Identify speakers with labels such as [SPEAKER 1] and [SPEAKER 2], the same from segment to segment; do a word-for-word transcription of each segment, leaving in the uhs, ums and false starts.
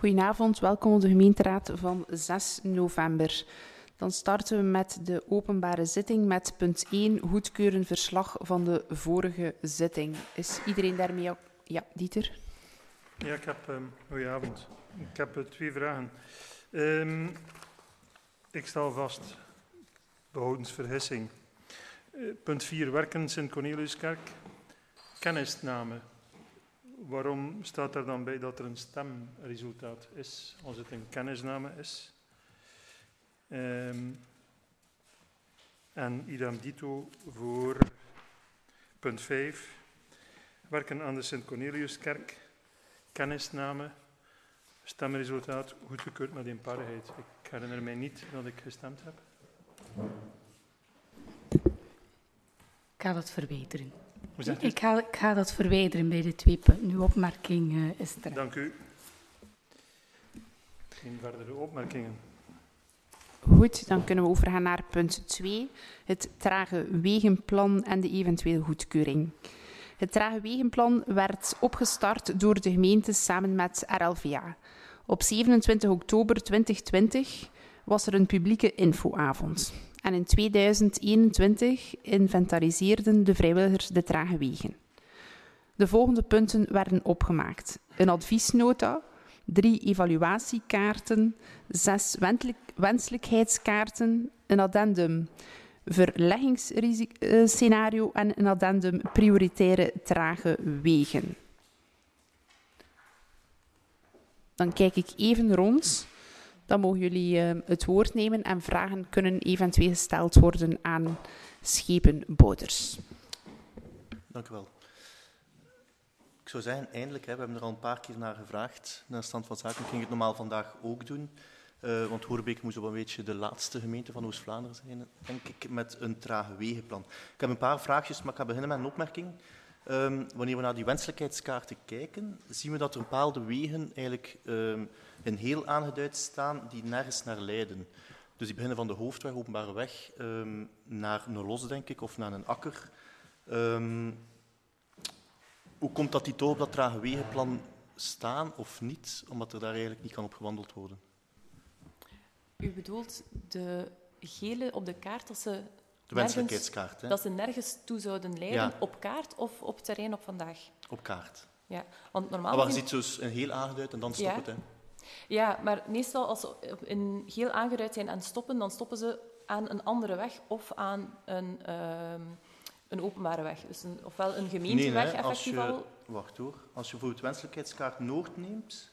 [SPEAKER 1] Goedenavond, welkom op de gemeenteraad van zes november. Dan starten we met de openbare zitting met punt één, goedkeuren verslag van de vorige zitting. Is iedereen daarmee op? Ja, Dieter.
[SPEAKER 2] Ja, ik heb... Um, goedenavond. Ik heb uh, twee vragen. Um, ik stel vast, behoudens vergissing. Uh, punt vier, werken Sint-Corneliuskerk. Kennisname. Waarom staat er dan bij dat er een stemresultaat is, als het een kennisname is? Um, en idem dito voor punt vijf. Werken aan de Sint-Corneliuskerk. Kennisname. Stemresultaat goedgekeurd met eenparigheid. Ik herinner mij niet dat ik gestemd heb.
[SPEAKER 3] Ik ga dat verwijderen.
[SPEAKER 2] Hoe zegt u?
[SPEAKER 3] Ik ga, ik ga dat verwijderen bij de twee punten. Uw opmerking uh, is er.
[SPEAKER 2] Dank u. Geen verdere opmerkingen.
[SPEAKER 1] Goed, dan kunnen we overgaan naar punt twee, het trage wegenplan en de eventuele goedkeuring. Het trage wegenplan werd opgestart door de gemeente samen met R L V A. Op zevenentwintig oktober tweeduizend twintig was er een publieke infoavond. En in tweeduizend eenentwintig inventariseerden de vrijwilligers de trage wegen. De volgende punten werden opgemaakt. Een adviesnota, drie evaluatiekaarten, zes wenselijkheidskaarten, een addendum verleggingsscenario en een addendum prioritaire trage wegen. Dan kijk ik even rond. Dan mogen jullie uh, het woord nemen en vragen kunnen eventueel gesteld worden aan schepenbouders.
[SPEAKER 4] Dank u wel. Ik zou zeggen, eindelijk, hè, we hebben er al een paar keer naar gevraagd. Naar de stand van zaken. Ik ging het normaal vandaag ook doen. Uh, want Hoorbeek moest op een beetje de laatste gemeente van Oost-Vlaanderen zijn, denk ik, met een trage wegenplan. Ik heb een paar vraagjes, maar ik ga beginnen met een opmerking. Um, wanneer we naar die wenselijkheidskaarten kijken, zien we dat er bepaalde wegen eigenlijk um, in heel aangeduid staan die nergens naar leiden. Dus die beginnen van de hoofdweg, openbare weg, um, naar een los, denk ik, of naar een akker. Um, hoe komt dat die toch op dat trage wegenplan staan of niet, omdat er daar eigenlijk niet kan op gewandeld worden?
[SPEAKER 5] U bedoelt de gele op de kaart, dat ze,
[SPEAKER 4] de wenselijkheidskaart, hè?
[SPEAKER 5] Dat ze nergens toe zouden leiden, ja. Op kaart of op terrein op vandaag?
[SPEAKER 4] Op kaart.
[SPEAKER 5] Ja, want normaal...
[SPEAKER 4] Maar je ziet dus een heel aangeduid en dan stopt
[SPEAKER 5] ja.
[SPEAKER 4] het, hè?
[SPEAKER 5] Ja, maar meestal als ze in geel aangeduid zijn en stoppen, dan stoppen ze aan een andere weg of aan een, uh, een openbare weg. Dus een, ofwel een gemeenteweg,
[SPEAKER 4] nee, nee,
[SPEAKER 5] effectief
[SPEAKER 4] als je,
[SPEAKER 5] al...
[SPEAKER 4] Wacht hoor. Als je bijvoorbeeld wenselijkheidskaart Noord neemt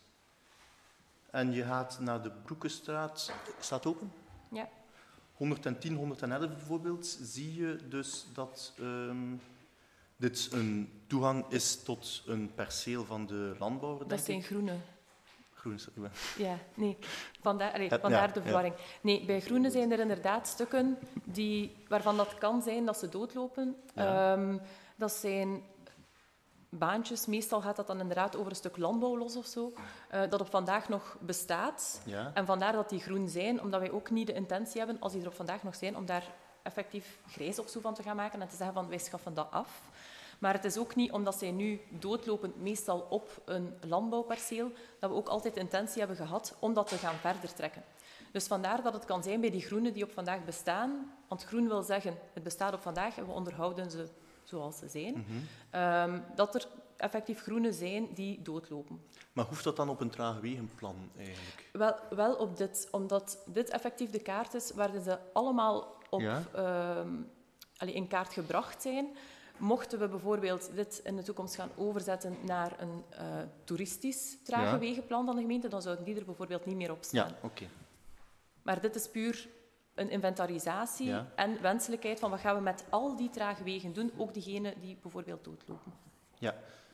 [SPEAKER 4] en je gaat naar de Broekenstraat, staat open?
[SPEAKER 5] Ja.
[SPEAKER 4] honderdtien, honderdelf bijvoorbeeld, zie je dus dat um, dit een toegang is tot een perceel van de landbouwer, denk
[SPEAKER 5] Dat zijn
[SPEAKER 4] ik.
[SPEAKER 5] groene.
[SPEAKER 4] Groene, ja.
[SPEAKER 5] Ja, nee. Vandaar, allee, vandaar ja, de verwarring. Ja. Nee, bij groene zijn er inderdaad stukken die, waarvan dat kan zijn dat ze doodlopen. Ja. Um, dat zijn... baantjes. Meestal gaat dat dan inderdaad over een stuk landbouwlos of zo, uh, dat op vandaag nog bestaat. Ja. En vandaar dat die groen zijn, omdat wij ook niet de intentie hebben, als die er op vandaag nog zijn, om daar effectief grijs of zo van te gaan maken en te zeggen van wij schaffen dat af. Maar het is ook niet omdat zij nu doodlopen, meestal op een landbouwperceel, dat we ook altijd de intentie hebben gehad om dat te gaan verder trekken. Dus vandaar dat het kan zijn bij die groenen die op vandaag bestaan, want groen wil zeggen, het bestaat op vandaag en we onderhouden ze zoals ze zijn, mm-hmm. um, dat er effectief groenen zijn die doodlopen.
[SPEAKER 4] Maar hoeft dat dan op een trage wegenplan eigenlijk?
[SPEAKER 5] Wel, wel op dit, omdat dit effectief de kaart is waarin ze allemaal op, ja? um, allee, in kaart gebracht zijn. Mochten we bijvoorbeeld dit in de toekomst gaan overzetten naar een uh, toeristisch trage ja? wegenplan van de gemeente, dan zouden die er bijvoorbeeld niet meer op staan.
[SPEAKER 4] Ja, oké. Okay.
[SPEAKER 5] Maar dit is puur een inventarisatie ja. en wenselijkheid van wat gaan we met al die trage wegen doen, ook diegenen die bijvoorbeeld doodlopen.
[SPEAKER 4] Ja.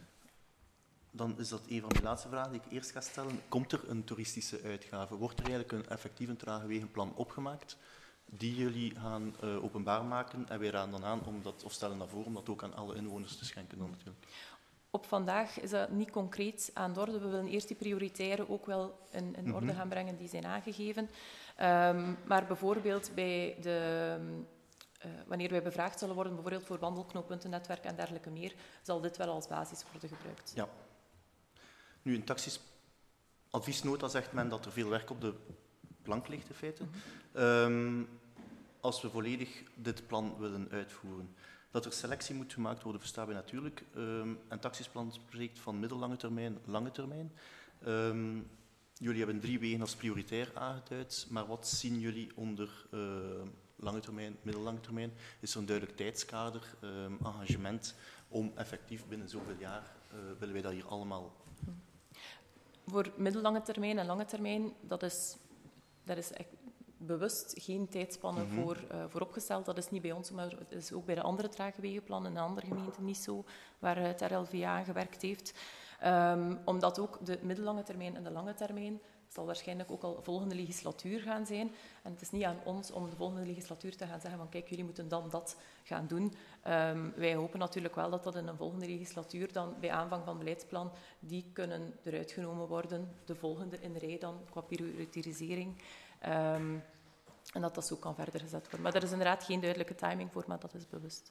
[SPEAKER 4] Dan is dat een van de laatste vragen die ik eerst ga stellen. Komt er een toeristische uitgave? Wordt er eigenlijk een effectief een trage wegenplan opgemaakt die jullie gaan uh, openbaar maken en wij raden dan aan, om dat, of stellen dat voor, om dat ook aan alle inwoners te schenken dan natuurlijk?
[SPEAKER 5] Op vandaag is dat niet concreet aan de orde. We willen eerst die prioritaire ook wel in, in orde gaan brengen die zijn aangegeven. Um, maar bijvoorbeeld bij de, uh, wanneer wij bevraagd zullen worden, bijvoorbeeld voor wandelknooppuntennetwerk en dergelijke meer, zal dit wel als basis worden gebruikt.
[SPEAKER 4] Ja. Nu, een taxis... adviesnota zegt men dat er veel werk op de plank ligt, in feite. Mm-hmm. Um, als we volledig dit plan willen uitvoeren. Dat er selectie moet gemaakt worden, verstaan we natuurlijk. Um, en het actiesplan spreekt van middellange termijn, lange termijn. Um, jullie hebben drie wegen als prioritair aangeduid, maar wat zien jullie onder uh, lange termijn, middellange termijn? Is er een duidelijk tijdskader, um, engagement om effectief binnen zoveel jaar, uh, willen wij dat hier allemaal?
[SPEAKER 5] Voor middellange termijn en lange termijn, dat is, dat is echt bewust geen tijdspannen mm-hmm. voor, uh, voor opgesteld. Dat is niet bij ons, maar het is ook bij de andere trage wegenplannen in andere gemeenten niet zo, waar het R L V A aan gewerkt heeft. Um, omdat ook de middellange termijn en de lange termijn zal waarschijnlijk ook al volgende legislatuur gaan zijn. En het is niet aan ons om de volgende legislatuur te gaan zeggen van kijk, jullie moeten dan dat gaan doen. Um, wij hopen natuurlijk wel dat dat in een volgende legislatuur dan bij aanvang van het beleidsplan, die kunnen eruit genomen worden, de volgende in rij dan qua prioritisering. Um, en dat dat zo kan verder gezet worden. Maar er is inderdaad geen duidelijke timing voor, maar dat is bewust.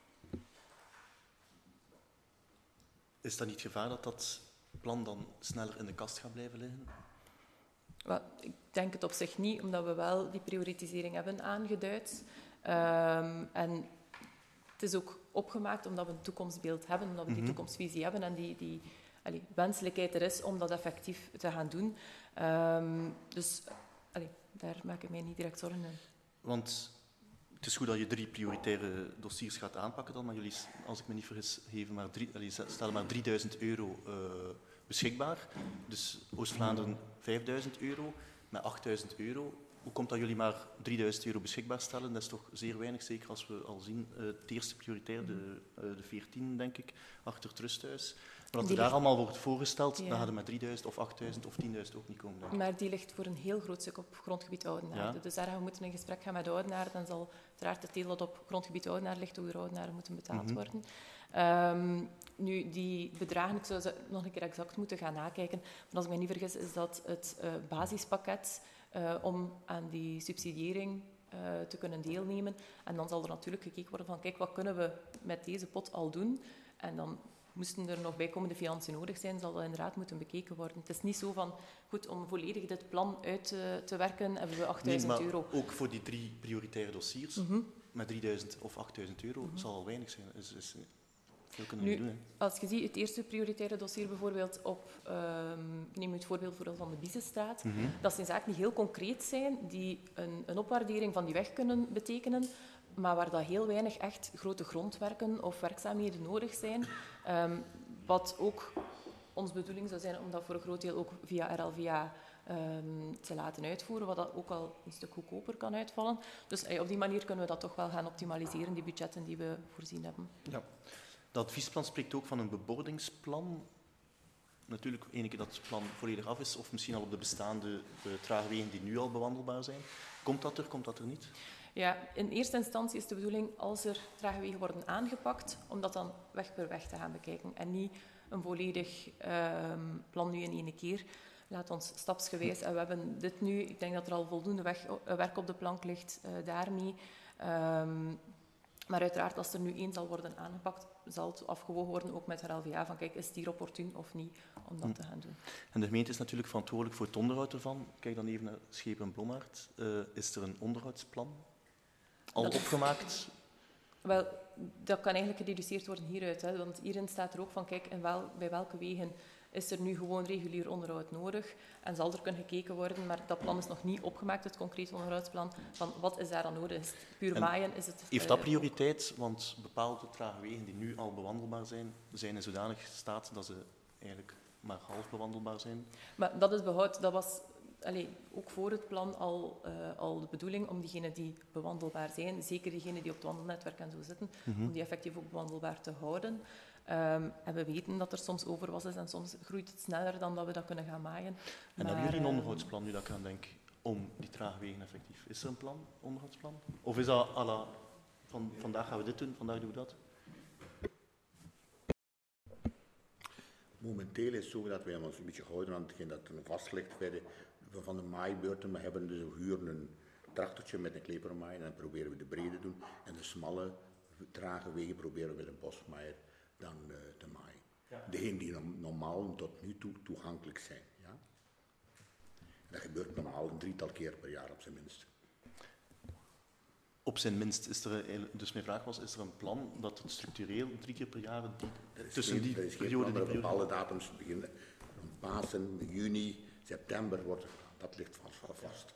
[SPEAKER 4] Is dat niet het gevaar dat dat plan dan sneller in de kast gaat blijven liggen?
[SPEAKER 5] Well, ik denk het op zich niet, omdat we wel die prioritisering hebben aangeduid. Um, en het is ook opgemaakt omdat we een toekomstbeeld hebben, omdat we die mm-hmm. toekomstvisie hebben en die, die allee, wenselijkheid er is om dat effectief te gaan doen. Um, dus allee, daar maak ik mij niet direct zorgen in.
[SPEAKER 4] Want het is goed dat je drie prioritaire dossiers gaat aanpakken dan, maar jullie, als ik me niet vergis, geven maar drie, allee, stellen maar drieduizend euro uh, beschikbaar. Dus Oost-Vlaanderen vijfduizend euro, met achtduizend euro. Hoe komt dat jullie maar drieduizend euro beschikbaar stellen? Dat is toch zeer weinig, zeker als we al zien, uh, het eerste prioritair, de, uh, de veertien denk ik, achter het rusthuis. Maar als er daar allemaal wordt voorgesteld, ja. dan gaat het met drieduizend of achtduizend of tienduizend ook niet komen. Denk ik.
[SPEAKER 5] Maar die ligt voor een heel groot stuk op grondgebied Oudenaarde. Ja. Dus daar gaan we moeten in gesprek gaan met Oudenaarde. Dan zal uiteraard het deel dat op grondgebied Oudenaarde ligt, ook door Oudenaarde moeten betaald mm-hmm. worden. Um, nu, die bedragen, ik zou ze nog een keer exact moeten gaan nakijken. Maar als ik me niet vergis, is dat het uh, basispakket uh, om aan die subsidiëring uh, te kunnen deelnemen. En dan zal er natuurlijk gekeken worden van, kijk, wat kunnen we met deze pot al doen? En dan moesten er nog bijkomende financiën nodig zijn, zal dat inderdaad moeten bekeken worden. Het is niet zo van, goed, om volledig dit plan uit te, te werken, hebben we achtduizend
[SPEAKER 4] nee,
[SPEAKER 5] euro.
[SPEAKER 4] Ook voor die drie prioritaire dossiers, mm-hmm. met drieduizend of achtduizend euro, mm-hmm. zal al weinig zijn. Dus, dus veel kunnen we
[SPEAKER 5] nu,
[SPEAKER 4] doen. Hè.
[SPEAKER 5] Als je ziet, het eerste prioritaire dossier bijvoorbeeld op, um, ik neem het voorbeeld voorbeeld van de Biezenstraat, mm-hmm. dat zijn zaken die heel concreet zijn, die een, een opwaardering van die weg kunnen betekenen, maar waar dat heel weinig echt grote grondwerken of werkzaamheden nodig zijn. Um, wat ook onze bedoeling zou zijn om dat voor een groot deel ook via R L V A um, te laten uitvoeren, wat dat ook al een stuk goedkoper kan uitvallen. Dus eh, op die manier kunnen we dat toch wel gaan optimaliseren, die budgetten die we voorzien hebben.
[SPEAKER 4] Ja. Dat adviesplan spreekt ook van een bebordingsplan. Natuurlijk, ene keer dat het plan volledig af is, of misschien al op de bestaande uh, trage wegen die nu al bewandelbaar zijn. Komt dat er, komt dat er niet?
[SPEAKER 5] Ja, in eerste instantie is de bedoeling, als er trage wegen worden aangepakt, om dat dan weg per weg te gaan bekijken. En niet een volledig um, plan nu in één keer. Laat ons stapsgewijs, en we hebben dit nu, ik denk dat er al voldoende weg, uh, werk op de plank ligt uh, daarmee. Um, maar uiteraard, als er nu één zal worden aangepakt, zal het afgewogen worden, ook met R L V A, van kijk, is het hier opportun of niet, om dat te gaan doen.
[SPEAKER 4] En de gemeente is natuurlijk verantwoordelijk voor het onderhoud ervan. Kijk dan even naar Schepen Blommaert. Uh, is er een onderhoudsplan al dat opgemaakt?
[SPEAKER 5] Is, wel, dat kan eigenlijk gededuceerd worden hieruit. Hè, want hierin staat er ook van, kijk, in wel, bij welke wegen is er nu gewoon regulier onderhoud nodig en zal er kunnen gekeken worden, maar dat plan is nog niet opgemaakt, het concreet onderhoudsplan, van wat is daar dan nodig? Is het puur en maaien? Is het,
[SPEAKER 4] heeft dat prioriteit? Want bepaalde trage wegen die nu al bewandelbaar zijn, zijn in zodanig staat dat ze eigenlijk maar half bewandelbaar zijn.
[SPEAKER 5] Maar dat is behoud, dat was allez, ook voor het plan al, uh, al de bedoeling om diegenen die bewandelbaar zijn, zeker diegenen die op het wandelnetwerk en zo zitten, mm-hmm. om die effectief ook bewandelbaar te houden. Um, en we weten dat er soms overwas is en soms groeit het sneller dan dat we dat kunnen gaan maaien.
[SPEAKER 4] En maar, hebben jullie een onderhoudsplan, nu dat ik aan denk, om die trage wegen effectief? Is er een plan, onderhoudsplan? Of is dat à la, van, vandaag gaan we dit doen, vandaag doen we dat?
[SPEAKER 6] Momenteel is het zo dat wij ons een beetje houden aan hetgeen dat er vast ligt bij de, van de maaibeurten. We hebben dus we huren een tractortje met een klepermaaier en dan proberen we de brede te doen. En de smalle, trage wegen proberen we met een bosmaaier dan uh, te maaien. Ja. Degenen die normaal tot nu toe toegankelijk zijn. Ja? En dat gebeurt normaal een drietal keer per jaar op zijn minst.
[SPEAKER 4] Op zijn minst. Is er, dus mijn vraag was, is er een plan dat het structureel drie keer per jaar die, tussen
[SPEAKER 6] geen,
[SPEAKER 4] die
[SPEAKER 6] er is geen
[SPEAKER 4] periode...
[SPEAKER 6] plan,
[SPEAKER 4] Die
[SPEAKER 6] er bepaalde datums beginnen. Rond Pasen, juni, september wordt er, dat ligt vast. vast.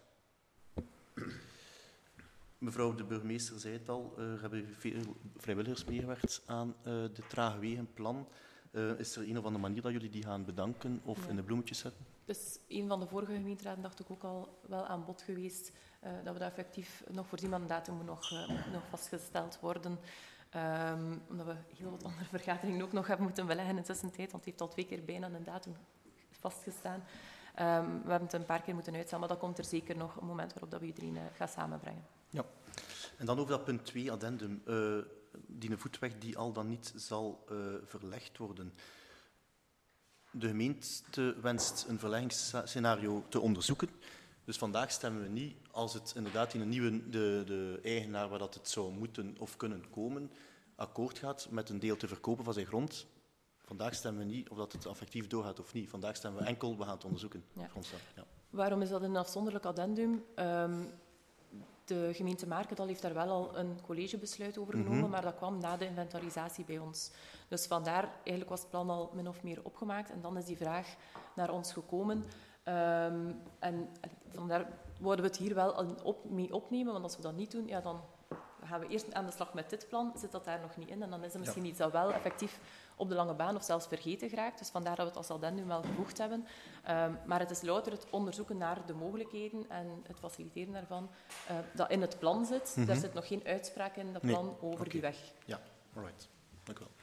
[SPEAKER 4] Mevrouw de burgemeester zei het al, er hebben veel vrijwilligers meegewerkt aan uh, de Trage Wegenplan. Uh, is er een of andere manier dat jullie die gaan bedanken of ja. in de bloemetjes zetten?
[SPEAKER 5] Dus een van de vorige gemeenteraden dacht ik ook al wel aan bod geweest uh, dat we dat effectief nog voorzien, maar een datum moet nog, uh, moet nog vastgesteld worden. Um, omdat we heel wat andere vergaderingen ook nog hebben moeten beleggen in de tussentijd, want het heeft al twee keer bijna een datum vastgestaan. Um, we hebben het een paar keer moeten uitstellen, maar dat komt er zeker nog een moment waarop dat we iedereen uh, gaan samenbrengen.
[SPEAKER 4] Ja. En dan over dat punt twee, addendum. Uh, die voetweg die al dan niet zal uh, verlegd worden. De gemeente wenst een verleggingsscenario te onderzoeken. Dus vandaag stemmen we niet, als het inderdaad in een nieuwe de, de eigenaar waar dat het zou moeten of kunnen komen, akkoord gaat met een deel te verkopen van zijn grond. Vandaag stemmen we niet of dat het effectief doorgaat of niet. Vandaag stemmen we enkel, we gaan het onderzoeken. Ja. Ja.
[SPEAKER 5] Waarom is dat een afzonderlijk addendum? Um, De gemeente Markendal heeft daar wel al een collegebesluit over genomen, mm-hmm. maar dat kwam na de inventarisatie bij ons. Dus vandaar, eigenlijk was het plan al min of meer opgemaakt en dan is die vraag naar ons gekomen. Um, en vandaar wouden we het hier wel op, mee opnemen, want als we dat niet doen, ja, dan gaan we eerst aan de slag met dit plan, zit dat daar nog niet in en dan is er misschien ja. iets dat wel effectief op de lange baan of zelfs vergeten geraakt. Dus vandaar dat we het als addendum wel gevoegd hebben. Um, maar het is louter het onderzoeken naar de mogelijkheden en het faciliteren daarvan uh, dat in het plan zit. Mm-hmm. Daar zit nog geen uitspraak in dat plan nee. over okay. die weg.
[SPEAKER 4] Ja, alright. Dank u wel.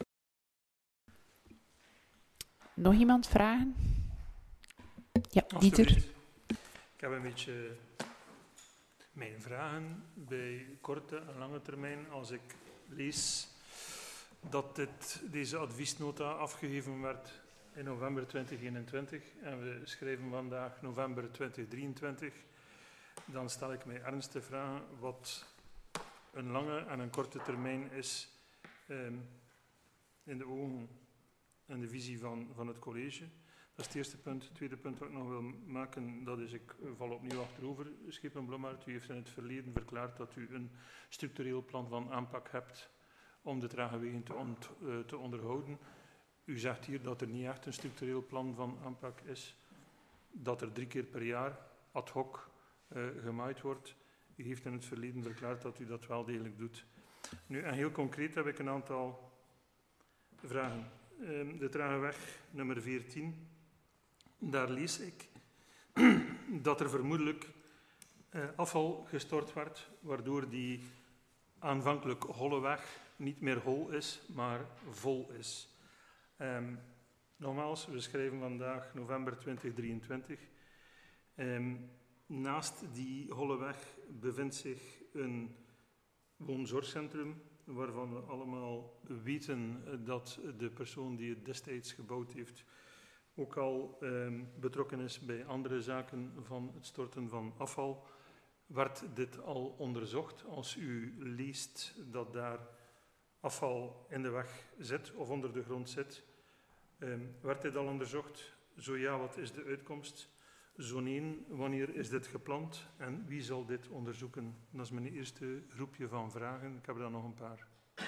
[SPEAKER 1] Nog iemand vragen? Ja, Dieter.
[SPEAKER 2] Ik heb een beetje mijn vragen bij korte en lange termijn. Als ik lees dat dit, deze adviesnota afgegeven werd in november twintig eenentwintig en we schrijven vandaag november twintig drieëntwintig, dan stel ik mij ernstig vragen wat een lange en een korte termijn is um, in de ogen en de visie van, van het college. Dat is het eerste punt. Het tweede punt wat ik nog wil maken, dat is, ik val opnieuw achterover, Schepen Blommaert. U heeft in het verleden verklaard dat u een structureel plan van aanpak hebt om de trage wegen te, ont, uh, te onderhouden. U zegt hier dat er niet echt een structureel plan van aanpak is, dat er drie keer per jaar ad hoc uh, gemaaid wordt. U heeft in het verleden verklaard dat u dat wel degelijk doet. Nu, en heel concreet heb ik een aantal vragen. Uh, de trage weg nummer veertien, daar lees ik dat er vermoedelijk uh, afval gestort werd, waardoor die aanvankelijk holle weg niet meer hol is, maar vol is. Um, nogmaals, we schrijven vandaag november twintig drieëntwintig. Um, naast die holle weg bevindt zich een woonzorgcentrum, waarvan we allemaal weten dat de persoon die het destijds gebouwd heeft ook al um, betrokken is bij andere zaken van het storten van afval. Werd dit al onderzocht? Als u leest dat daar afval in de weg zit of onder de grond zit, um, werd dit al onderzocht? Zo ja, wat is de uitkomst? Zo nee, wanneer is dit gepland en wie zal dit onderzoeken? Dat is mijn eerste groepje van vragen. Ik heb er dan nog een paar.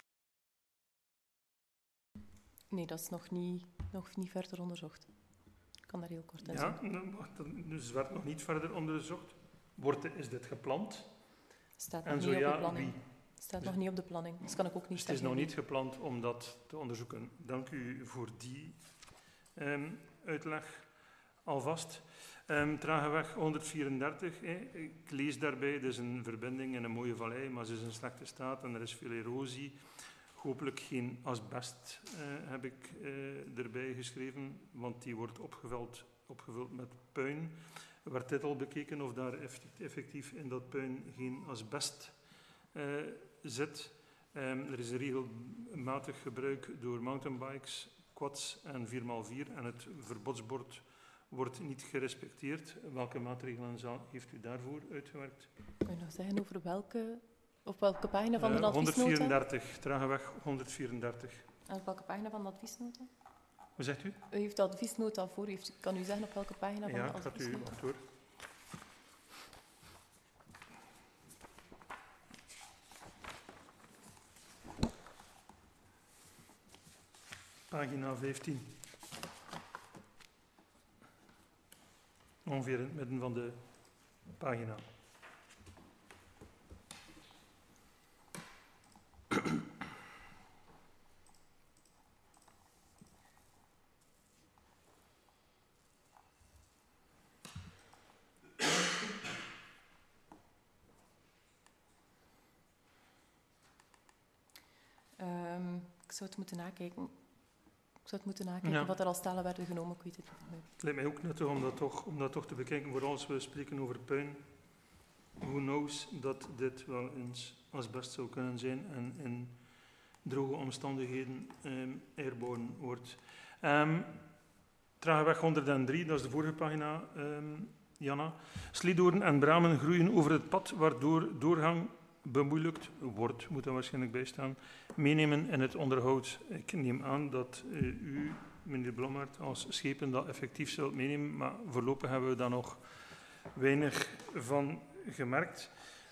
[SPEAKER 5] Nee, dat is nog niet, nog niet verder onderzocht. Ik kan daar heel kort in
[SPEAKER 2] ja, dus het werd nog niet verder onderzocht. Wordt, is dit gepland?
[SPEAKER 5] Staat nog
[SPEAKER 2] en
[SPEAKER 5] niet
[SPEAKER 2] zo
[SPEAKER 5] op
[SPEAKER 2] ja,
[SPEAKER 5] de planning.
[SPEAKER 2] wie?
[SPEAKER 5] Staat dus nog niet op de planning. Dus kan ik ook niet
[SPEAKER 2] dus het is nog niet gepland om dat te onderzoeken. Dank u voor die um, uitleg alvast. Um, Trageweg honderdvierendertig. Eh. Ik lees daarbij, het is een verbinding in een mooie vallei, maar ze is in slechte staat en er is veel erosie. Hopelijk geen asbest, uh, heb ik uh, erbij geschreven, want die wordt opgevuld, opgevuld met puin. Werd dit al bekeken of daar effectief in dat puin geen asbest uh, zit? Um, er is een regelmatig gebruik door mountainbikes, quads en vier bij vier en het verbodsbord wordt niet gerespecteerd. Welke maatregelen zal, heeft u daarvoor uitgewerkt?
[SPEAKER 5] Kan je nog zeggen over welke, op welke pagina van de uh, adviesnota?
[SPEAKER 2] honderdvierendertig, Trageweg honderdvierendertig.
[SPEAKER 5] En op welke pagina van de adviesnota?
[SPEAKER 2] Wat zegt u?
[SPEAKER 5] U heeft de adviesnota voor u. Heeft, kan u zeggen op welke pagina van
[SPEAKER 2] ja,
[SPEAKER 5] de adviesnota?
[SPEAKER 2] Ja, ik ga u door. Pagina vijftien. Ongeveer in het midden van de pagina.
[SPEAKER 5] Um, ik zou het moeten nakijken. Ik zou het moeten nakijken
[SPEAKER 2] Ja.
[SPEAKER 5] wat er al stellen werden genomen. Ik weet het niet meer.
[SPEAKER 2] Het lijkt mij ook nuttig om dat toch, om dat toch te bekijken, vooral als we spreken over puin. Who knows dat dit wel eens asbest zou kunnen zijn en in droge omstandigheden um, airborne wordt. Um, Trageweg honderddrie, dat is de vorige pagina, um, Janna. Sliedoren en bramen groeien over het pad, waardoor doorgang bemoeilijkt wordt, moet er waarschijnlijk bij staan, meenemen in het onderhoud. Ik neem aan dat uh, u, meneer Blommaert, als schepen dat effectief zult meenemen, maar voorlopig hebben we daar nog weinig van gemerkt.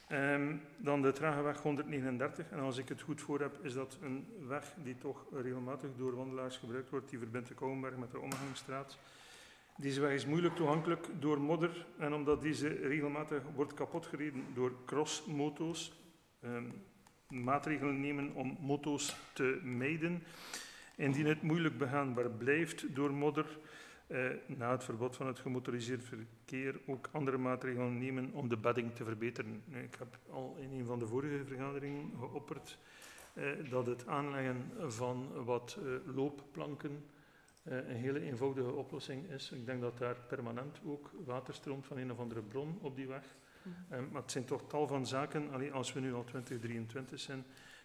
[SPEAKER 2] Um, dan de Trageweg honderdnegenendertig, en als ik het goed voor heb, is dat een weg die toch regelmatig door wandelaars gebruikt wordt, die verbindt de Kouwenberg met de Omgangsstraat. Deze weg is moeilijk toegankelijk door modder en omdat deze regelmatig wordt kapotgereden door crossmoto's. Um, maatregelen nemen om moto's te mijden. Indien het moeilijk begaanbaar blijft door modder, uh, na het verbod van het gemotoriseerd verkeer ook andere maatregelen nemen om de bedding te verbeteren. Nu, ik heb al in een van de vorige vergaderingen geopperd uh, dat het aanleggen van wat uh, loopplanken Uh, een hele eenvoudige oplossing is. Ik denk dat daar permanent ook water stroomt van een of andere bron op die weg. Mm-hmm. Um, maar het zijn toch tal van zaken, allee, als we nu al twintig drieëntwintig zijn,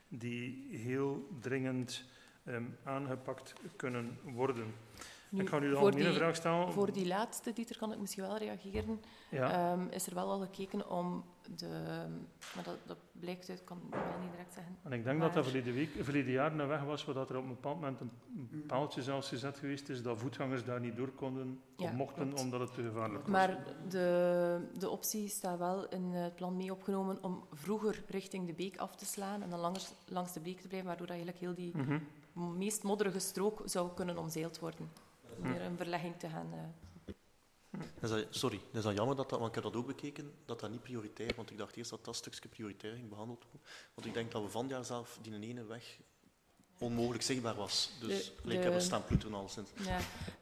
[SPEAKER 2] die heel dringend um, aangepakt kunnen worden.
[SPEAKER 5] Nu,
[SPEAKER 2] ik ga nu de
[SPEAKER 5] algemene
[SPEAKER 2] algemene vraag stellen.
[SPEAKER 5] Voor die laatste, Dieter, kan ik misschien wel reageren.
[SPEAKER 2] Ja.
[SPEAKER 5] Um, is er wel al gekeken om de... Maar dat, dat blijkt uit, ik kan het wel niet direct zeggen.
[SPEAKER 2] En ik denk
[SPEAKER 5] maar,
[SPEAKER 2] dat dat verleden, week, verleden jaar een weg was, waar er op een bepaald moment een paaltje zelfs gezet geweest is, dat voetgangers daar niet door konden,
[SPEAKER 5] ja,
[SPEAKER 2] of mochten,
[SPEAKER 5] klopt.
[SPEAKER 2] omdat het te gevaarlijk was.
[SPEAKER 5] Maar de, de optie staat wel in het plan mee opgenomen om vroeger richting de beek af te slaan en dan langs, langs de beek te blijven, waardoor dat eigenlijk heel die mm-hmm. meest modderige strook zou kunnen omzeild worden. Om weer een verlegging te gaan... Uh,
[SPEAKER 4] Dat is, sorry, dat is dan jammer, dat dat, want ik heb dat ook bekeken, dat dat niet prioritair, want ik dacht eerst dat dat stukje prioritair ging behandeld worden. Want ik denk dat we van het jaar zelf die ene weg onmogelijk zichtbaar was. Dus
[SPEAKER 5] de,
[SPEAKER 4] ik
[SPEAKER 5] de,
[SPEAKER 4] heb een stampluteren al sinds.
[SPEAKER 5] Ja.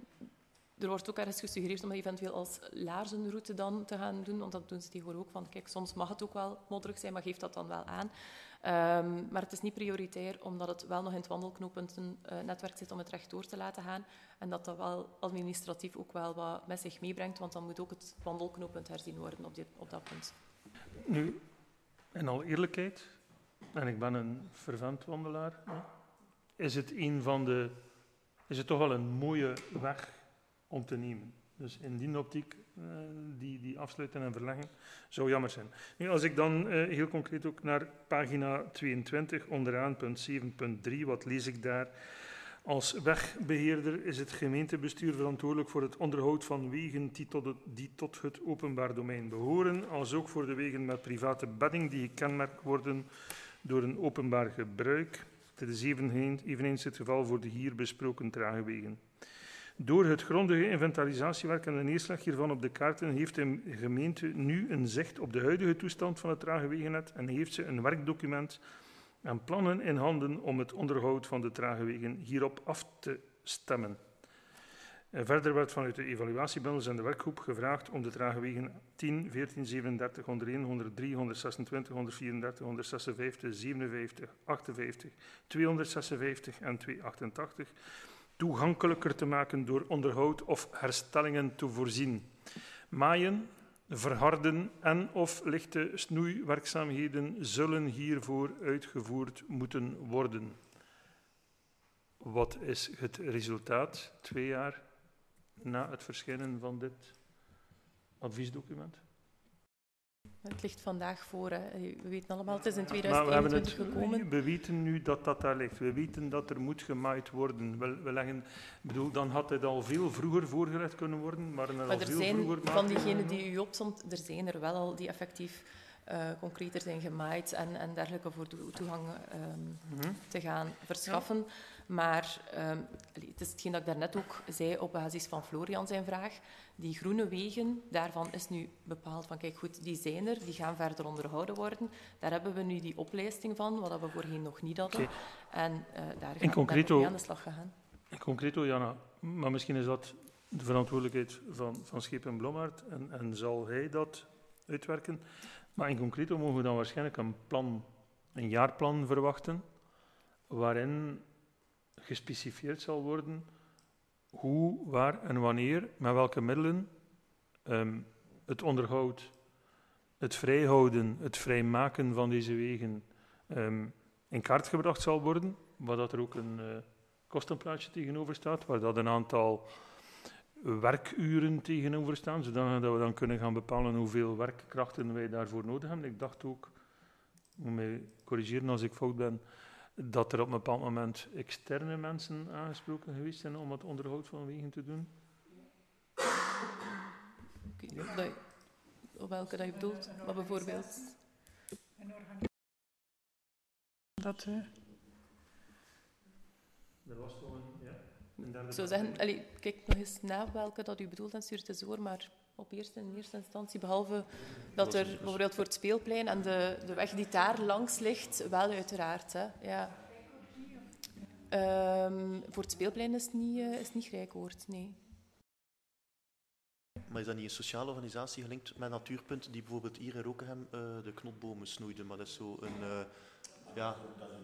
[SPEAKER 5] Er wordt ook ergens gesuggereerd om dat eventueel als laarzenroute dan te gaan doen, want dat doen ze tegenwoordig ook. Van, kijk, soms mag het ook wel modderig zijn, maar geef dat dan wel aan. Um, maar het is niet prioritair, omdat het wel nog in het wandelknooppuntennetwerk uh, zit om het rechtdoor te laten gaan. En dat dat wel administratief ook wel wat met zich meebrengt, want dan moet ook het wandelknooppunt herzien worden op, dit, op dat punt.
[SPEAKER 2] Nu, in alle eerlijkheid, en ik ben een fervent wandelaar, hè, is het een van de... Is het toch wel een mooie weg om te nemen. Dus in die optiek, uh, die, die afsluiten en verleggen, zou jammer zijn. Nu, als ik dan uh, heel concreet ook naar pagina tweeëntwintig, onderaan, punt zeven punt drie, wat lees ik daar? Als wegbeheerder is het gemeentebestuur verantwoordelijk voor het onderhoud van wegen die tot het, die tot het openbaar domein behoren, als ook voor de wegen met private bedding die gekenmerkt worden door een openbaar gebruik. Dit is eveneens het geval voor de hier besproken trage wegen. Door het grondige inventarisatiewerk en de neerslag hiervan op de kaarten heeft de gemeente nu een zicht op de huidige toestand van het trage wegennet en heeft ze een werkdocument en plannen in handen om het onderhoud van de trage wegen hierop af te stemmen. En verder werd vanuit de evaluatiebundels en de werkgroep gevraagd om de trage wegen tien, veertien, zevenendertig, honderdéén, honderddrie, honderdzesentwintig, honderdvierendertig, honderdzesenvijftig, zevenenvijftig, achtenvijftig, tweehonderdzesenvijftig en tweehonderdachtentachtig toegankelijker te maken door onderhoud of herstellingen te voorzien. Maaien, verharden en of lichte snoeiwerkzaamheden zullen hiervoor uitgevoerd moeten worden. Wat is het resultaat twee jaar na het verschijnen van dit adviesdocument?
[SPEAKER 5] Het ligt vandaag voor. Hè. We weten allemaal, het is in tweeduizend eenentwintig
[SPEAKER 2] het,
[SPEAKER 5] gekomen.
[SPEAKER 2] We weten nu dat dat daar ligt. We weten dat er moet gemaaid worden. We, we leggen, bedoel, dan had het al veel vroeger voorgelegd kunnen worden. Maar er,
[SPEAKER 5] maar
[SPEAKER 2] al
[SPEAKER 5] er
[SPEAKER 2] veel
[SPEAKER 5] zijn
[SPEAKER 2] vroeger
[SPEAKER 5] van diegenen die u opzond, er zijn er wel al die effectief uh, concreter zijn gemaaid en, en dergelijke voor de toegang um, mm-hmm. te gaan verschaffen. Ja. Maar um, het is hetgeen dat ik daarnet ook zei op basis van Florian zijn vraag. Die groene wegen, daarvan is nu bepaald van, kijk goed, die zijn er, die gaan verder onderhouden worden. Daar hebben we nu die oplijsting van, wat we voorheen nog niet hadden. Okay. En uh, daar gaan we mee aan de slag gegaan.
[SPEAKER 2] In concreto, Jana, maar misschien is dat de verantwoordelijkheid van, van Schepen Blommaert en, en zal hij dat uitwerken. Maar in concreto mogen we dan waarschijnlijk een plan, een jaarplan verwachten, waarin gespecifieerd zal worden hoe, waar en wanneer, met welke middelen um, het onderhoud, het vrijhouden, het vrijmaken van deze wegen um, in kaart gebracht zal worden, waar dat er ook een uh, kostenplaatje tegenover staat, waar dat een aantal werkuren tegenover staan, zodat we dan kunnen gaan bepalen hoeveel werkkrachten wij daarvoor nodig hebben. Ik dacht ook, moet mij corrigeren als ik fout ben, dat er op een bepaald moment externe mensen aangesproken geweest zijn om het onderhoud van wegen te doen.
[SPEAKER 5] Ik weet niet of, dat je, of welke dat je bedoelt, maar bijvoorbeeld...
[SPEAKER 7] Dat... Uh...
[SPEAKER 2] Er was toch een... Ja, een derde
[SPEAKER 5] ik zou zeggen, allee, kijk nog eens na welke dat u bedoelt en stuur het eens door, maar op eerste, in eerste instantie, behalve dat er bijvoorbeeld voor het speelplein en de, de weg die daar langs ligt, wel uiteraard. Hè, ja. Um, voor het speelplein is het niet, uh, is niet Grijkoord, nee.
[SPEAKER 4] Maar is dat niet een sociale organisatie gelinkt met Natuurpunt, die bijvoorbeeld hier in Rokenhem uh, de knotbomen snoeide? Maar dat is zo een... Uh, ja.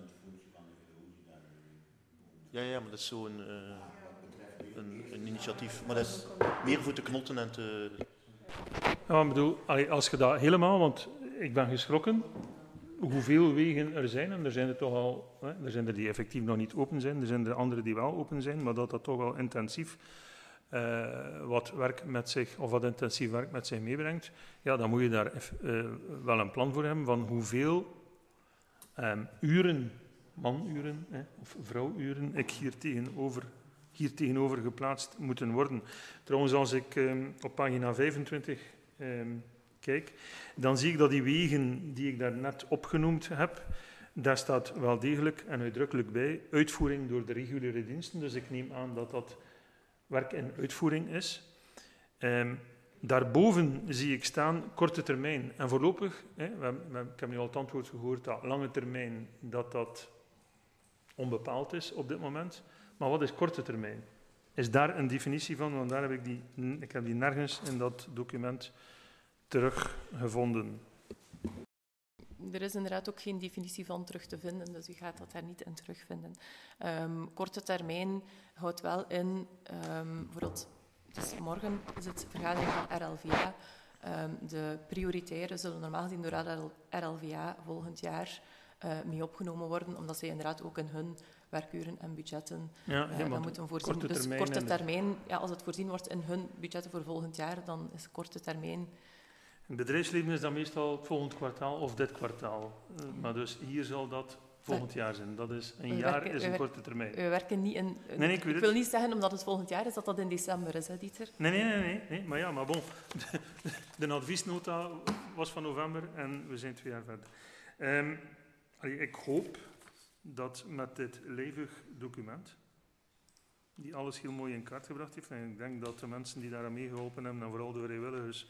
[SPEAKER 4] Ja, ja, maar dat is zo een... Uh, Een, een initiatief, maar dat is meer voor te knotten en te...
[SPEAKER 2] Ja, ik bedoel, als je dat helemaal, want ik ben geschrokken hoeveel wegen er zijn, en er zijn er toch al, hè, er zijn er die effectief nog niet open zijn, er zijn er andere die wel open zijn, maar dat dat toch wel intensief uh, wat werk met zich, of wat intensief werk met zich meebrengt, ja, dan moet je daar uh, wel een plan voor hebben van hoeveel um, uren, manuren hè, of vrouwuren ik hier tegenover hier tegenover geplaatst moeten worden. Trouwens, als ik um, op pagina vijfentwintig um, kijk, dan zie ik dat die wegen die ik daarnet opgenoemd heb, daar staat wel degelijk en uitdrukkelijk bij uitvoering door de reguliere diensten. Dus ik neem aan dat dat werk in uitvoering is. Um, daarboven zie ik staan korte termijn. En voorlopig, hè, we hebben, we, ik heb nu al het antwoord gehoord dat lange termijn dat dat onbepaald is op dit moment. Maar wat is korte termijn? Is daar een definitie van? Want daar heb ik die, ik heb die nergens in dat document teruggevonden.
[SPEAKER 5] Er is inderdaad ook geen definitie van terug te vinden, dus u gaat dat daar niet in terugvinden. Um, korte termijn houdt wel in, um, bijvoorbeeld, dus morgen is het vergadering van R L V A. Um, de prioritaire zullen normaal gezien door R L V A volgend jaar uh, mee opgenomen worden, omdat zij inderdaad ook in hun werkuren en budgetten
[SPEAKER 2] ja,
[SPEAKER 5] uh, dan moeten voorzien.
[SPEAKER 2] Korte
[SPEAKER 5] dus
[SPEAKER 2] termijn
[SPEAKER 5] korte termijn, ja, als het voorzien wordt in hun budgetten voor volgend jaar, dan is korte termijn.
[SPEAKER 2] In het bedrijfsleven is dat meestal het volgend kwartaal of dit kwartaal. Uh, maar dus hier zal dat volgend jaar zijn. Dat is een we jaar werken, is een korte termijn.
[SPEAKER 5] We werken niet in...
[SPEAKER 2] Nee, nee, ik weet
[SPEAKER 5] ik wil niet zeggen omdat het volgend jaar is, dat dat in december is, hè, Dieter?
[SPEAKER 2] Nee, nee, nee, nee, nee. Maar ja, maar bon. De, de adviesnota was van november en we zijn twee jaar verder. Um, ik hoop dat met dit levig document, die alles heel mooi in kaart gebracht heeft, en ik denk dat de mensen die daaraan meegeholpen hebben, en vooral de vrijwilligers,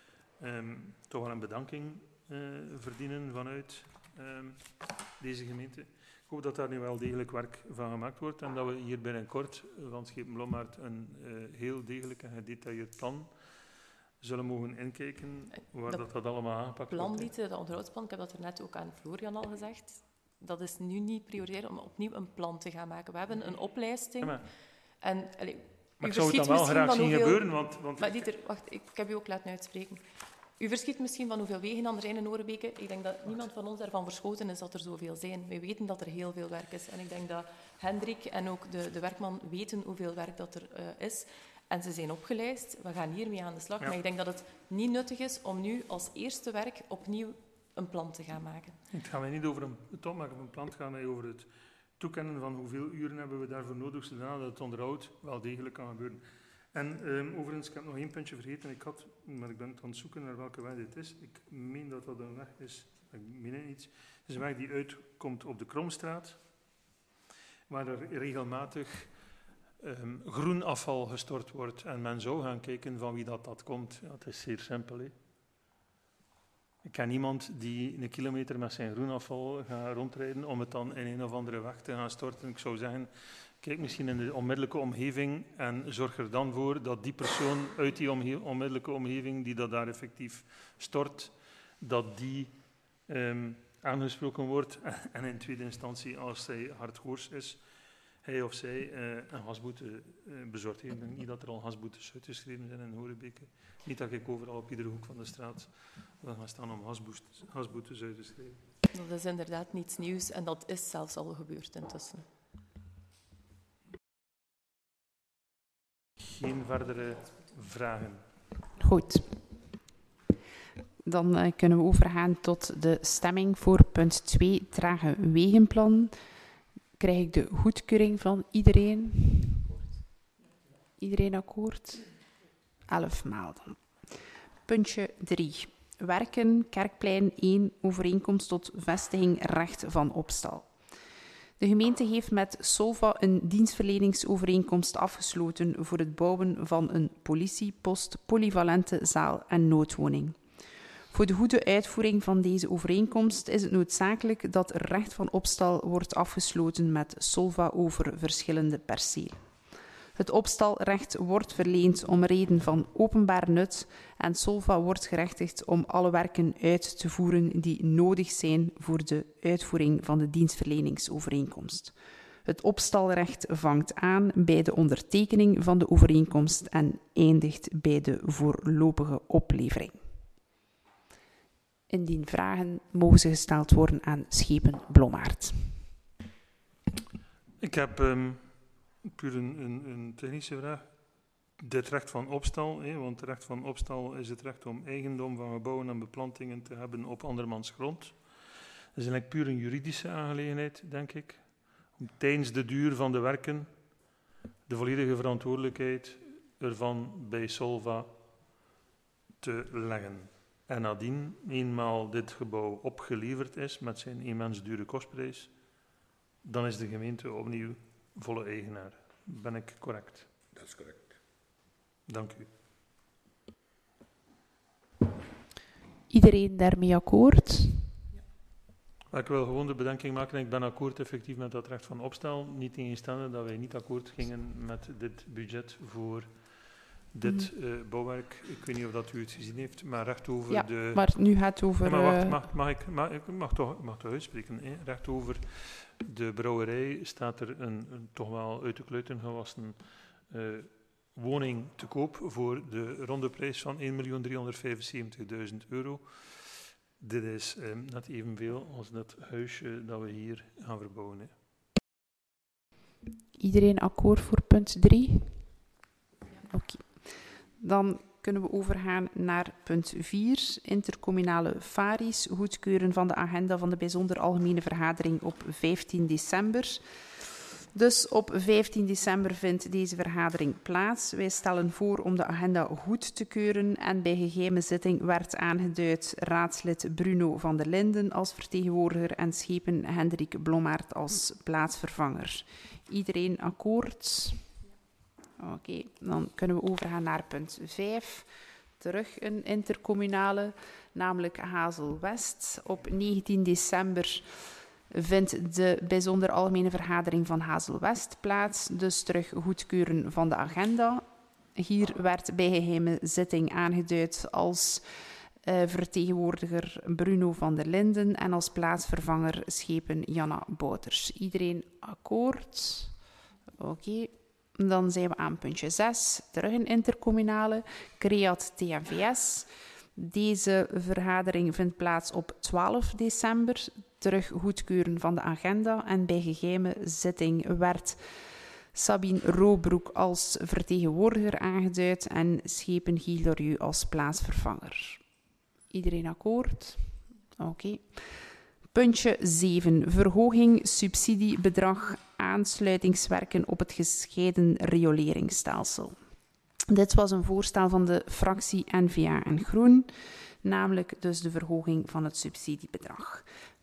[SPEAKER 2] um, toch wel een bedanking uh, verdienen vanuit um, deze gemeente. Ik hoop dat daar nu wel degelijk werk van gemaakt wordt en dat we hier binnenkort van Schepen Blommaert een uh, heel degelijk en gedetailleerd plan zullen mogen inkijken, waar dat, dat, dat allemaal aangepakt
[SPEAKER 5] plan
[SPEAKER 2] wordt.
[SPEAKER 5] Niet, dat onderhoudsplan, ik heb dat er net ook aan Florian al gezegd, dat is nu niet prioritair om opnieuw een plan te gaan maken. We hebben een oplijsting. Ja, maar
[SPEAKER 2] en,
[SPEAKER 5] allee,
[SPEAKER 2] maar ik zou het dan wel graag zien hoeveel... gebeuren. Want, want
[SPEAKER 5] maar Dieter, wacht, ik, ik heb u ook laten uitspreken. U verschiet misschien van hoeveel wegen er zijn in Orebeke. Ik denk dat wacht. niemand van ons daarvan verschoten is dat er zoveel zijn. Wij weten dat er heel veel werk is. En ik denk dat Hendrik en ook de, de werkman weten hoeveel werk dat er uh, is. En ze zijn opgelijst. We gaan hiermee aan de slag. Ja. Maar ik denk dat het niet nuttig is om nu als eerste werk opnieuw een plan te gaan maken.
[SPEAKER 2] Het gaat mij niet over een, het opmaken van een plan, het gaat mij over het toekennen van hoeveel uren hebben we daarvoor nodig, zodat het onderhoud wel degelijk kan gebeuren. En um, overigens, ik heb nog één puntje vergeten, ik had, maar ik ben aan het zoeken naar welke weg dit is. Ik meen dat dat een weg is, ik meen het niet. Het is een weg die uitkomt op de Kromstraat, waar er regelmatig um, groen afval gestort wordt. En men zou gaan kijken van wie dat, dat komt. Ja, het is zeer simpel. Hè. Ik ken iemand die een kilometer met zijn groenafval gaat rondrijden om het dan in een of andere weg te gaan storten. Ik zou zeggen, kijk misschien in de onmiddellijke omgeving en zorg er dan voor dat die persoon uit die omge- onmiddellijke omgeving die dat daar effectief stort, dat die um, aangesproken wordt en in tweede instantie, als zij hardhoors is, hij of zij uh, een gasboete uh, bezorgt. Ik denk niet dat er al gasboetes uitgeschreven zijn in Horebeke. Niet dat ik overal op iedere hoek van de straat wil gaan staan om gasboetes, gasboetes uit te schrijven.
[SPEAKER 5] Dat is inderdaad niets nieuws en dat is zelfs al gebeurd intussen.
[SPEAKER 2] Geen verdere vragen.
[SPEAKER 1] Goed. Dan uh, kunnen we overgaan tot de stemming voor punt twee, trage wegenplan. Krijg ik de goedkeuring van iedereen? Iedereen akkoord? Elf maal dan. Puntje drie. Werken, Kerkplein één, overeenkomst tot vestiging recht van opstal. De gemeente heeft met Solva een dienstverleningsovereenkomst afgesloten voor het bouwen van een politiepost, polyvalente zaal en noodwoning. Voor de goede uitvoering van deze overeenkomst is het noodzakelijk dat er recht van opstal wordt afgesloten met Solva over verschillende percelen. Het opstalrecht wordt verleend om reden van openbaar nut en Solva wordt gerechtigd om alle werken uit te voeren die nodig zijn voor de uitvoering van de dienstverleningsovereenkomst. Het opstalrecht vangt aan bij de ondertekening van de overeenkomst en eindigt bij de voorlopige oplevering. Indien vragen, mogen ze gesteld worden aan Schepen Blommaert.
[SPEAKER 2] Ik heb um, puur een, een, een technische vraag. Dit recht van opstal, hè, want het recht van opstal is het recht om eigendom van gebouwen en beplantingen te hebben op andermans grond. Dat is eigenlijk puur een juridische aangelegenheid, denk ik. Om tijdens de duur van de werken de volledige verantwoordelijkheid ervan bij Solva te leggen. En nadien, eenmaal dit gebouw opgeleverd is met zijn immens dure kostprijs, dan is de gemeente opnieuw volle eigenaar. Ben ik correct?
[SPEAKER 6] Dat is correct.
[SPEAKER 2] Dank u.
[SPEAKER 1] Iedereen daarmee akkoord?
[SPEAKER 2] Ja. Ik wil gewoon de bedenking maken, ik ben akkoord effectief met dat recht van opstel, niet tegenstaande dat wij niet akkoord gingen met dit budget voor dit uh, bouwwerk. Ik weet niet of dat u het gezien heeft, maar recht over
[SPEAKER 1] ja,
[SPEAKER 2] de...
[SPEAKER 1] maar nu gaat het over...
[SPEAKER 2] Ja, maar wacht,
[SPEAKER 1] uh...
[SPEAKER 2] mag, mag ik, mag, ik mag toch, mag toch uitspreken. Hè? Recht over de brouwerij staat er een, een toch wel uit de kluiten gewassen uh, woning te koop voor de ronde prijs van één miljoen driehonderdvijfenzeventigduizend euro. Dit is um, net evenveel als dat huisje dat we hier gaan verbouwen. Hè.
[SPEAKER 1] Iedereen akkoord voor punt drie? Oké. Okay. Dan kunnen we overgaan naar punt vier, intercommunale faries, goedkeuren van de agenda van de bijzonder algemene vergadering op vijftien december. Dus op vijftien december vindt deze vergadering plaats. Wij stellen voor om de agenda goed te keuren en bij geheime zitting werd aangeduid raadslid Bruno van der Linden als vertegenwoordiger en Schepen Hendrik Blommaert als plaatsvervanger. Iedereen akkoord? Oké, okay, dan kunnen we overgaan naar punt vijf. Terug een intercommunale, namelijk Hazel-West. Op negentien december vindt de bijzonder algemene vergadering van Hazel-West plaats. Dus terug goedkeuren van de agenda. Hier werd bij geheime zitting aangeduid als uh, vertegenwoordiger Bruno van der Linden en als plaatsvervanger Schepen Janna Bouters. Iedereen akkoord? Oké. Okay. Dan zijn we aan puntje zes, terug een intercommunale, Creat T N V S. Deze vergadering vindt plaats op twaalf december, terug goedkeuren van de agenda. En bij geheime zitting werd Sabine Roobroek als vertegenwoordiger aangeduid en Schepen Guy Lorieux als plaatsvervanger. Iedereen akkoord? Oké. Okay. Puntje zeven. Verhoging subsidiebedrag aansluitingswerken op het gescheiden rioleringsstelsel. Dit was een voorstel van de fractie N V A en Groen, namelijk dus de verhoging van het subsidiebedrag.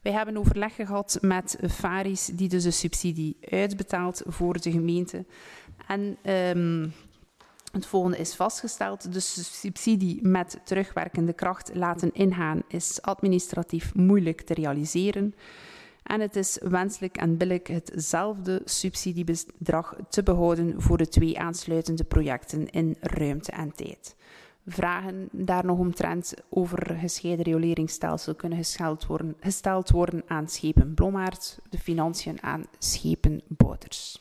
[SPEAKER 1] Wij hebben overleg gehad met Faris, die dus de subsidie uitbetaalt voor de gemeente. En um, het volgende is vastgesteld. Dus de subsidie met terugwerkende kracht laten ingaan is administratief moeilijk te realiseren. En het is wenselijk en billijk hetzelfde subsidiebedrag te behouden voor de twee aansluitende projecten in ruimte en tijd. Vragen daar nog omtrent over gescheiden rioleringsstelsel kunnen gesteld worden, gesteld worden aan Schepen Blommaert, de financiën aan Schepen Bouters.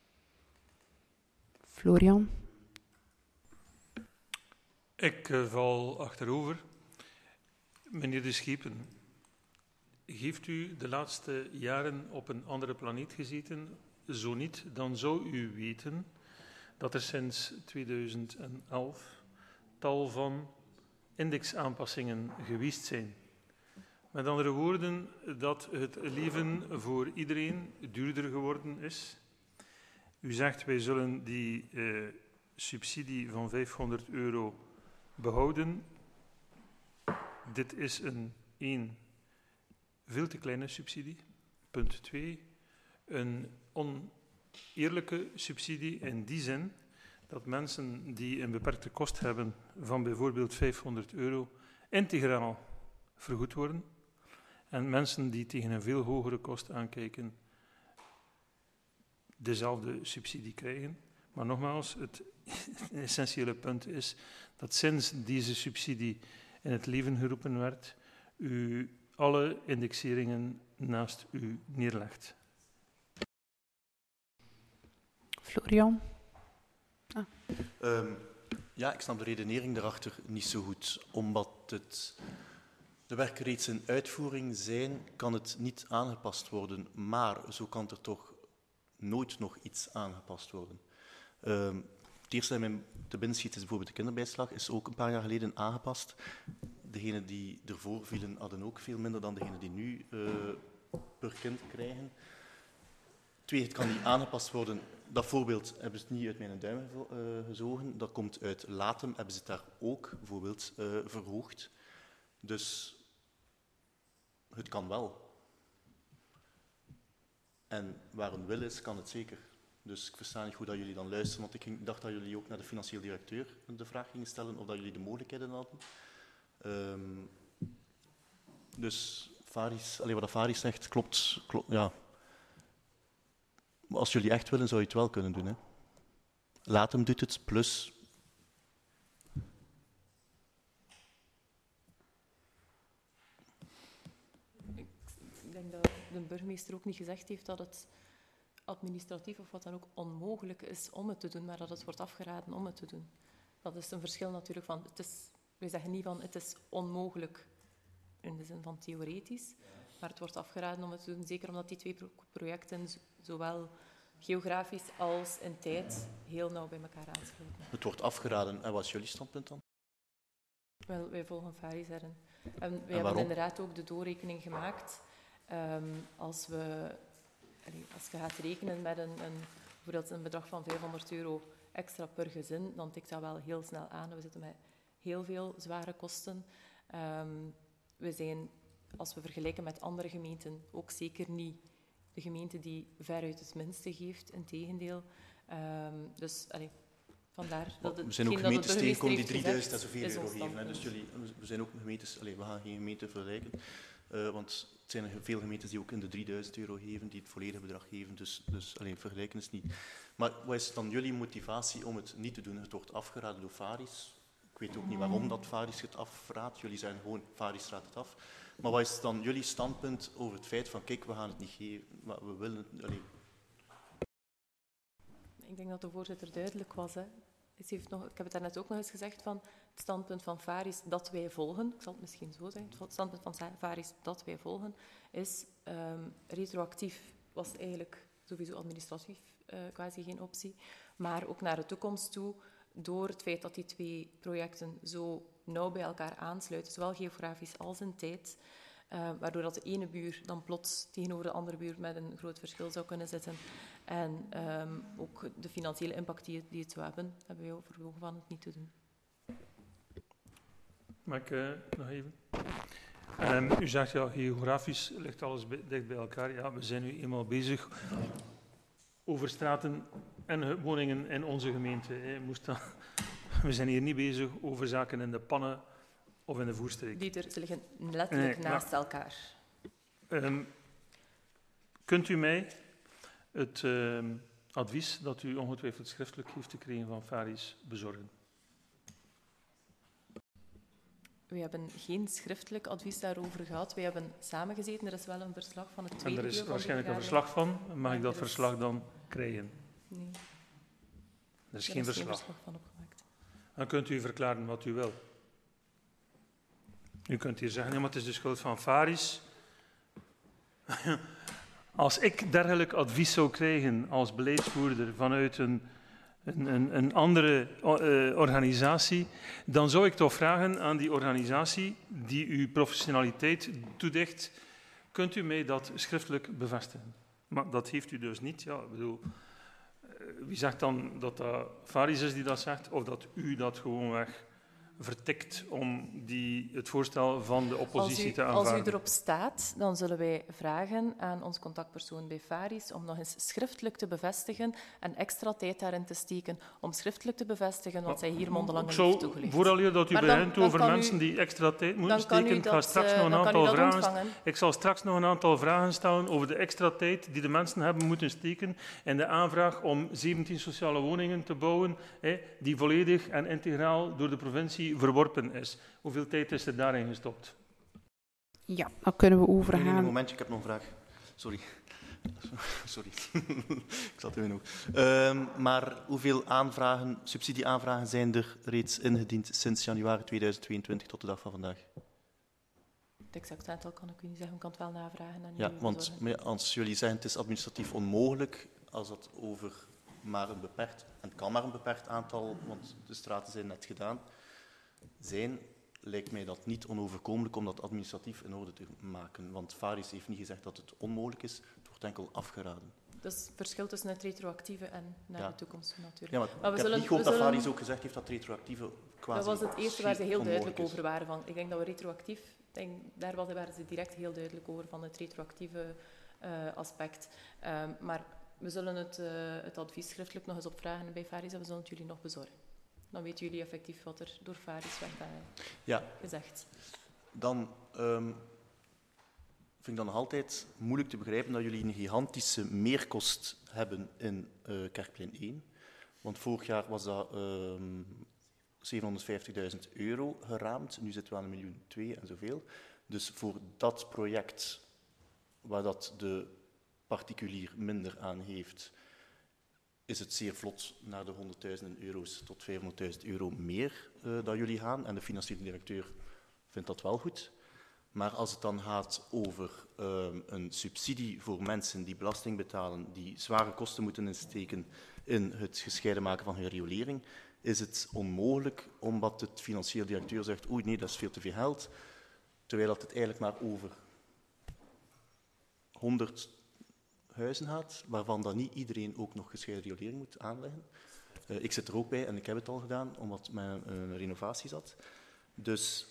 [SPEAKER 1] Florian?
[SPEAKER 2] Ik uh, val achterover. Meneer de Schepen, heeft u de laatste jaren op een andere planeet gezeten? Zo niet, dan zou u weten dat er sinds tweeduizend elf tal van indexaanpassingen geweest zijn. Met andere woorden, dat het leven voor iedereen duurder geworden is. U zegt, wij zullen die uh, subsidie van vijfhonderd euro behouden. Dit is een één, veel te kleine subsidie. Punt twee, een oneerlijke subsidie in die zin dat mensen die een beperkte kost hebben van bijvoorbeeld vijfhonderd euro integraal vergoed worden en mensen die tegen een veel hogere kost aankijken dezelfde subsidie krijgen. Maar nogmaals, het essentiële punt is dat sinds deze subsidie in het leven geroepen werd, u alle indexeringen naast u neerlegt.
[SPEAKER 1] Florian?
[SPEAKER 4] Ah. Um, ja, ik snap de redenering daarachter niet zo goed. Omdat het, de werken reeds in uitvoering zijn, kan het niet aangepast worden. Maar zo kan er toch nooit nog iets aangepast worden. Um, het eerste dat mij te binnen schiet is bijvoorbeeld de kinderbijslag, is ook een paar jaar geleden aangepast. Degenen die ervoor vielen hadden ook veel minder dan degenen die nu uh, per kind krijgen. Twee, het kan niet aangepast worden. Dat voorbeeld hebben ze niet uit mijn duim uh, gezogen. Dat komt uit Latem, hebben ze het daar ook bijvoorbeeld uh, verhoogd. Dus het kan wel. En waar een wil is, kan het zeker. Dus ik versta niet goed dat jullie dan luisteren, want ik ging, dacht dat jullie ook naar de financieel directeur de vraag gingen stellen of dat jullie de mogelijkheden hadden. Um, dus Faris, allee, wat Faris zegt, klopt, klopt, ja. Als jullie echt willen, zou je het wel kunnen doen. Hè. Latem doet het, plus.
[SPEAKER 5] Ik denk dat de burgemeester ook niet gezegd heeft dat het administratief of wat dan ook onmogelijk is om het te doen, maar dat het wordt afgeraden om het te doen. Dat is een verschil natuurlijk van, het is, wij zeggen niet van het is onmogelijk in de zin van theoretisch, maar het wordt afgeraden om het te doen, zeker omdat die twee pro- projecten zowel geografisch als in tijd heel nauw bij elkaar aansluiten.
[SPEAKER 4] Het wordt afgeraden. En wat is jullie standpunt dan?
[SPEAKER 5] Wel, wij volgen Faris erin. En wij
[SPEAKER 4] en
[SPEAKER 5] hebben
[SPEAKER 4] waarom?
[SPEAKER 5] inderdaad ook de doorrekening gemaakt. Um, als, we, allee, als je gaat rekenen met een, een, bijvoorbeeld een bedrag van vijfhonderd euro extra per gezin, dan tikt dat wel heel snel aan. We zitten met heel veel zware kosten. Um, we zijn, als we vergelijken met andere gemeenten, ook zeker niet de gemeente die veruit het minste geeft, integendeel. Um, dus, allee, vandaar dat het,
[SPEAKER 4] we zijn ook
[SPEAKER 5] dat
[SPEAKER 4] gemeentes tegenkomen die
[SPEAKER 5] gezegd,
[SPEAKER 4] drieduizend en zoveel euro
[SPEAKER 5] ons
[SPEAKER 4] geven. Hè. Dus jullie, we zijn ook gemeentes, allez, we gaan geen gemeenten vergelijken, uh, want het zijn er veel gemeentes die ook in de drieduizend euro geven, die het volledige bedrag geven, dus, dus allez, vergelijken is niet. Maar wat is dan jullie motivatie om het niet te doen? Het wordt afgeraden door Faris. Ik weet ook niet waarom dat Faris het afraadt. Jullie zijn gewoon, Faris raadt het af. Maar wat is dan jullie standpunt over het feit van, kijk, we gaan het niet geven, maar we willen het... Allez.
[SPEAKER 5] Ik denk dat de voorzitter duidelijk was. Hè. Het heeft nog, ik heb het daarnet ook nog eens gezegd van het standpunt van Faris dat wij volgen, ik zal het misschien zo zeggen, het standpunt van Faris dat wij volgen, is um, retroactief was eigenlijk sowieso administratief uh, quasi geen optie, maar ook naar de toekomst toe, door het feit dat die twee projecten zo nauw bij elkaar aansluiten, zowel geografisch als in tijd, uh, waardoor dat de ene buur dan plots tegenover de andere buur met een groot verschil zou kunnen zitten. En um, ook de financiële impact die, die het zou hebben, hebben wij overwogen van het niet te doen.
[SPEAKER 2] Mag ik uh, nog even? Um, u zegt, ja, geografisch ligt alles bij, dicht bij elkaar. Ja, we zijn nu eenmaal bezig over straten en woningen in onze gemeente. Hè. Moest dat, we zijn hier niet bezig over zaken in de pannen of in de voerstreek.
[SPEAKER 5] Die er, ze liggen letterlijk nee, naast
[SPEAKER 2] maar,
[SPEAKER 5] elkaar.
[SPEAKER 2] Um, kunt u mij het um, advies dat u ongetwijfeld schriftelijk heeft gekregen van Faris bezorgen?
[SPEAKER 5] We hebben geen schriftelijk advies daarover gehad. We hebben samengezeten. Er is wel een verslag van het tweede
[SPEAKER 2] En er is
[SPEAKER 5] deel
[SPEAKER 2] waarschijnlijk
[SPEAKER 5] van
[SPEAKER 2] een verslag van. Mag ja, ik dat
[SPEAKER 5] is...
[SPEAKER 2] verslag dan krijgen?
[SPEAKER 5] Nee.
[SPEAKER 2] Er is
[SPEAKER 5] er
[SPEAKER 2] geen
[SPEAKER 5] is
[SPEAKER 2] verslag.
[SPEAKER 5] geen verslag van opgemaakt.
[SPEAKER 2] Dan kunt u verklaren wat u wil. U kunt hier zeggen, ja, maar het is de schuld van Faris. Als ik dergelijk advies zou krijgen als beleidsvoerder vanuit een, een, een, een andere uh, organisatie, dan zou ik toch vragen aan die organisatie die uw professionaliteit toedicht, kunt u mij dat schriftelijk bevestigen? Maar dat heeft u dus niet. Ja, ik bedoel, uh, wie zegt dan dat dat Faris is die dat zegt, of dat u dat gewoonweg vertikt om die, het voorstel van de oppositie
[SPEAKER 5] als u,
[SPEAKER 2] te aanvaarden?
[SPEAKER 5] Als u erop staat, dan zullen wij vragen aan ons contactpersoon bij Faris om nog eens schriftelijk te bevestigen en extra tijd daarin te steken om schriftelijk te bevestigen wat zij hier mondelang heeft toegelicht.
[SPEAKER 2] Vooral dat u
[SPEAKER 5] maar
[SPEAKER 2] begint
[SPEAKER 5] dan,
[SPEAKER 2] over
[SPEAKER 5] dan
[SPEAKER 2] mensen
[SPEAKER 5] u,
[SPEAKER 2] die extra tijd moeten steken, ik
[SPEAKER 5] dat,
[SPEAKER 2] ga straks nog een
[SPEAKER 5] uh,
[SPEAKER 2] aantal vragen
[SPEAKER 5] ontvangen.
[SPEAKER 2] Ik zal straks nog een aantal vragen stellen over de extra tijd die de mensen hebben moeten steken in de aanvraag om zeventien sociale woningen te bouwen, hè, die volledig en integraal door de provincie verworpen is. Hoeveel tijd is er daarin gestopt?
[SPEAKER 1] Ja, dan kunnen we overgaan.
[SPEAKER 4] Nee, nee, een momentje, ik heb nog een vraag. Sorry. Sorry. Ik zat er nog. Um, maar hoeveel aanvragen, subsidieaanvragen zijn er reeds ingediend sinds januari tweeduizend tweeëntwintig tot de dag van vandaag?
[SPEAKER 5] Het exacte aantal kan ik u niet zeggen, ik kan het wel navragen. En
[SPEAKER 4] ja, want als jullie zeggen het is administratief onmogelijk, als dat over maar een beperkt, en het kan maar een beperkt aantal, want de straten zijn net gedaan, zijn, lijkt mij dat niet onoverkomelijk om dat administratief in orde te maken. Want Faris heeft niet gezegd dat het onmogelijk is, het wordt enkel afgeraden.
[SPEAKER 5] Dat is het verschil tussen het retroactieve en naar
[SPEAKER 4] ja.
[SPEAKER 5] de toekomst natuurlijk.
[SPEAKER 4] Ja, maar
[SPEAKER 5] maar
[SPEAKER 4] ik
[SPEAKER 5] we
[SPEAKER 4] heb
[SPEAKER 5] zullen,
[SPEAKER 4] niet gehoord dat
[SPEAKER 5] zullen...
[SPEAKER 4] Faris ook gezegd heeft dat retroactieve quasi
[SPEAKER 5] Dat was het eerste waar ze heel duidelijk
[SPEAKER 4] is.
[SPEAKER 5] over waren. Van. Ik denk dat we retroactief, denk, daar waren ze direct heel duidelijk over van het retroactieve uh, aspect. Um, maar we zullen het, uh, het advies schriftelijk nog eens opvragen bij Faris en we zullen het jullie nog bezorgen. Dan weten jullie effectief wat er door Faris werd uh,
[SPEAKER 4] ja.
[SPEAKER 5] gezegd.
[SPEAKER 4] Dan um, vind ik dan nog altijd moeilijk te begrijpen dat jullie een gigantische meerkost hebben in uh, Kerkplein één. Want vorig jaar was dat um, zevenhonderdvijftigduizend euro geraamd. Nu zitten we aan een miljoen twee en zoveel. Dus voor dat project, waar dat de particulier minder aan heeft, is het zeer vlot naar de honderdduizenden euro's tot vijfhonderdduizend euro meer uh, dat jullie gaan. En de financiële directeur vindt dat wel goed. Maar als het dan gaat over uh, een subsidie voor mensen die belasting betalen, die zware kosten moeten insteken in het gescheiden maken van hun riolering, is het onmogelijk omdat het financiële directeur zegt oei nee, dat is veel te veel geld, terwijl het eigenlijk maar over honderd huizen gaat, waarvan dan niet iedereen ook nog gescheiden riolering moet aanleggen. Uh, ik zit er ook bij en ik heb het al gedaan, omdat mijn uh, renovatie zat. Dus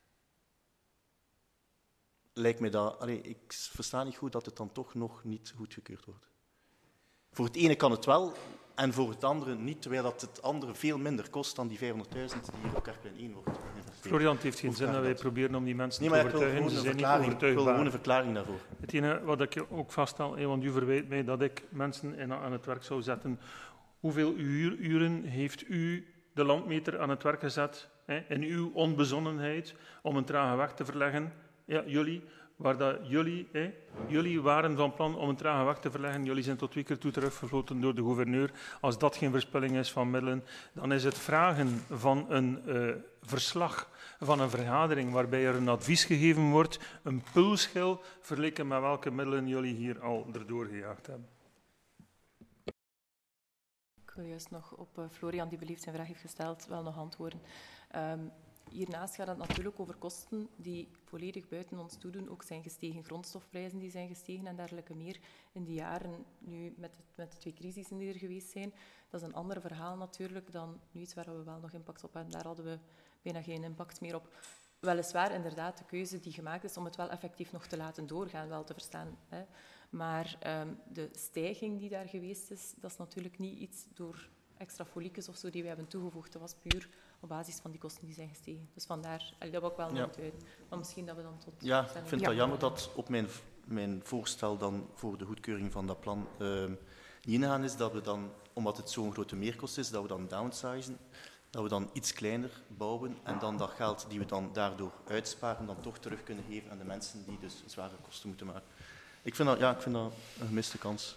[SPEAKER 4] lijkt mij dat... Allee, ik versta niet goed dat het dan toch nog niet goedgekeurd wordt. Voor het ene kan het wel, en voor het andere niet, terwijl dat het andere veel minder kost dan die vijfhonderdduizend die hier op Kerkplein één wordt geïnvesteerd.
[SPEAKER 2] Florian, het heeft geen zin dat wij proberen om die mensen
[SPEAKER 4] nee,
[SPEAKER 2] te
[SPEAKER 4] maar
[SPEAKER 2] overtuigen. Ze zijn niet overtuigbaar.
[SPEAKER 4] Ik wil gewoon een verklaring daarvoor.
[SPEAKER 2] Het ene wat ik ook vaststel, want u verwijt mij dat ik mensen in, aan het werk zou zetten. Hoeveel uur, uren heeft u de landmeter aan het werk gezet, hè, in uw onbezonnenheid, om een trage weg te verleggen? Ja, jullie, waar dat jullie, hè, jullie waren van plan om een trage weg te verleggen. Jullie zijn tot twee keer toe teruggefloten door de gouverneur. Als dat geen verspilling is van middelen, dan is het vragen van een uh, verslag van een vergadering waarbij er een advies gegeven wordt, een pulsschil vergeleken met welke middelen jullie hier al erdoor gejaagd hebben.
[SPEAKER 5] Ik wil juist nog op uh, Florian, die beliefd zijn vraag heeft gesteld, wel nog antwoorden. Um, Hiernaast gaat het natuurlijk over kosten die volledig buiten ons toedoen. Ook zijn gestegen grondstofprijzen die zijn gestegen en dergelijke meer in die jaren nu met, het, met de twee crisissen die er geweest zijn. Dat is een ander verhaal natuurlijk dan nu iets waar we wel nog impact op hebben. Daar hadden we bijna geen impact meer op. weliswaar inderdaad de keuze die gemaakt is om het wel effectief nog te laten doorgaan, wel te verstaan. Hè. Maar um, de stijging die daar geweest is, dat is natuurlijk niet iets door extra foliekjes of zo die we hebben toegevoegd. Dat was puur op basis van die kosten die zijn gestegen. Dus vandaar, allee, dat wil ik wel
[SPEAKER 4] ja.
[SPEAKER 5] nooit uit. Maar misschien dat we dan tot...
[SPEAKER 4] Ja, ik vind het ja. jammer dat op mijn, mijn voorstel dan voor de goedkeuring van dat plan uh, niet ingegaan is, dat we dan, omdat het zo'n grote meerkost is, dat we dan downsizen, dat we dan iets kleiner bouwen en dan dat geld die we dan daardoor uitsparen, dan toch terug kunnen geven aan de mensen die dus zware kosten moeten maken. Ik vind dat, ja, ik vind dat een gemiste kans.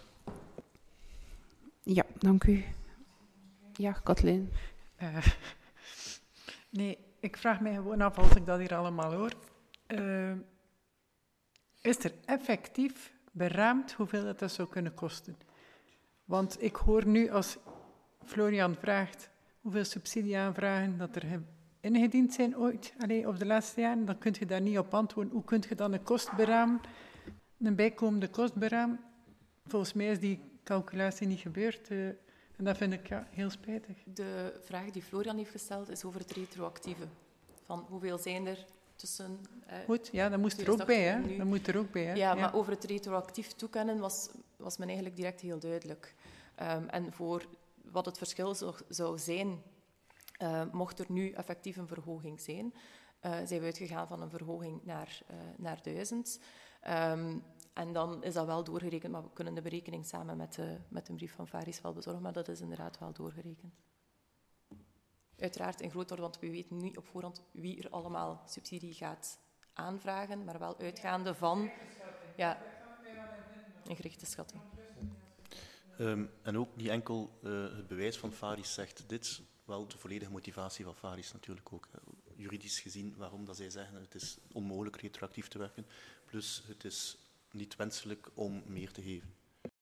[SPEAKER 1] Ja, dank u. Ja, Kathleen.
[SPEAKER 7] Uh, nee, ik vraag mij gewoon af, als ik dat hier allemaal hoor, uh, is er effectief beraamd hoeveel het dat zou kunnen kosten? Want ik hoor nu, als Florian vraagt hoeveel subsidieaanvragen dat er ingediend zijn ooit, allee, op de laatste jaren, dan kun je daar niet op antwoorden. Hoe kun je dan een kost beramen, een bijkomende kost beramen? Volgens mij is die calculatie niet gebeurd. Uh, En dat vind ik ja, heel spijtig.
[SPEAKER 5] De vraag die Florian heeft gesteld is over het retroactieve. Van hoeveel zijn er tussen... Eh,
[SPEAKER 7] Goed, ja, dat moest er ook bij. Hè? Dat moet er ook bij hè?
[SPEAKER 5] Ja,
[SPEAKER 7] ja,
[SPEAKER 5] maar over het retroactief toekennen was, was men eigenlijk direct heel duidelijk. Um, en voor wat het verschil zou, zou zijn, uh, mocht er nu effectief een verhoging zijn, uh, zijn we uitgegaan van een verhoging naar, uh, naar duizend. Um, En dan is dat wel doorgerekend, maar we kunnen de berekening samen met, de, met een brief van Faris wel bezorgen, maar dat is inderdaad wel doorgerekend. Uiteraard in groot orde, want we weten niet op voorhand wie er allemaal subsidie gaat aanvragen, maar wel uitgaande van ja, een gerichte schatting.
[SPEAKER 4] Um, en ook niet enkel uh, het bewijs van Faris zegt dit, wel de volledige motivatie van Faris natuurlijk ook. Uh, juridisch gezien, waarom dat zij zeggen het is onmogelijk retroactief te werken, plus het is niet wenselijk om meer te geven.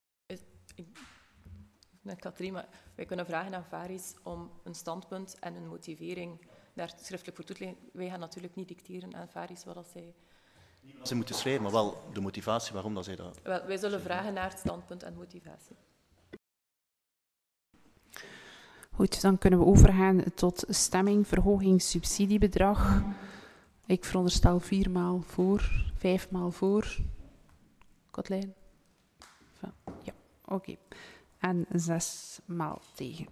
[SPEAKER 5] Met Katrien, maar wij kunnen vragen aan Faris om een standpunt en een motivering daar schriftelijk voor toe te leggen. Wij gaan natuurlijk niet dicteren aan Faris wat dat zij...
[SPEAKER 4] Ze moeten schrijven, maar wel de motivatie waarom dat zij dat...
[SPEAKER 5] Wel, wij zullen vragen naar het standpunt en motivatie.
[SPEAKER 1] Goed, dan kunnen we overgaan tot stemming, verhoging, subsidiebedrag. Ik veronderstel vier maal voor, vijf maal voor... Kathleen? Ja, oké. Okay. En zes maal tegen.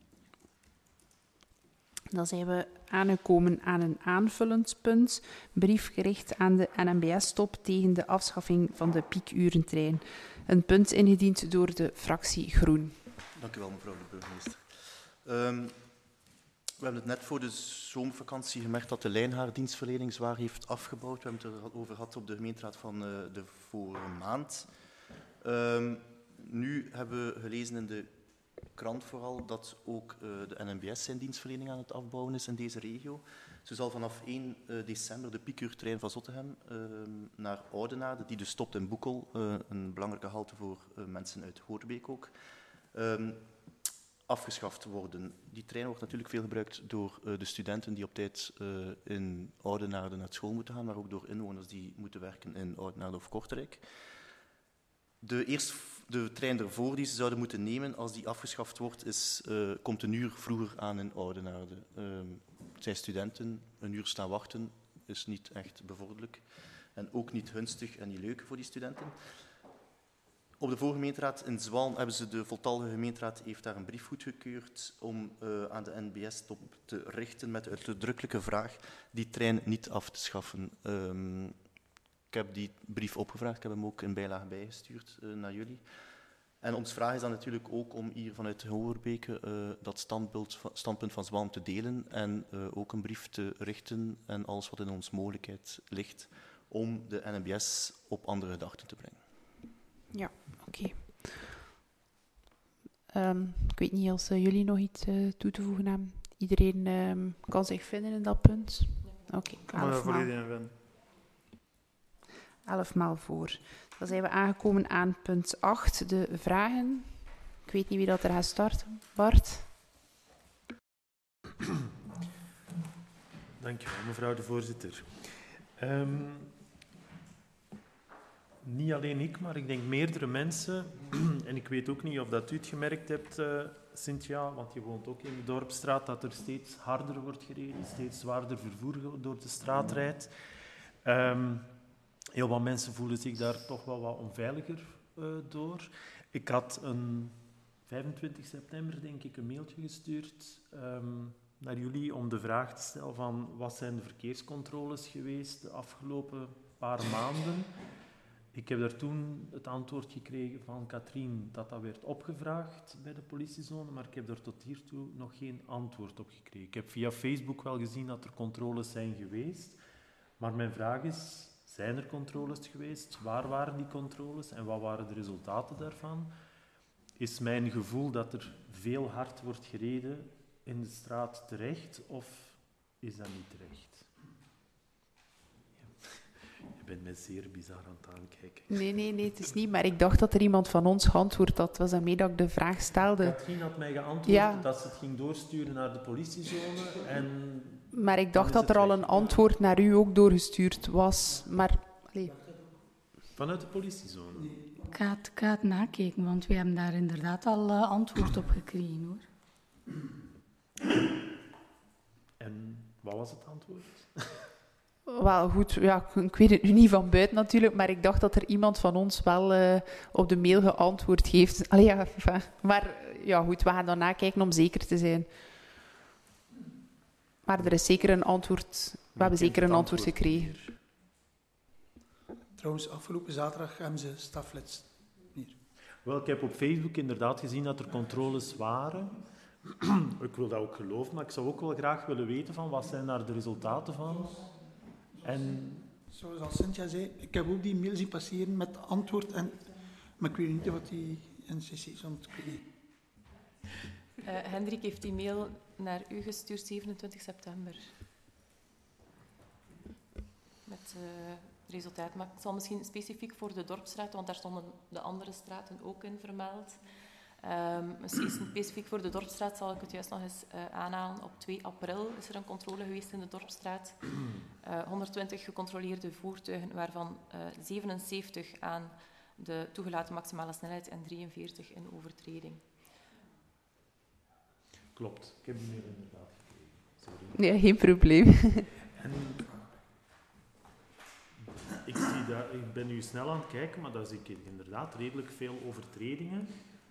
[SPEAKER 1] Dan zijn we aangekomen aan een aanvullend punt. Brief gericht aan de N M B S-top tegen de afschaffing van de piekuurentrein. Een punt ingediend door de fractie Groen.
[SPEAKER 4] Dank u wel, mevrouw de burgemeester. Um, we hebben het net voor de zomervakantie gemerkt dat de lijn haar dienstverlening zwaar heeft afgebouwd. We hebben het erover gehad op de gemeenteraad van uh, de vorige maand. Um, nu hebben we gelezen in de krant vooral dat ook uh, de N M B S zijn dienstverlening aan het afbouwen is in deze regio. Ze zal vanaf één december de piekuurtrein van Zottegem uh, naar Oudenaarde, die dus stopt in Boekel, uh, een belangrijke halte voor uh, mensen uit Hoorbeek ook, um, afgeschaft worden. Die trein wordt natuurlijk veel gebruikt door uh, de studenten die op tijd uh, in Oudenaarde naar school moeten gaan, maar ook door inwoners die moeten werken in Oudenaarde of Kortrijk. De, eerst, de trein ervoor die ze zouden moeten nemen als die afgeschaft wordt, is, uh, komt een uur vroeger aan in Oudenaarde. Uh, het zijn studenten, een uur staan wachten is niet echt bevorderlijk en ook niet gunstig en niet leuk voor die studenten. Op de vorige gemeenteraad in Zwalm hebben ze, de voltallige gemeenteraad heeft daar een brief goedgekeurd om uh, aan de N B S-top te richten met de uitdrukkelijke vraag die trein niet af te schaffen. Um, ik heb die brief opgevraagd, ik heb hem ook in bijlage bijgestuurd uh, naar jullie. En ons vraag is dan natuurlijk ook om hier vanuit Hoorbeek uh, dat standpunt, standpunt van Zwalm te delen en uh, ook een brief te richten en alles wat in ons mogelijkheid ligt om de N B S op andere gedachten te brengen.
[SPEAKER 1] Ja, oké. Okay. Um, ik weet niet of uh, jullie nog iets uh, toe te voegen hebben. Iedereen um, kan zich vinden in dat punt. Oké, okay, elf maal. Elf maal voor. Dan zijn we aangekomen aan punt acht, de vragen. Ik weet niet wie dat er gaat starten. Bart?
[SPEAKER 8] Dank je wel, mevrouw de voorzitter. Um, Niet alleen ik, maar ik denk meerdere mensen en ik weet ook niet of dat u het gemerkt hebt, uh, Cynthia, want je woont ook in de Dorpsstraat, dat er steeds harder wordt gereden, steeds zwaarder vervoer door de straat rijdt. Um, heel wat mensen voelen zich daar toch wel wat onveiliger uh, door. Ik had een vijfentwintig september, denk ik, een mailtje gestuurd um, naar jullie om de vraag te stellen van wat zijn de verkeerscontroles geweest de afgelopen paar maanden. Ik heb daar toen het antwoord gekregen van Katrien dat dat werd opgevraagd bij de politiezone, maar ik heb daar tot hiertoe nog geen antwoord op gekregen. Ik heb via Facebook wel gezien dat er controles zijn geweest, maar mijn vraag is, zijn er controles geweest? Waar waren die controles en wat waren de resultaten daarvan? Is mijn gevoel dat er veel hard wordt gereden in de straat terecht of is dat niet terecht? Je bent mij zeer bizar aan het aankijken.
[SPEAKER 1] Nee, nee, nee, het is niet. Maar ik dacht dat er iemand van ons geantwoord had. Het was daarmee dat ik de vraag stelde.
[SPEAKER 8] Katrien had mij geantwoord
[SPEAKER 1] ja.
[SPEAKER 8] dat ze het ging doorsturen naar de politiezone. En
[SPEAKER 1] maar ik dacht dat er al een antwoord naar u ook doorgestuurd was. Maar, allez.
[SPEAKER 8] Vanuit de politiezone?
[SPEAKER 3] Ik ga het, ik ga het nakijken, want we hebben daar inderdaad al uh, antwoord op gekregen, hoor.
[SPEAKER 8] En wat was het antwoord?
[SPEAKER 1] Wel goed, ja, ik weet het nu niet van buiten natuurlijk, maar ik dacht dat er iemand van ons wel uh, op de mail geantwoord heeft. Allee, ja, enfin, maar ja, goed, we gaan dan nakijken om zeker te zijn. Maar er is zeker een antwoord, we hebben zeker een antwoord gekregen. Hier.
[SPEAKER 9] Trouwens, afgelopen zaterdag hebben ze staflets hier.
[SPEAKER 8] Wel, ik heb op Facebook inderdaad gezien dat er controles waren. Ik wil dat ook geloven, maar ik zou ook wel graag willen weten van wat zijn daar de resultaten van. En...
[SPEAKER 9] Zoals Cynthia zei, ik heb ook die mail zien passeren met antwoord, en, maar ik weet niet wat die N C C stond. Uh,
[SPEAKER 5] Hendrik heeft die mail naar u gestuurd, zevenentwintig september. Met uh, resultaat. Maar het zal misschien specifiek voor de Dorpsstraat, want daar stonden de andere straten ook in vermeld. Um, misschien specifiek voor de Dorpsstraat zal ik het juist nog eens uh, aanhalen. Op twee april is er een controle geweest in de Dorpsstraat. Uh, honderdtwintig gecontroleerde voertuigen, waarvan uh, zevenenzeventig aan de toegelaten maximale snelheid en drieënveertig in overtreding.
[SPEAKER 8] Klopt, ik heb die mail inderdaad gekregen. Sorry.
[SPEAKER 1] Nee, geen probleem.
[SPEAKER 8] En ik, zie dat, ik ben nu snel aan het kijken, maar daar zie ik inderdaad redelijk veel overtredingen.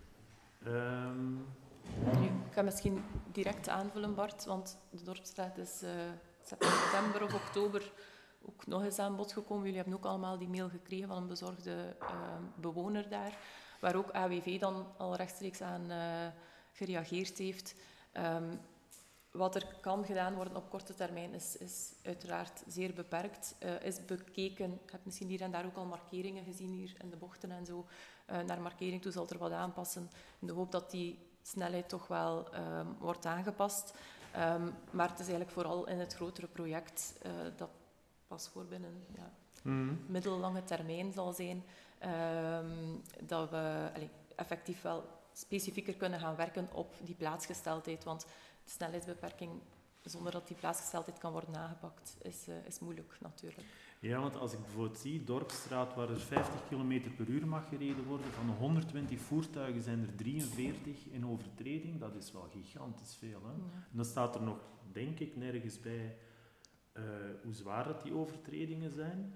[SPEAKER 8] Um...
[SPEAKER 5] Nu, ik ga misschien direct aanvullen, Bart, want de Dorpsstraat is uh, september of oktober ook nog eens aan bod gekomen. Jullie hebben ook allemaal die mail gekregen van een bezorgde uh, bewoner daar, waar ook A W V dan al rechtstreeks aan uh, gereageerd heeft. Um, wat er kan gedaan worden op korte termijn is, is uiteraard zeer beperkt. Uh, is bekeken, ik heb misschien hier en daar ook al markeringen gezien hier in de bochten en zo. Uh, naar markering toe zal er wat aanpassen, in de hoop dat die snelheid toch wel um, wordt aangepast. Um, maar het is eigenlijk vooral in het grotere project uh, dat pas voor binnen ja, mm-hmm. middellange termijn zal zijn, um, dat we allee, effectief wel specifieker kunnen gaan werken op die plaatsgesteldheid. Want de snelheidsbeperking, zonder dat die plaatsgesteldheid kan worden aangepakt, is, uh, is moeilijk natuurlijk.
[SPEAKER 8] Ja, want als ik bijvoorbeeld zie, Dorpsstraat, waar er vijftig kilometer per uur mag gereden worden, van de honderdtwintig voertuigen zijn er drieënveertig in overtreding. Dat is wel gigantisch veel. Hè? Ja. En dan staat er nog, denk ik, nergens bij uh, hoe zwaar dat die overtredingen zijn.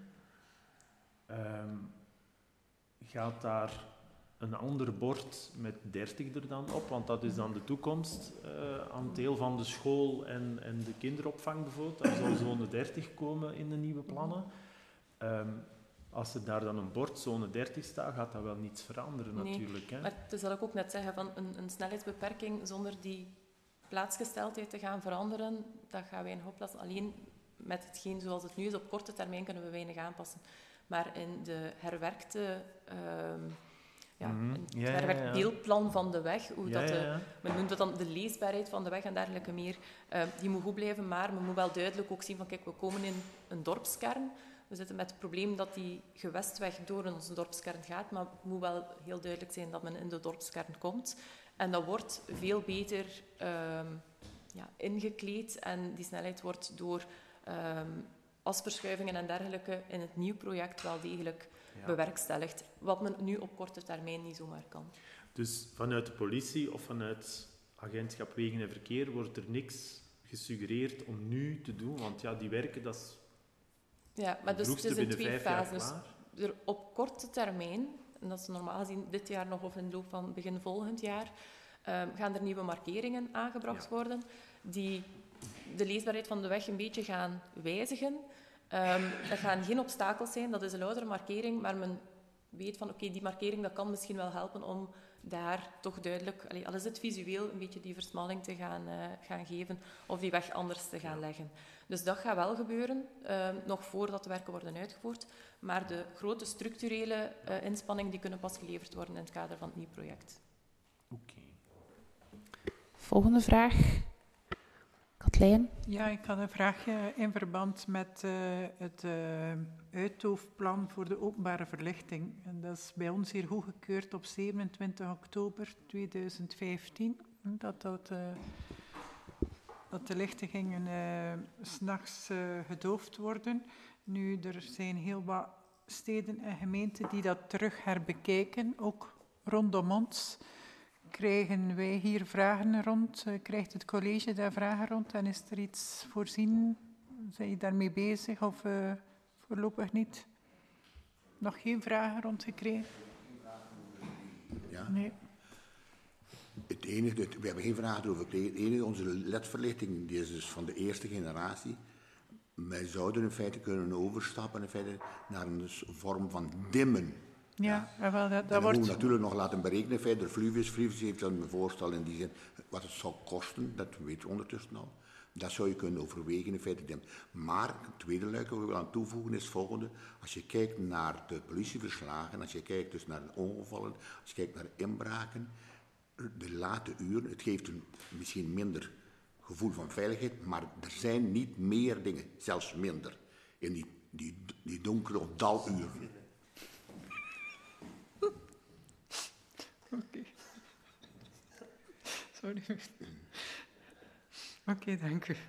[SPEAKER 8] Um, gaat daar een ander bord met dertig er dan op, want dat is dan de toekomst uh, aan het deel van de school en, en de kinderopvang bijvoorbeeld. Daar zal zone dertig komen in de nieuwe plannen. Um, als er daar dan een bord zone dertig staat, gaat dat wel niets veranderen
[SPEAKER 5] nee,
[SPEAKER 8] natuurlijk. Hè?
[SPEAKER 5] Maar het is dat ik ook net zeggen, van een, een snelheidsbeperking zonder die plaatsgesteldheid te gaan veranderen, dat gaan wij nog oplossen. Alleen met hetgeen zoals het nu is, op korte termijn kunnen we weinig aanpassen. Maar in de herwerkte... Um, Ja,
[SPEAKER 8] mm-hmm.
[SPEAKER 5] het
[SPEAKER 8] ja,
[SPEAKER 5] herwerkt
[SPEAKER 8] ja, ja.
[SPEAKER 5] deelplan van de weg, hoe
[SPEAKER 8] ja,
[SPEAKER 5] dat de,
[SPEAKER 8] ja, ja.
[SPEAKER 5] men noemt dat dan de leesbaarheid van de weg en dergelijke meer, uh, die moet goed blijven, maar men moet wel duidelijk ook zien van, kijk, we komen in een dorpskern, we zitten met het probleem dat die gewestweg door onze dorpskern gaat, maar het moet wel heel duidelijk zijn dat men in de dorpskern komt. En dat wordt veel beter um, ja, ingekleed en die snelheid wordt door um, asverschuivingen en dergelijke in het nieuw project wel degelijk ja. bewerkstelligt. Wat men nu op korte termijn niet zomaar kan.
[SPEAKER 8] Dus vanuit de politie of vanuit agentschap Wegen en Verkeer wordt er niks gesuggereerd om nu te doen? Want ja, die werken, dat is
[SPEAKER 5] ja, maar dus het is in twee fases. Er op korte termijn, en dat is normaal gezien dit jaar nog of in de loop van begin volgend jaar, um, gaan er nieuwe markeringen aangebracht ja. worden die de leesbaarheid van de weg een beetje gaan wijzigen. Um, er gaan geen obstakels zijn, dat is een loutere markering, maar men weet van oké, okay, die markering dat kan misschien wel helpen om daar toch duidelijk, allee, al is het visueel, een beetje die versmalling te gaan, uh, gaan geven of die weg anders te gaan leggen. Dus dat gaat wel gebeuren, uh, nog voordat de werken worden uitgevoerd. Maar de grote structurele uh, inspanningen die kunnen pas geleverd worden in het kader van het nieuw project.
[SPEAKER 8] Oké. Okay.
[SPEAKER 1] Volgende vraag. Katlijn?
[SPEAKER 7] Ja, ik had een vraagje in verband met uh, het uh, uithoofdplan voor de openbare verlichting. En dat is bij ons hier goedgekeurd op zevenentwintig oktober tweeduizend vijftien. Dat, dat, uh, dat de lichtingen uh, 's nachts uh, gedoofd worden. Nu, er zijn heel wat steden en gemeenten die dat terug herbekijken, ook rondom ons. Krijgen wij hier vragen rond? Krijgt het college daar vragen rond? En is er iets voorzien? Zijn je daarmee bezig of uh, voorlopig niet? Nog geen vragen rondgekregen?
[SPEAKER 6] Ja.
[SPEAKER 7] Nee.
[SPEAKER 6] Het enige, we hebben geen vragen erover gekregen. Het enige, onze L E D-verlichting, die is dus van de eerste generatie. Wij zouden in feite kunnen overstappen in feite naar een vorm van dimmen.
[SPEAKER 7] Ja,
[SPEAKER 6] ja.
[SPEAKER 7] Wel, dat, dat
[SPEAKER 6] en dan
[SPEAKER 7] wordt...
[SPEAKER 6] moeten we natuurlijk nog laten berekenen, in feite, de Fluvius. Fluvius heeft dan een voorstel in die zin, wat het zou kosten, dat weten we ondertussen al. Dat zou je kunnen overwegen, in feite. Maar het tweede luik dat we willen aan toevoegen is het volgende. Als je kijkt naar de politieverslagen, als je kijkt dus naar ongevallen, als je kijkt naar inbraken, de late uren, het geeft een misschien minder gevoel van veiligheid, maar er zijn niet meer dingen, zelfs minder, in die, die, die donkere of daluren.
[SPEAKER 7] Oké. Okay. Sorry. Oké, okay, dank u.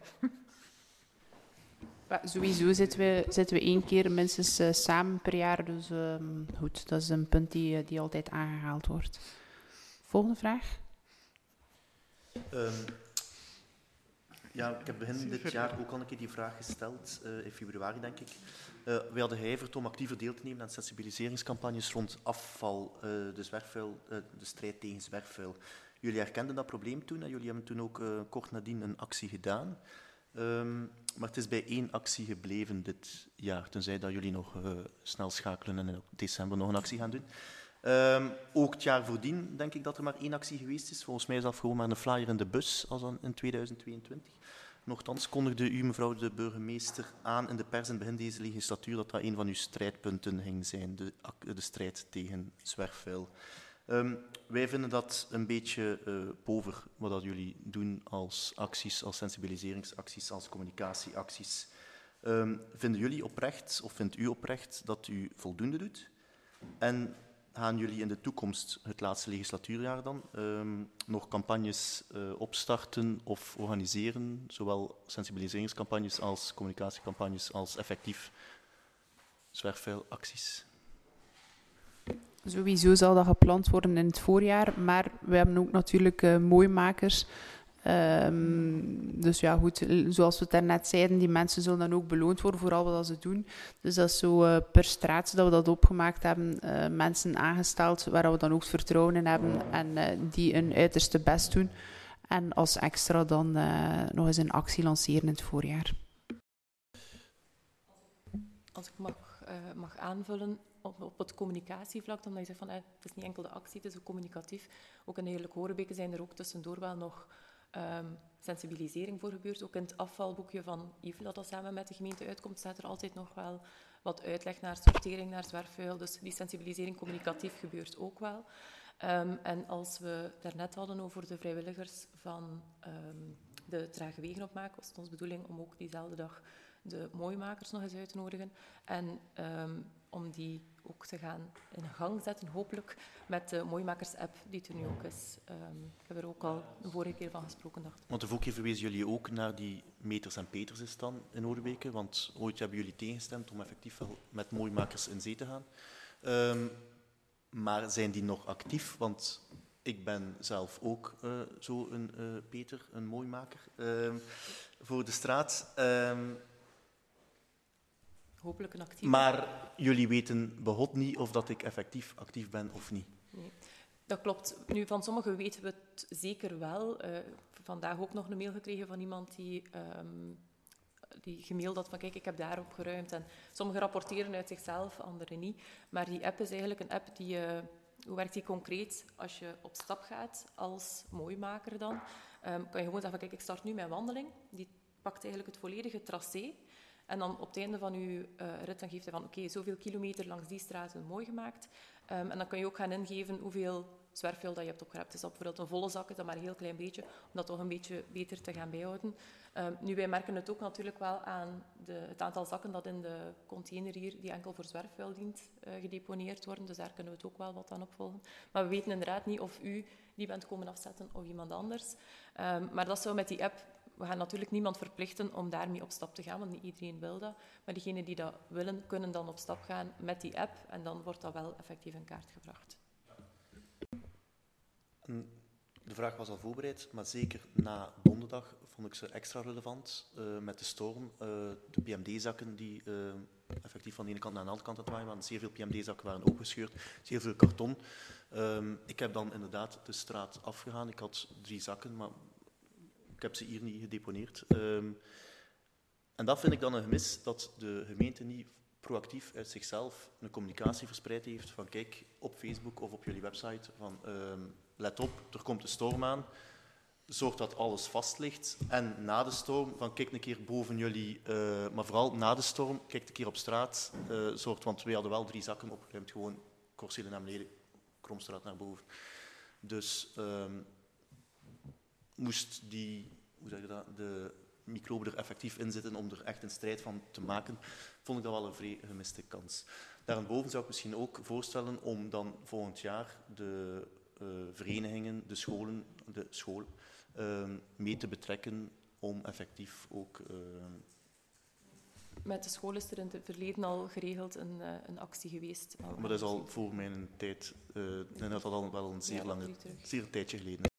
[SPEAKER 1] Ja, sowieso zitten we, zitten we één keer minstens uh, samen per jaar, dus uh, goed, dat is een punt die, uh, die altijd aangehaald wordt. Volgende vraag.
[SPEAKER 4] Um, ja, ik heb begin dit jaar ook al een keer die vraag gesteld, uh, in februari denk ik. Uh, we hadden geijverd om actiever deel te nemen aan sensibiliseringscampagnes rond afval, uh, de, zwerfvuil, uh, de strijd tegen zwerfvuil. Jullie herkenden dat probleem toen en jullie hebben toen ook uh, kort nadien een actie gedaan. Um, maar het is bij één actie gebleven dit jaar, tenzij dat jullie nog uh, snel schakelen en in december nog een actie gaan doen. Um, ook het jaar voordien denk ik dat er maar één actie geweest is. Volgens mij is dat gewoon maar een flyer in de bus als dan in tweeduizend tweeëntwintig. Nochtans kondigde u, mevrouw de burgemeester, aan in de pers in het begin deze legislatuur dat dat een van uw strijdpunten ging zijn, de, de strijd tegen zwerfvuil. Um, wij vinden dat een beetje uh, pover wat dat jullie doen als acties, als sensibiliseringsacties, als communicatieacties. Um, vinden jullie oprecht, of vindt u oprecht, dat u voldoende doet? En gaan jullie in de toekomst, het laatste legislatuurjaar dan, um, nog campagnes uh, opstarten of organiseren, zowel sensibiliseringscampagnes als communicatiecampagnes, als effectief zwerfvuilacties?
[SPEAKER 1] Sowieso zal dat gepland worden in het voorjaar, maar we hebben ook natuurlijk uh, mooimakers. Um, dus ja, goed, zoals we het daarnet zeiden, die mensen zullen dan ook beloond worden voor al wat ze doen. Dus dat is zo uh, per straat dat we dat opgemaakt hebben, uh, mensen aangesteld waar we dan ook het vertrouwen in hebben en uh, die hun uiterste best doen. En als extra dan uh, nog eens een actie lanceren in het voorjaar.
[SPEAKER 5] Als ik mag, uh, mag aanvullen op, op het communicatievlak, omdat je zegt van uh, het is niet enkel de actie, het is ook communicatief. Ook in de Heerlijk Horebeke zijn er ook tussendoor wel nog Um, sensibilisering voor gebeurt. Ook in het afvalboekje van Yves, dat al samen met de gemeente uitkomt, staat er altijd nog wel wat uitleg naar sortering, naar zwerfvuil. Dus die sensibilisering communicatief gebeurt ook wel. Um, en als we daarnet hadden over de vrijwilligers van um, de trage wegen opmaken, was het onze bedoeling om ook diezelfde dag de mooimakers nog eens uit te nodigen. En um, om die ook te gaan in gang zetten, hopelijk, met de Mooimakers-app die er nu ook is. Um, ik heb er ook al de vorige keer van gesproken, dacht ik.
[SPEAKER 4] Want de vorige keer verwezen jullie ook naar die Meters en Peters is dan in Horebeke, want ooit hebben jullie tegengestemd om effectief wel met mooimakers in zee te gaan. Um, maar zijn die nog actief? Want ik ben zelf ook uh, zo een uh, Peter, een mooimaker, uh, voor de straat. Um,
[SPEAKER 5] Hopelijk een actief.
[SPEAKER 4] Maar jullie weten begot niet of dat ik effectief actief ben of niet.
[SPEAKER 5] Nee. Dat klopt. Nu, van sommigen weten we het zeker wel. Uh, vandaag ook nog een mail gekregen van iemand die, um, die gemaild had van kijk, ik heb daar opgeruimd. En sommigen rapporteren uit zichzelf, anderen niet. Maar die app is eigenlijk een app die... Uh, hoe werkt die concreet? Als je op stap gaat als mooimaker dan, um, kan je gewoon zeggen, kijk, ik start nu mijn wandeling. Die pakt eigenlijk het volledige tracé. En dan op het einde van je uh, rit dan geeft hij van oké, okay, zoveel kilometer langs die straten mooi gemaakt. Um, en dan kan je ook gaan ingeven hoeveel zwerfvuil dat je hebt opgeraapt. Dus dat bijvoorbeeld een volle zak is dat maar een heel klein beetje, om dat toch een beetje beter te gaan bijhouden. Um, nu, wij merken het ook natuurlijk wel aan de, het aantal zakken dat in de container hier, die enkel voor zwerfvuil dient, uh, gedeponeerd worden. Dus daar kunnen we het ook wel wat aan opvolgen. Maar we weten inderdaad niet of u die bent komen afzetten of iemand anders. Um, maar dat zou met die app... We gaan natuurlijk niemand verplichten om daarmee op stap te gaan, want niet iedereen wil dat. Maar diegenen die dat willen, kunnen dan op stap gaan met die app en dan wordt dat wel effectief in kaart gebracht.
[SPEAKER 4] De vraag was al voorbereid, maar zeker na donderdag vond ik ze extra relevant uh, met de storm. Uh, de P M D-zakken die uh, effectief van de ene kant naar de andere kant aan het waaien waren. Zeer veel P M D-zakken waren opgescheurd, zeer veel karton. Um, ik heb dan inderdaad de straat afgegaan. Ik had drie zakken, maar... Ik heb ze hier niet gedeponeerd. Um, en dat vind ik dan een gemis, dat de gemeente niet proactief uit zichzelf een communicatie verspreid heeft van kijk, op Facebook of op jullie website, van um, let op, er komt een storm aan, zorg dat alles vast ligt. En na de storm, van kijk een keer boven jullie, uh, maar vooral na de storm, kijk een keer op straat, uh, zorgt, want wij hadden wel drie zakken opgeruimd, gewoon Corsele naar beneden, Kromstraat naar boven. Dus... Um, moest die, hoe zeg je dat, de microben er effectief in zitten om er echt een strijd van te maken, vond ik dat wel een vrij gemiste kans. Daarboven zou ik misschien ook voorstellen om dan volgend jaar de uh, verenigingen, de scholen, de school, uh, mee te betrekken om effectief ook... Uh...
[SPEAKER 5] Met de school is er in het verleden al geregeld een, uh, een actie geweest.
[SPEAKER 4] Maar dat is al voor mijn tijd, uh, ik denk dat dat al wel een zeer ja, lange, zeer tijdje geleden is.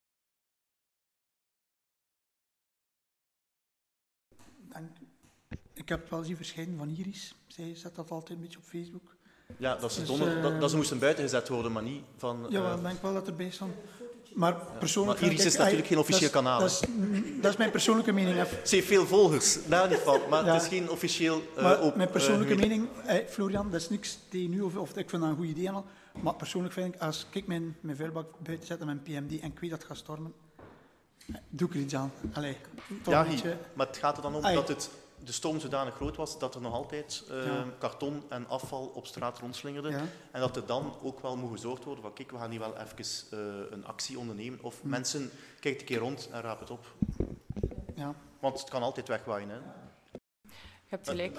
[SPEAKER 9] Ik heb wel zien verschijnen van Iris. Zij zet dat altijd een beetje op Facebook.
[SPEAKER 4] Ja, dat ze,
[SPEAKER 9] dus,
[SPEAKER 4] donder,
[SPEAKER 9] uh,
[SPEAKER 4] dat, dat ze moesten buiten gezet worden, maar niet van... Uh,
[SPEAKER 9] ja, ik denk wel dat erbij stond. Maar
[SPEAKER 4] ja.
[SPEAKER 9] persoonlijk...
[SPEAKER 4] Maar Iris is natuurlijk geen officieel
[SPEAKER 9] dat is,
[SPEAKER 4] kanaal.
[SPEAKER 9] Dat is, dat is mijn persoonlijke mening.
[SPEAKER 4] Ze heeft veel volgers, daar niet van, maar ja. Het is geen officieel... Uh,
[SPEAKER 9] maar
[SPEAKER 4] op,
[SPEAKER 9] mijn persoonlijke
[SPEAKER 4] uh,
[SPEAKER 9] mening, hey, Florian, dat is niks tegen nu, of, of ik vind dat een goed idee al. Maar persoonlijk vind ik, als ik mijn, mijn vuilbak buiten zet met mijn P M D en ik weet dat het gaat stormen, doe ik er iets aan. Allee,
[SPEAKER 4] ja,
[SPEAKER 9] beetje...
[SPEAKER 4] maar het gaat er dan om Ay. dat het... de storm zodanig groot was dat er nog altijd uh,
[SPEAKER 9] ja.
[SPEAKER 4] karton en afval op straat rondslingerde.
[SPEAKER 9] Ja.
[SPEAKER 4] En dat er dan ook wel moet gezorgd worden van kijk, we gaan hier wel even uh, een actie ondernemen. Of hm. mensen, kijk een keer rond en raap het op.
[SPEAKER 9] Ja.
[SPEAKER 4] Want het kan altijd wegwaaien. Hè.
[SPEAKER 5] Je hebt gelijk.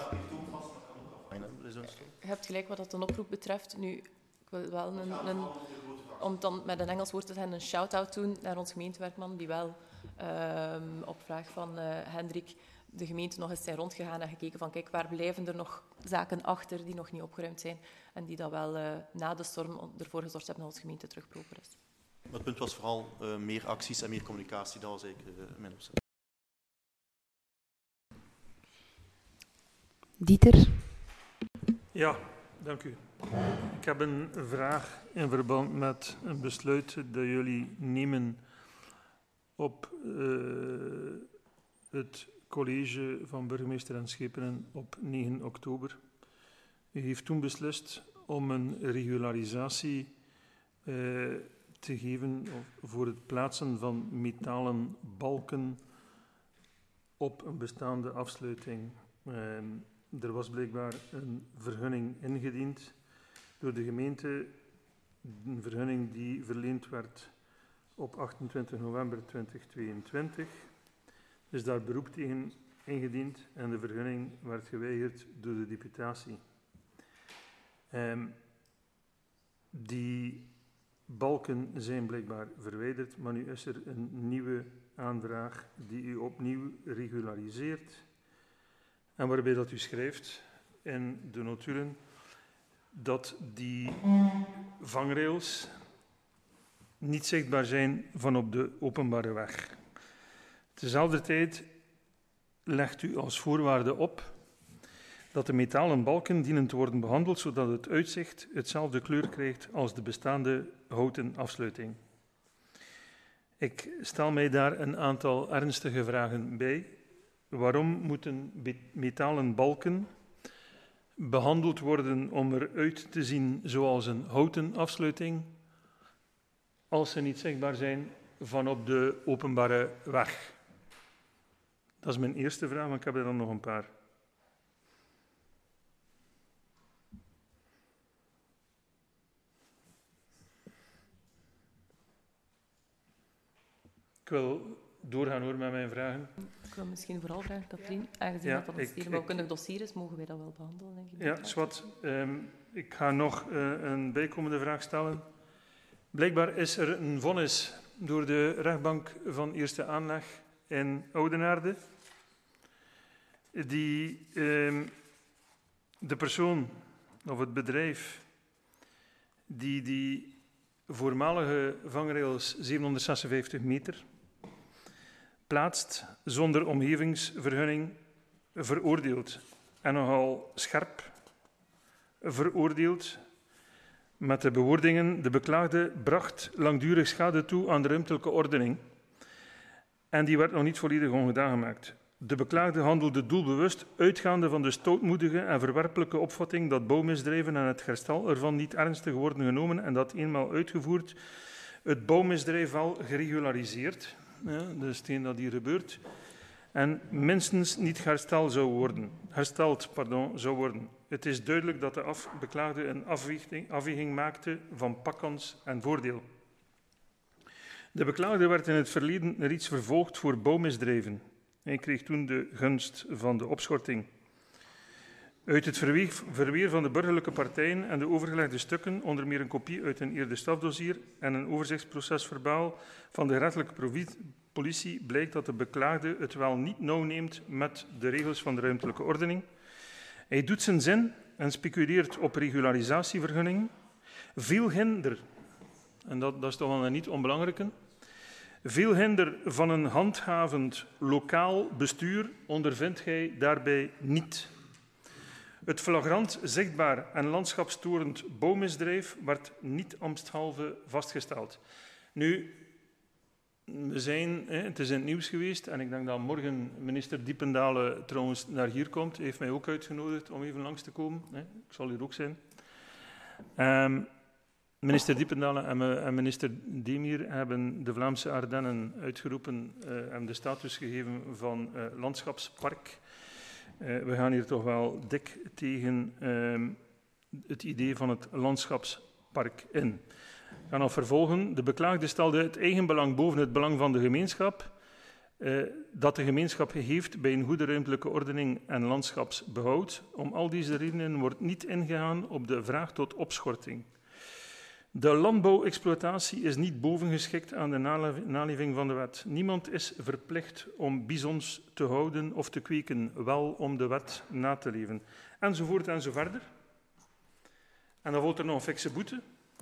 [SPEAKER 4] Je
[SPEAKER 5] hebt gelijk wat dat een oproep betreft. Nu, ik wil wel een, een, om dan met een Engels woord te zijn, een shout-out doen naar ons gemeentewerkman, die wel um, op vraag van uh, Hendrik de gemeente nog eens zijn rondgegaan en gekeken van kijk, waar blijven er nog zaken achter die nog niet opgeruimd zijn en die dat wel uh, na de storm ervoor gezorgd hebben dat onze gemeente terug proper is.
[SPEAKER 4] Het punt was vooral uh, meer acties en meer communicatie, dat was eigenlijk uh, mijn opzet.
[SPEAKER 1] Dieter?
[SPEAKER 2] Ja, dank u. Ik heb een vraag in verband met een besluit dat jullie nemen op uh, het college van burgemeester en schepenen op negen oktober. U heeft toen beslist om een regularisatie uh, te geven voor het plaatsen van metalen balken op een bestaande afsluiting. Uh, er was blijkbaar een vergunning ingediend door de gemeente, een vergunning die verleend werd op achtentwintig november tweeduizend tweeëntwintig. Er is daar beroep tegen ingediend en de vergunning werd geweigerd door de deputatie. Um, die balken zijn blijkbaar verwijderd, maar nu is er een nieuwe aanvraag die u opnieuw regulariseert en waarbij dat u schrijft in de notulen: dat die vangrails niet zichtbaar zijn van op de openbare weg. Tezelfde tijd legt u als voorwaarde op dat de metalen balken dienen te worden behandeld zodat het uitzicht hetzelfde kleur krijgt als de bestaande houten afsluiting. Ik stel mij daar een aantal ernstige vragen bij. Waarom moeten metalen balken behandeld worden om eruit te zien zoals een houten afsluiting, als ze niet zichtbaar zijn van op de openbare weg? Dat is mijn eerste vraag, maar ik heb er dan nog een paar. Ik wil doorgaan hoor met mijn vragen.
[SPEAKER 5] Ik wil misschien vooral vragen, Katrien, aangezien ja, dat dat een stedenbouwkundig dossier is, mogen wij dat wel behandelen, denk ik.
[SPEAKER 2] Ja, zwart. Um, ik ga nog uh, een bijkomende vraag stellen. Blijkbaar is er een vonnis door de rechtbank van eerste aanleg in Oudenaarde, die um, de persoon of het bedrijf die die voormalige vangrails zevenhonderdzesenvijftig meter plaatst zonder omgevingsvergunning veroordeeld. En nogal scherp veroordeeld met de bewoordingen: de beklaagde bracht langdurig schade toe aan de ruimtelijke ordening en die werd nog niet volledig ongedaan gemaakt. De beklaagde handelde doelbewust uitgaande van de stoutmoedige en verwerpelijke opvatting dat bouwmisdrijven en het herstel ervan niet ernstig worden genomen en dat eenmaal uitgevoerd het bouwmisdrijf wel geregulariseerd, ja, dus hetgeen dat hier gebeurt, en minstens niet hersteld zou worden. Hersteld, pardon, zou worden. Het is duidelijk dat de af, beklaagde een afweging, afweging maakte van pakkans en voordeel. De beklaagde werd in het verleden reeds vervolgd voor bouwmisdrijven. Hij kreeg toen de gunst van de opschorting. Uit het verweer van de burgerlijke partijen en de overgelegde stukken, onder meer een kopie uit een eerder strafdossier en een overzichtsprocesverbaal van de gerechtelijke politie, blijkt dat de beklaagde het wel niet nauw neemt met de regels van de ruimtelijke ordening. Hij doet zijn zin en speculeert op regularisatievergunningen. Veel hinder, en dat, dat is toch wel een niet onbelangrijke, veel hinder van een handhavend lokaal bestuur ondervindt hij daarbij niet. Het flagrant, zichtbaar en landschapsstorend bouwmisdrijf werd niet ambtshalve vastgesteld. Nu, we zijn, het is in het nieuws geweest en ik denk dat morgen minister Diependale trouwens naar hier komt. Hij heeft mij ook uitgenodigd om even langs te komen. Ik zal hier ook zijn. Um, Minister Diependale en minister Demir hebben de Vlaamse Ardennen uitgeroepen uh, en de status gegeven van uh, landschapspark. Uh, we gaan hier toch wel dik tegen uh, het idee van het landschapspark in. Ik ga nog vervolgen. De beklaagde stelde het eigenbelang boven het belang van de gemeenschap, uh, dat de gemeenschap heeft bij een goede ruimtelijke ordening en landschapsbehoud. Om al deze redenen wordt niet ingegaan op de vraag tot opschorting. De landbouwexploitatie is niet bovengeschikt aan de naleving van de wet. Niemand is verplicht om bizons te houden of te kweken, wel om de wet na te leven. Enzovoort en zo verder. En dan volgt er nog een fikse boete.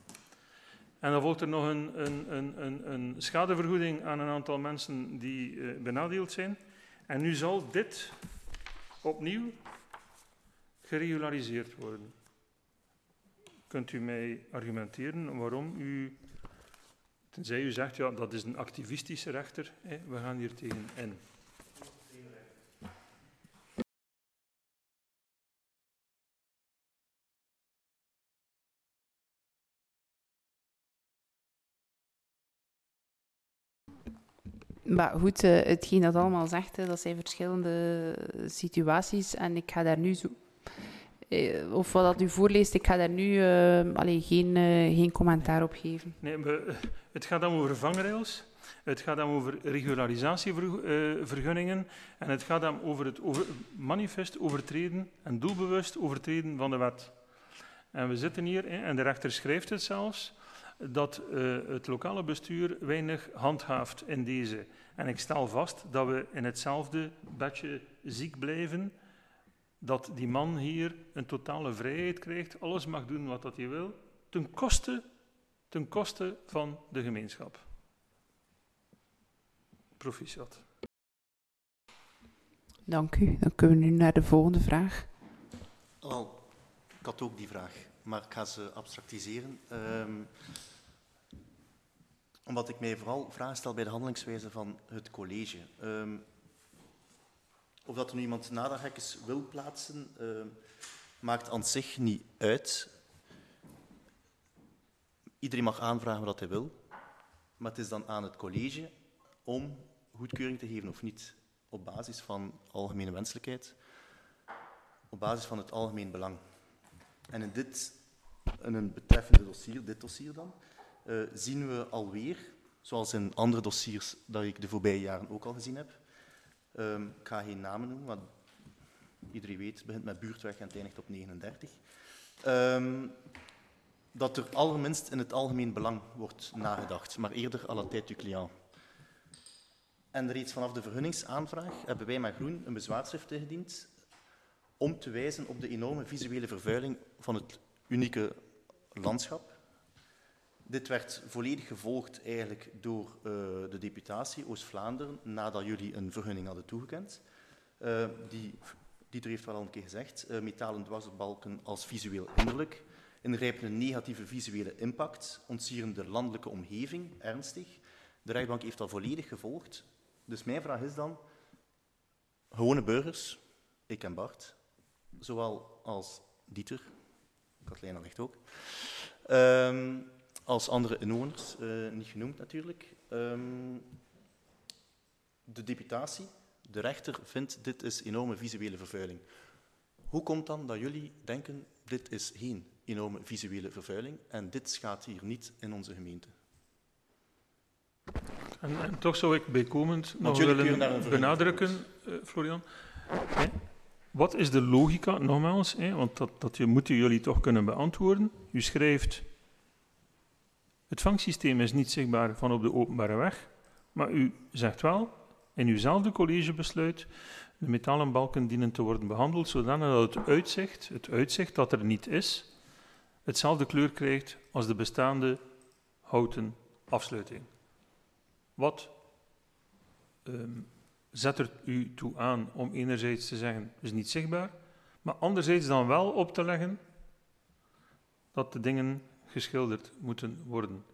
[SPEAKER 2] En dan volgt er nog een, een, een, een, een schadevergoeding aan een aantal mensen die uh, benadeeld zijn. En nu zal dit opnieuw geregulariseerd worden. Kunt u mij argumenteren waarom u, tenzij u zegt, ja, dat is een activistische rechter, hè, we gaan hier tegen in.
[SPEAKER 1] Maar goed, uh, hetgeen dat allemaal zegt, hè, dat zijn verschillende situaties en ik ga daar nu zo... Of wat dat u voorleest, ik ga daar nu uh, allee, geen, uh, geen commentaar op geven.
[SPEAKER 2] Nee, maar het gaat dan over vangrails, het gaat dan over regularisatievergunningen uh, en het gaat dan over het over, manifest overtreden en doelbewust overtreden van de wet. En we zitten hier, hè, en de rechter schrijft het zelfs, dat uh, het lokale bestuur weinig handhaaft in deze. En ik stel vast dat we in hetzelfde bedje ziek blijven dat die man hier een totale vrijheid krijgt, alles mag doen wat dat hij wil, ten koste, ten koste van de gemeenschap. Proficiat.
[SPEAKER 1] Dank u. Dan kunnen we nu naar de volgende vraag.
[SPEAKER 4] Wel, ik had ook die vraag, maar ik ga ze abstractiseren. Um, omdat ik mij vooral vragen stel bij de handelingswijze van het college. Um, of dat er nu iemand naderhekjes wil plaatsen, uh, maakt aan zich niet uit. Iedereen mag aanvragen wat hij wil, maar het is dan aan het college om goedkeuring te geven of niet, op basis van algemene wenselijkheid, op basis van het algemeen belang. En in dit, in een betreffende dossier, dit dossier dan, uh, zien we alweer, zoals in andere dossiers dat ik de voorbije jaren ook al gezien heb, um, ik ga geen namen noemen, maar iedereen weet, het begint met buurtweg en het eindigt op negenendertig, um, dat er allerminst in het algemeen belang wordt nagedacht, maar eerder à la tête du client. En reeds vanaf de vergunningsaanvraag hebben wij met Groen een bezwaarschrift ingediend om te wijzen op de enorme visuele vervuiling van het unieke landschap. Dit werd volledig gevolgd eigenlijk door uh, de deputatie Oost-Vlaanderen nadat jullie een vergunning hadden toegekend. Uh, die, Dieter heeft wel al een keer gezegd, uh, metalen dwarsbalken als visueel innerlijk, ingrijpende negatieve visuele impact, ontsieren de landelijke omgeving ernstig. De rechtbank heeft dat volledig gevolgd. Dus mijn vraag is dan, gewone burgers, ik en Bart, zowel als Dieter, Katlijna ligt ook, um, als andere inwoners, uh, niet genoemd natuurlijk. Um, de deputatie, de rechter, vindt dit is enorme visuele vervuiling. Hoe komt dan dat jullie denken, dit is geen enorme visuele vervuiling en dit schaadt hier niet in onze gemeente?
[SPEAKER 2] En, en toch zou ik bijkomend nog willen benadrukken, uh, Florian. Hè? Wat is de logica, nogmaals, hè? Want dat, dat moeten jullie toch kunnen beantwoorden. U schrijft, het vangsysteem is niet zichtbaar van op de openbare weg, maar u zegt wel, in uwzelfde collegebesluit, de metalen balken dienen te worden behandeld, zodanig dat het uitzicht, het uitzicht dat er niet is, hetzelfde kleur krijgt als de bestaande houten afsluiting. Wat um, zet er u toe aan om enerzijds te zeggen, het is niet zichtbaar, maar anderzijds dan wel op te leggen dat de dingen geschilderd moeten worden?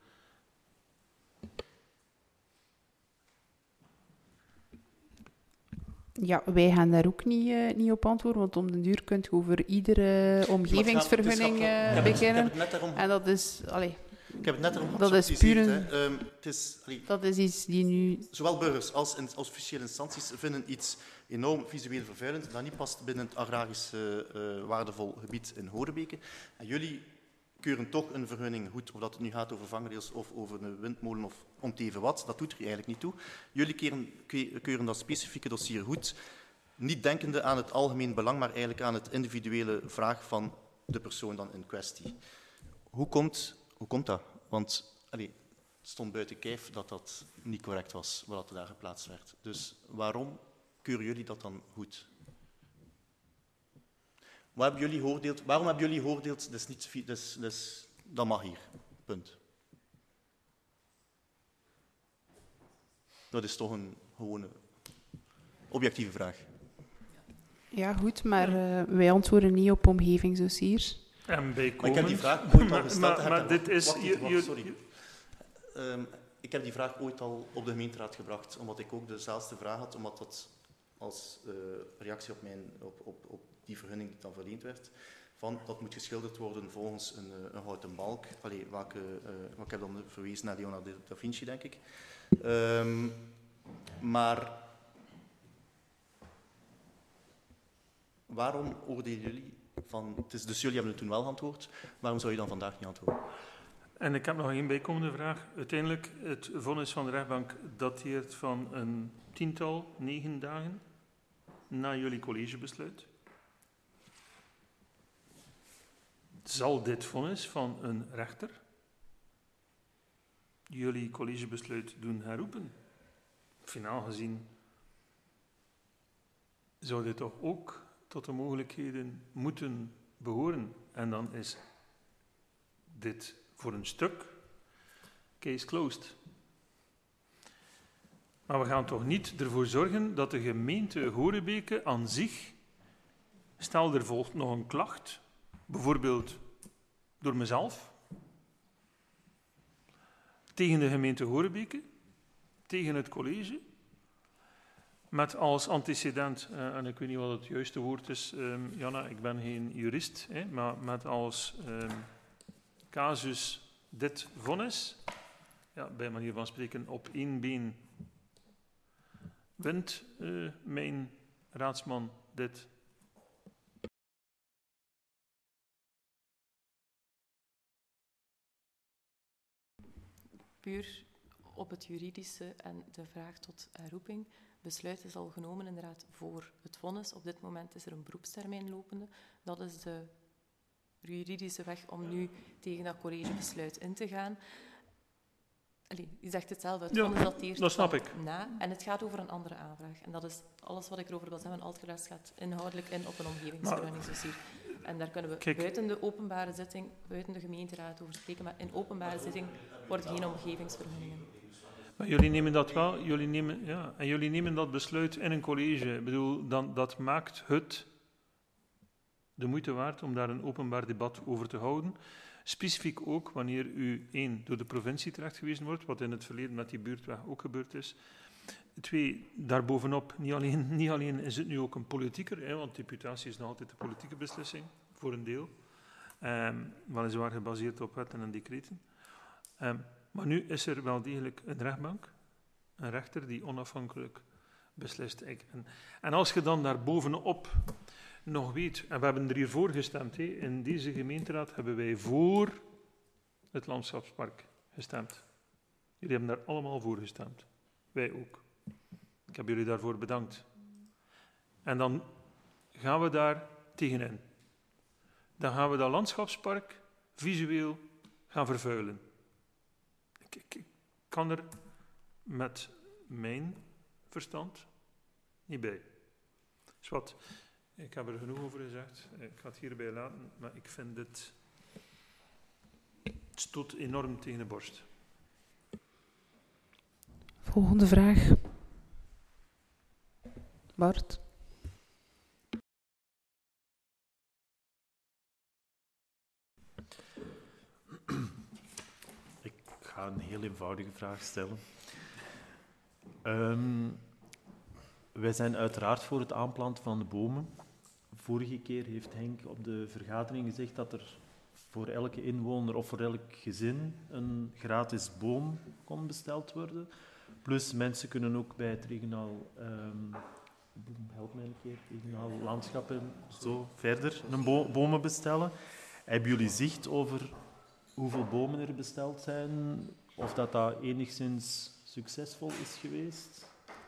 [SPEAKER 1] Ja, wij gaan daar ook niet, uh, niet op antwoorden, want om de duur kunt je over iedere omgevingsvergunning uh, beginnen. En dat is... Allee,
[SPEAKER 4] Ik heb het net erom
[SPEAKER 1] dat is puur een,
[SPEAKER 4] um, het is, allee,
[SPEAKER 1] dat is iets die nu...
[SPEAKER 4] Zowel burgers als, in, als officiële instanties vinden iets enorm visueel vervuilend dat niet past binnen het agrarisch uh, uh, waardevol gebied in Horebeke. En jullie keuren toch een vergunning goed, of dat het nu gaat over vangrails of over een windmolen of om te even wat, dat doet er eigenlijk niet toe. Jullie keuren, keuren dat specifieke dossier goed, niet denkende aan het algemeen belang, maar eigenlijk aan het individuele vraag van de persoon dan in kwestie. Hoe komt... Hoe komt dat? Want allee, het stond buiten kijf dat dat niet correct was, wat er daar geplaatst werd. Dus waarom keuren jullie dat dan goed? Waar hebben jullie geoordeeld, waarom hebben jullie geoordeeld, dat, is niet, dat, is, dat, is, dat mag hier, punt. Dat is toch een gewone, objectieve vraag.
[SPEAKER 1] Ja, goed, maar uh, wij antwoorden niet op omgevingsdossiers.
[SPEAKER 2] En bijkomend...
[SPEAKER 4] Maar ik heb die vraag ooit al gesteld.
[SPEAKER 2] maar, maar dit is...
[SPEAKER 4] Wacht,
[SPEAKER 2] je,
[SPEAKER 4] wacht, sorry. Um, ik heb die vraag ooit al op de gemeenteraad gebracht, omdat ik ook dezelfde vraag had, omdat dat als uh, reactie op, mijn, op, op, op die vergunning die dan verleend werd, van dat moet geschilderd worden volgens een, een houten balk. Allee, welke, uh, ik heb dan verwezen naar Leonardo da Vinci, denk ik. Um, maar waarom oordelen jullie van... Het is, dus jullie hebben het toen wel geantwoord, waarom zou je dan vandaag niet antwoorden?
[SPEAKER 2] En ik heb nog één bijkomende vraag. Uiteindelijk, het vonnis van de rechtbank dateert van een tiental, negen dagen na jullie collegebesluit. Zal dit vonnis van een rechter jullie collegebesluit doen herroepen? Finaal gezien zou dit toch ook tot de mogelijkheden moeten behoren. En dan is dit voor een stuk case closed. Maar we gaan toch niet ervoor zorgen dat de gemeente Horebeke aan zich, stel er volgt nog een klacht, bijvoorbeeld door mezelf, tegen de gemeente Horebeke, tegen het college, met als antecedent, uh, en ik weet niet wat het juiste woord is, um, Janna, ik ben geen jurist, hè, maar met als um, casus dit vonnis, ja, bij manier van spreken, op één been wint uh, mijn raadsman dit.
[SPEAKER 5] Puur op het juridische en de vraag tot herroeping. Besluit is al genomen inderdaad voor het vonnis. Op dit moment is er een beroepstermijn lopende. Dat is de juridische weg om nu tegen dat collegebesluit in te gaan. Allee, je zegt het zelf, het
[SPEAKER 2] ja,
[SPEAKER 5] vonnis dateert
[SPEAKER 2] dat snap ik.
[SPEAKER 5] Na. En het gaat over een andere aanvraag. En dat is alles wat ik erover wil zeggen. Al het gaat inhoudelijk in op een omgevingsvergunningsdossier. En daar kunnen we Kijk. buiten de openbare zitting, buiten de gemeenteraad over spreken, maar in openbare zitting worden geen omgevingsvergunningen.
[SPEAKER 2] Maar jullie nemen dat wel, jullie nemen, ja, en jullie nemen dat besluit in een college. Ik bedoel, dan, dat maakt het de moeite waard om daar een openbaar debat over te houden. Specifiek ook wanneer u, één, door de provincie terechtgewezen wordt, wat in het verleden met die buurtweg ook gebeurd is. Twee, daarbovenop, niet alleen, niet alleen is het nu ook een politieker, hè, want deputatie is nog altijd een politieke beslissing, voor een deel. Um, weliswaar gebaseerd op wetten en decreten. Um, maar nu is er wel degelijk een rechtbank, een rechter die onafhankelijk beslist. En, en als je dan daarbovenop nog weet, en we hebben er hier voor gestemd, hè, in deze gemeenteraad hebben wij voor het landschapspark gestemd. Jullie hebben daar allemaal voor gestemd. Wij ook. Ik heb jullie daarvoor bedankt. En dan gaan we daar tegenin. Dan gaan we dat landschapspark visueel gaan vervuilen. Ik, ik, ik kan er met mijn verstand niet bij. Dus wat, ik heb er genoeg over gezegd. Ik ga het hierbij laten, maar ik vind dit... Het stoot enorm tegen de borst.
[SPEAKER 1] Volgende vraag. Bart.
[SPEAKER 8] Ik ga een heel eenvoudige vraag stellen. Um, wij zijn uiteraard voor het aanplanten van de bomen. Vorige keer heeft Henk op de vergadering gezegd dat er voor elke inwoner of voor elk gezin een gratis boom kon besteld worden. Plus mensen kunnen ook bij het regionaal, um, help mij een keer, regionaal landschap en zo verder een bo- bomen bestellen. Hebben jullie zicht over hoeveel bomen er besteld zijn? Of dat dat enigszins succesvol is geweest?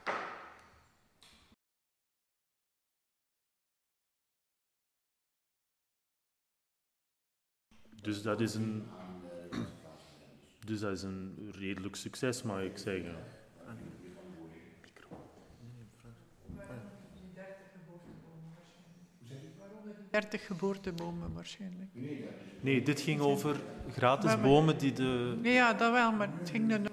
[SPEAKER 8] Dus dat is een, dus dat is een redelijk succes, mag ik zeggen.
[SPEAKER 7] dertig geboortebomen waarschijnlijk.
[SPEAKER 8] Nee, dit ging over gratis maar, bomen die de...
[SPEAKER 7] Nee, ja, dat wel, maar het ging er...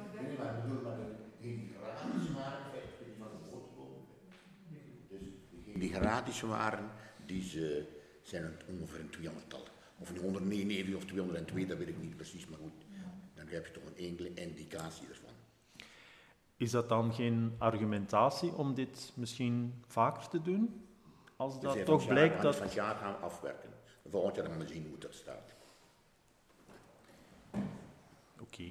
[SPEAKER 6] Die gratis waren, die ze, zijn het ongeveer een tweehonderdtal. Of nu honderdnegenennegentig of tweehonderdtwee, dat weet ik niet precies, maar goed. Dan heb je toch een enkele indicatie ervan.
[SPEAKER 8] Is dat dan geen argumentatie om dit misschien vaker te doen? Als dat toch blijkt dat...
[SPEAKER 6] Van het jaar gaan we afwerken. Volgend jaar gaan we zien hoe dat staat.
[SPEAKER 8] Oké. Okay.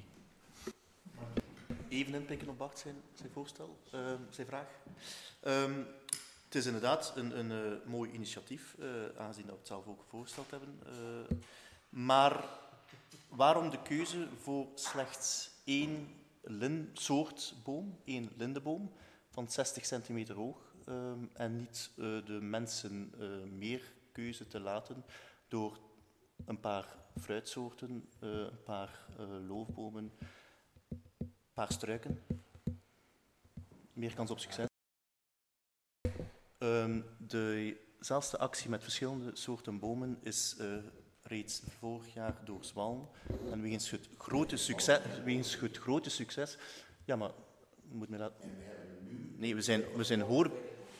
[SPEAKER 4] Even inpikken op Bart zijn, zijn voorstel, uh, zijn vraag. Um, het is inderdaad een, een uh, mooi initiatief, uh, aangezien dat we het zelf ook voorgesteld hebben. Uh, maar waarom de keuze voor slechts één lin, soort boom, één lindeboom, van zestig centimeter hoog, um, en niet uh, de mensen uh, meer keuze te laten door een paar fruitsoorten, uh, een paar uh, loofbomen, een paar struiken. Meer kans op succes. Um, de dezelfde actie met verschillende soorten bomen is uh, reeds vorig jaar door Zwalm. En wegens het grote succes... Wegens het grote succes ja, maar... Moet me dat... Nee, we zijn, we zijn hoor...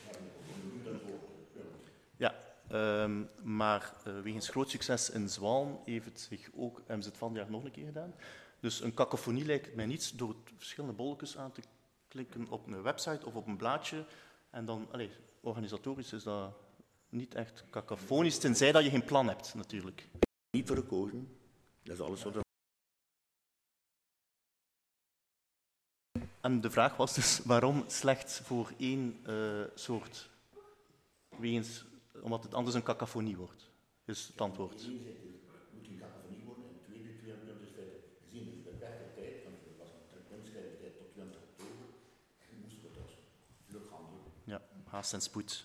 [SPEAKER 4] Ja, um, maar uh, wegens groot succes in Zwalm heeft het zich ook, hebben ze het van het jaar nog een keer gedaan. Dus een cacophonie lijkt mij niets door verschillende bolletjes aan te klikken op een website of op een blaadje. En dan, allez, organisatorisch is dat niet echt cacofonisch, tenzij dat je geen plan hebt, natuurlijk.
[SPEAKER 6] Niet voor gekozen. Dat is alles wat er...
[SPEAKER 4] En de vraag was dus waarom slechts voor één uh, soort, wegens, omdat het anders een cacophonie wordt, is het antwoord.
[SPEAKER 6] Het moet een cacophonie worden en het tweede, tweehonderd dus verder gezien de beperkte tijd, want er was een kunstschrijvertijd tot twintig oktober, moesten we dus vlug handelen.
[SPEAKER 4] Ja, haast en spoed.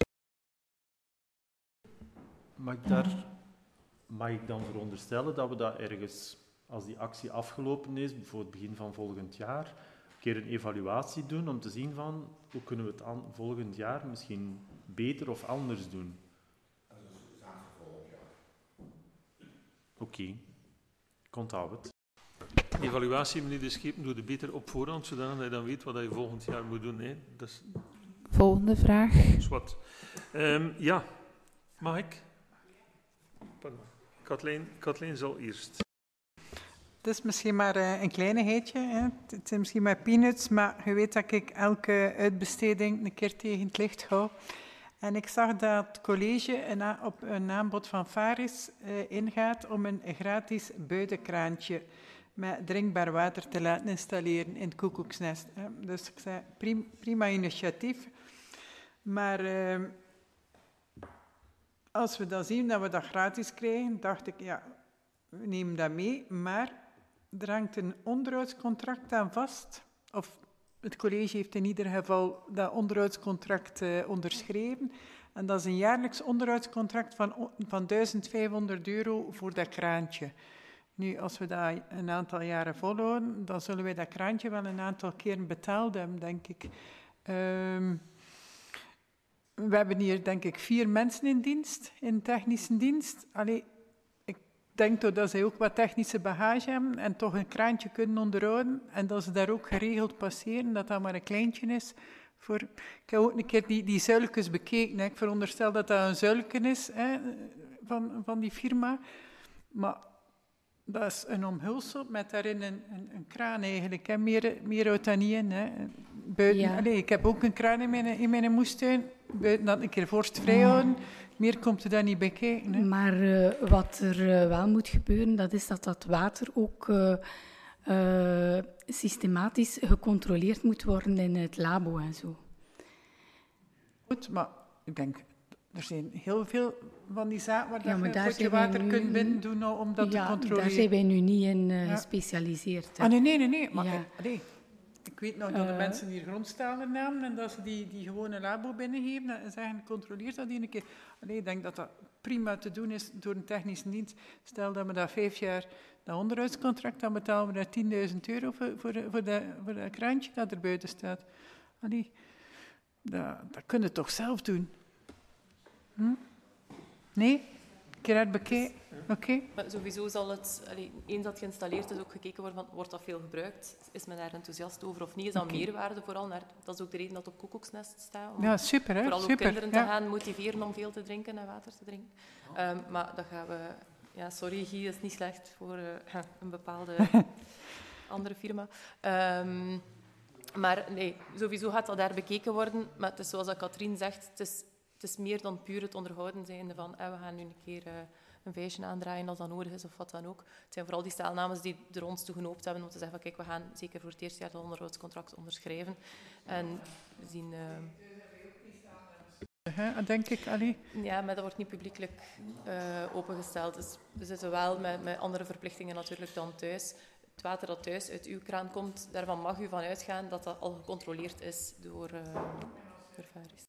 [SPEAKER 8] Mag ik, daar, mag ik dan veronderstellen dat we dat ergens, als die actie afgelopen is, bijvoorbeeld begin van volgend jaar, een keer een evaluatie doen om te zien van hoe kunnen we het aan, volgend jaar misschien beter of anders doen?
[SPEAKER 6] Dat is een zaak voor volgend jaar.
[SPEAKER 8] Oké, okay. Ik onthoud het.
[SPEAKER 2] De evaluatie, meneer De Schepen, doe je beter op voorhand, zodat je dan weet wat je volgend jaar moet doen. Hè. Dat is...
[SPEAKER 1] Volgende vraag.
[SPEAKER 2] Zwat. Um, ja, mag ik? Pardon. Kathleen, Kathleen zal eerst.
[SPEAKER 7] Het is misschien maar uh, een kleinigheidje. Hè. Het zijn misschien maar peanuts, maar je weet dat ik elke uitbesteding een keer tegen het licht hou. En ik zag dat het college een op een aanbod van Faris uh, ingaat om een gratis buitenkraantje met drinkbaar water te laten installeren in het koekoeksnest. Hè. Dus ik zei, prima, prima initiatief. Maar uh, als we dan zien dat we dat gratis krijgen, dacht ik, ja, we nemen dat mee, maar er hangt een onderhoudscontract aan vast. Of het college heeft in ieder geval dat onderhoudscontract uh, onderschreven. En dat is een jaarlijks onderhoudscontract van, van duizend vijfhonderd euro voor dat kraantje. Nu, als we dat een aantal jaren volhouden, dan zullen wij dat kraantje wel een aantal keren betaald hebben, denk ik. Um, we hebben hier, denk ik, vier mensen in dienst, in technische dienst. Allee, ik denk toch dat zij ook wat technische bagage hebben en toch een kraantje kunnen onderhouden. En dat ze daar ook geregeld passeren, dat dat maar een kleintje is. Voor, ik heb ook een keer die, die zuiltjes bekeken. Hè. Ik veronderstel dat dat een zuiltje is, hè, van, van die firma. Maar dat is een omhulsel met daarin een, een, een kraan eigenlijk. Hè. Meer, meer houdt dat niet in. Hè. Buiten, ja. Allee, ik heb ook een kraan in mijn, in mijn moestuin. Buiten dat een keer vorstvrij houden. Meer komt er daar niet bij kijken. Hè.
[SPEAKER 3] Maar uh, wat er uh, wel moet gebeuren, dat is dat dat water ook uh, uh, systematisch gecontroleerd moet worden in het labo en zo.
[SPEAKER 7] Goed, maar ik denk, er zijn heel veel van die zaken waar
[SPEAKER 3] ja,
[SPEAKER 7] je een potje water nu, kunt binnen doen om dat
[SPEAKER 3] ja,
[SPEAKER 7] te controleren.
[SPEAKER 3] Daar zijn wij nu niet in uh,
[SPEAKER 7] ja.
[SPEAKER 3] gespecialiseerd.
[SPEAKER 7] Ah, nee, nee, nee. nee. Maar,
[SPEAKER 3] ja.
[SPEAKER 7] nee. Ik weet nog dat de uh, mensen hier grondstalen namen en dat ze die, die gewone labo binnengeven en zeggen, controleer dat die een keer. Nee, ik denk dat dat prima te doen is door een technische dienst. Stel dat we dat vijf jaar, dat onderhoudscontract, dan betalen we daar tienduizend euro voor, voor, voor, dat, voor dat kraantje dat er buiten staat. Allee, dat, dat kun je toch zelf doen? Hm? Nee? Een keer uitbekijken? Oké. Okay.
[SPEAKER 5] Maar sowieso zal het, allee, eens dat het geïnstalleerd is, ook gekeken worden van, wordt dat veel gebruikt? Is men daar enthousiast over of niet? Is dat okay. meerwaarde vooral? Naar, dat is ook de reden dat het op koekoeksnest staat. Om
[SPEAKER 7] ja, super, hè?
[SPEAKER 5] Vooral
[SPEAKER 7] super.
[SPEAKER 5] ook kinderen te
[SPEAKER 7] ja.
[SPEAKER 5] gaan motiveren om veel te drinken en water te drinken. Um, maar dat gaan we... Ja, sorry, Guy, dat is niet slecht voor uh, een bepaalde andere firma. Um, maar nee, sowieso gaat dat daar bekeken worden. Maar het is zoals Katrien zegt, het is, het is meer dan puur het onderhouden zijnde van eh, we gaan nu een keer... Uh, een feestje aandraaien als dat nodig is of wat dan ook. Het zijn vooral die staalnames die er ons toe genoopt hebben om te zeggen van kijk, we gaan zeker voor het eerste jaar dat onderhoudscontract onderschrijven. En we zien... Uh...
[SPEAKER 7] Ja, denk ik, Ali.
[SPEAKER 5] Ja, maar dat wordt niet publiekelijk uh, opengesteld. Dus we zitten wel met, met andere verplichtingen natuurlijk dan thuis. Het water dat thuis uit uw kraan komt, daarvan mag u van uitgaan dat dat al gecontroleerd is door, uh, door Faris.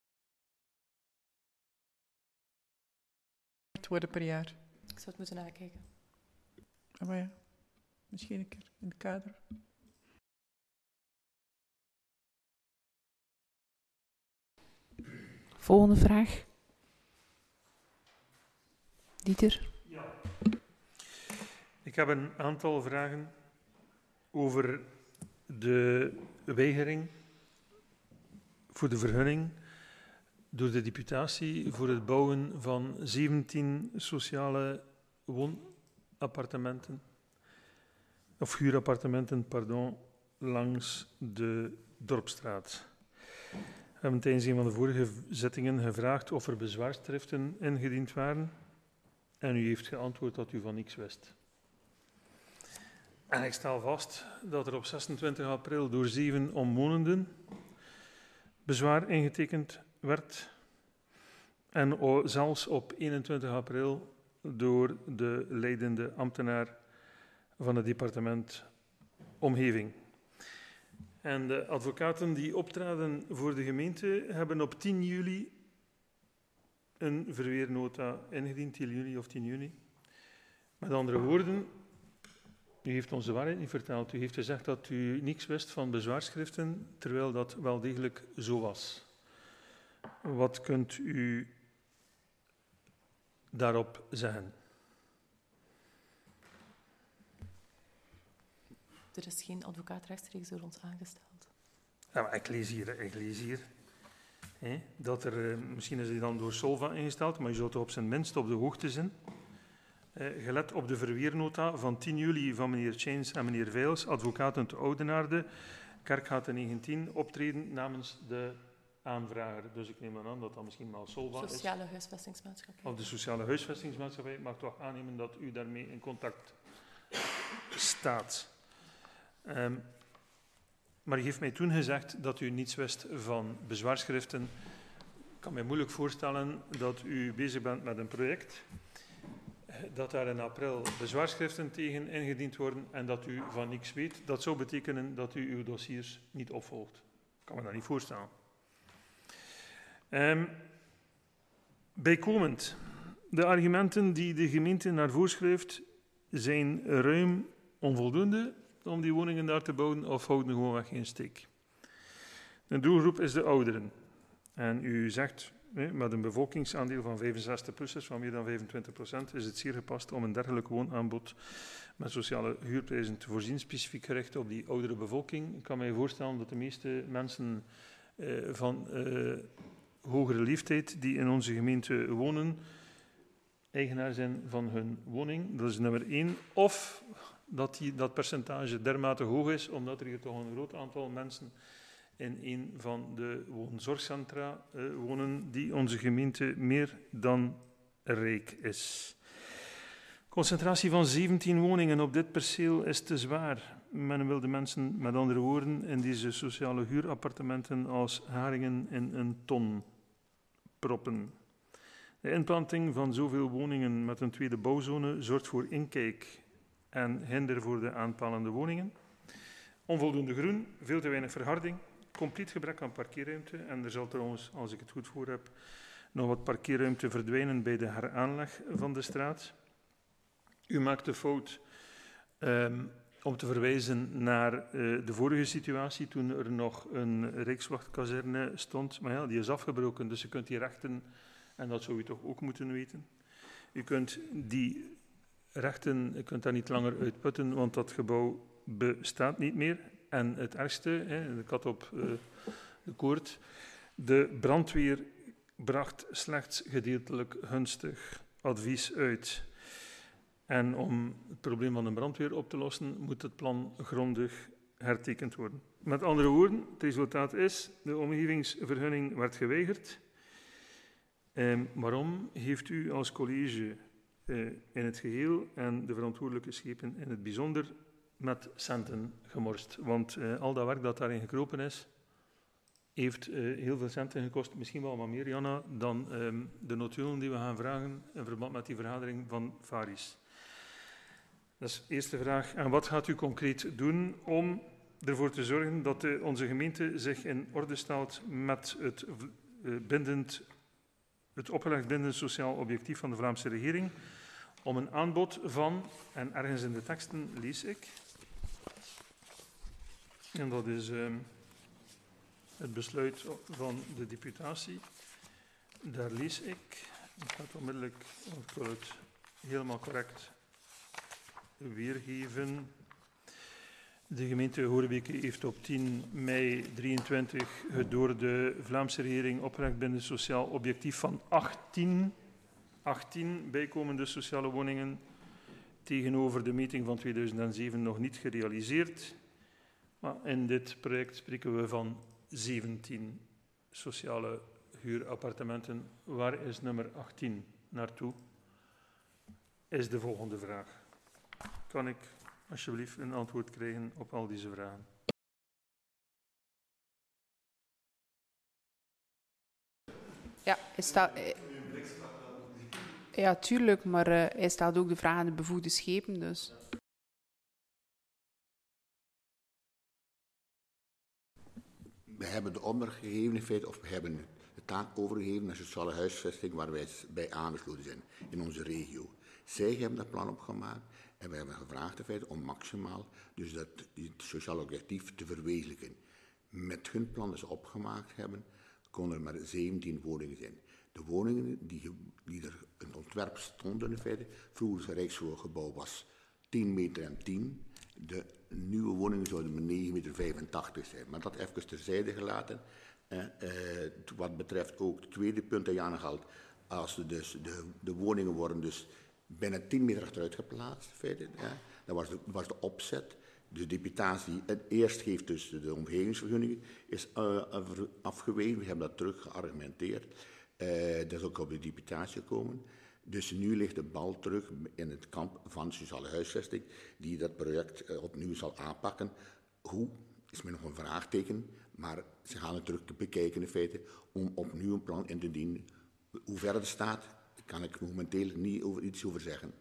[SPEAKER 7] Worden per jaar.
[SPEAKER 5] Ik zou het moeten nakijken.
[SPEAKER 7] Oh, maar ja, misschien een keer in het kader.
[SPEAKER 1] Volgende vraag. Dieter?
[SPEAKER 2] Ja. Ik heb een aantal vragen over de weigering voor de vergunning door de deputatie voor het bouwen van zeventien sociale woonappartementen, of huurappartementen, pardon, langs de Dorpstraat. We hebben tijdens een van de vorige zittingen gevraagd of er bezwaarschriften ingediend waren en u heeft geantwoord dat u van niks wist. En ik stel vast dat er op zesentwintig april door zeven omwonenden bezwaar ingetekend werd en zelfs op eenentwintig april door de leidende ambtenaar van het departement Omgeving. En de advocaten die optraden voor de gemeente hebben op tien juli een verweernota ingediend, tien juli of tien juni. Met andere woorden, u heeft ons de waarheid niet verteld. U heeft gezegd dat u niets wist van bezwaarschriften, terwijl dat wel degelijk zo was. Wat kunt u daarop zeggen?
[SPEAKER 5] Er is geen advocaat rechtstreeks door ons aangesteld.
[SPEAKER 2] Ja, maar ik lees hier, ik lees hier hè, dat er, misschien is hij dan door Solva ingesteld, maar je zult er op zijn minst op de hoogte zijn. Eh, gelet op de verweernota van tien juli van meneer Chains en meneer Veils, advocaten te Oudenaarde, Kerkgaten negentien, optreden namens de aanvrager. Dus ik neem aan dat dat misschien wel Solva is.
[SPEAKER 5] Sociale huisvestingsmaatschappij.
[SPEAKER 2] Of de sociale huisvestingsmaatschappij. Ik mag toch aannemen dat u daarmee in contact staat. Um, maar u heeft mij toen gezegd dat u niets wist van bezwaarschriften. Ik kan me moeilijk voorstellen dat u bezig bent met een project, dat daar in april bezwaarschriften tegen ingediend worden en dat u van niks weet. Dat zou betekenen dat u uw dossiers niet opvolgt. Ik kan me dat niet voorstellen. Um, bijkomend, de argumenten die de gemeente naar voren schrijft zijn ruim onvoldoende om die woningen daar te bouwen of houden gewoonweg geen steek. De doelgroep is de ouderen. En u zegt, met een bevolkingsaandeel van vijfenzestig-plussers van meer dan vijfentwintig procent is het zeer gepast om een dergelijk woonaanbod met sociale huurprijzen te voorzien, specifiek gericht op die oudere bevolking. Ik kan mij voorstellen dat de meeste mensen uh, van uh, hogere leeftijd die in onze gemeente wonen, eigenaar zijn van hun woning. Dat is nummer één. Of dat die, dat percentage dermate hoog is, omdat er hier toch een groot aantal mensen in een van de woonzorgcentra uh, wonen, die onze gemeente meer dan rijk is. Concentratie van zeventien woningen op dit perceel is te zwaar. Men wil de mensen, met andere woorden, in deze sociale huurappartementen als haringen in een ton proppen. De inplanting van zoveel woningen met een tweede bouwzone zorgt voor inkijk en hinder voor de aanpalende woningen. Onvoldoende groen, veel te weinig verharding, compleet gebrek aan parkeerruimte en er zal trouwens, als ik het goed voor heb, nog wat parkeerruimte verdwijnen bij de heraanleg van de straat. U maakt de fout um, om te verwijzen naar uh, de vorige situatie toen er nog een Rijkswachtkazerne stond, maar ja, die is afgebroken, dus je kunt die rechten, en dat zou u toch ook moeten weten, u kunt die rechten, u kunt daar niet langer uitputten, want dat gebouw bestaat niet meer. En het ergste, hè, de kat op uh, de koord, de brandweer bracht slechts gedeeltelijk gunstig advies uit. En om het probleem van de brandweer op te lossen, moet het plan grondig hertekend worden. Met andere woorden, het resultaat is, de omgevingsvergunning werd geweigerd. Eh, waarom heeft u als college eh, in het geheel en de verantwoordelijke schepen in het bijzonder met centen gemorst? Want uh, al dat werk dat daarin gekropen is, heeft uh, heel veel centen gekost, misschien wel wat meer, Janna, dan um, de notulen die we gaan vragen in verband met die vergadering van Varis. Dat is de eerste vraag. En wat gaat u concreet doen om ervoor te zorgen dat de, onze gemeente zich in orde stelt met het, uh, bindend, het opgelegd bindend sociaal objectief van de Vlaamse regering, om een aanbod van, en ergens in de teksten lees ik, en dat is um, het besluit van de deputatie. Daar lees ik, ik ga het onmiddellijk, want ik wil het helemaal correct weergeven. De gemeente Horebeke heeft op tien mei drieëntwintig het door de Vlaamse regering opgelegd binnen sociaal objectief van achttien, achttien bijkomende sociale woningen tegenover de meting van tweeduizend zeven nog niet gerealiseerd. Maar in dit project spreken we van zeventien sociale huurappartementen. Waar is nummer achttien naartoe? Is de volgende vraag. Kan ik alsjeblieft een antwoord krijgen op al deze vragen?
[SPEAKER 1] Ja, hij staat... Ja, tuurlijk, maar uh, hij stelt ook de vraag aan de bevoegde schepen, dus...
[SPEAKER 6] We hebben de opdracht gegeven in feite, of we hebben de taak overgegeven naar sociale huisvesting waar wij bij aangesloten zijn in onze regio. Zij hebben dat plan opgemaakt en wij hebben gevraagd in feite om maximaal dus dat het sociaal objectief te verwezenlijken. Met hun plan dat ze opgemaakt hebben, konden er maar zeventien woningen zijn. De woningen die, die er in ontwerp stonden in feite, vroeger het Rijksgebouw was tien meter en tien. De nieuwe woningen zouden maar negen meter vijfentachtig zijn. Maar dat even terzijde gelaten. Eh, eh, wat betreft ook het tweede punt dat je aanhaalt, als de, dus de, de woningen worden dus bijna tien meter achteruit geplaatst, in feite, eh, dat was de, was de opzet. De deputatie, eerst heeft dus de omgevingsvergunning is uh, afgewezen, we hebben dat terug geargumenteerd. Uh, dat is ook op de deputatie gekomen. Dus nu ligt de bal terug in het kamp van sociale huisvesting, die dat project uh, opnieuw zal aanpakken. Hoe, is mij nog een vraagteken, maar ze gaan het terug bekijken in feite, om opnieuw een plan in te dienen. Hoe ver het staat, kan ik momenteel niet over, iets over zeggen.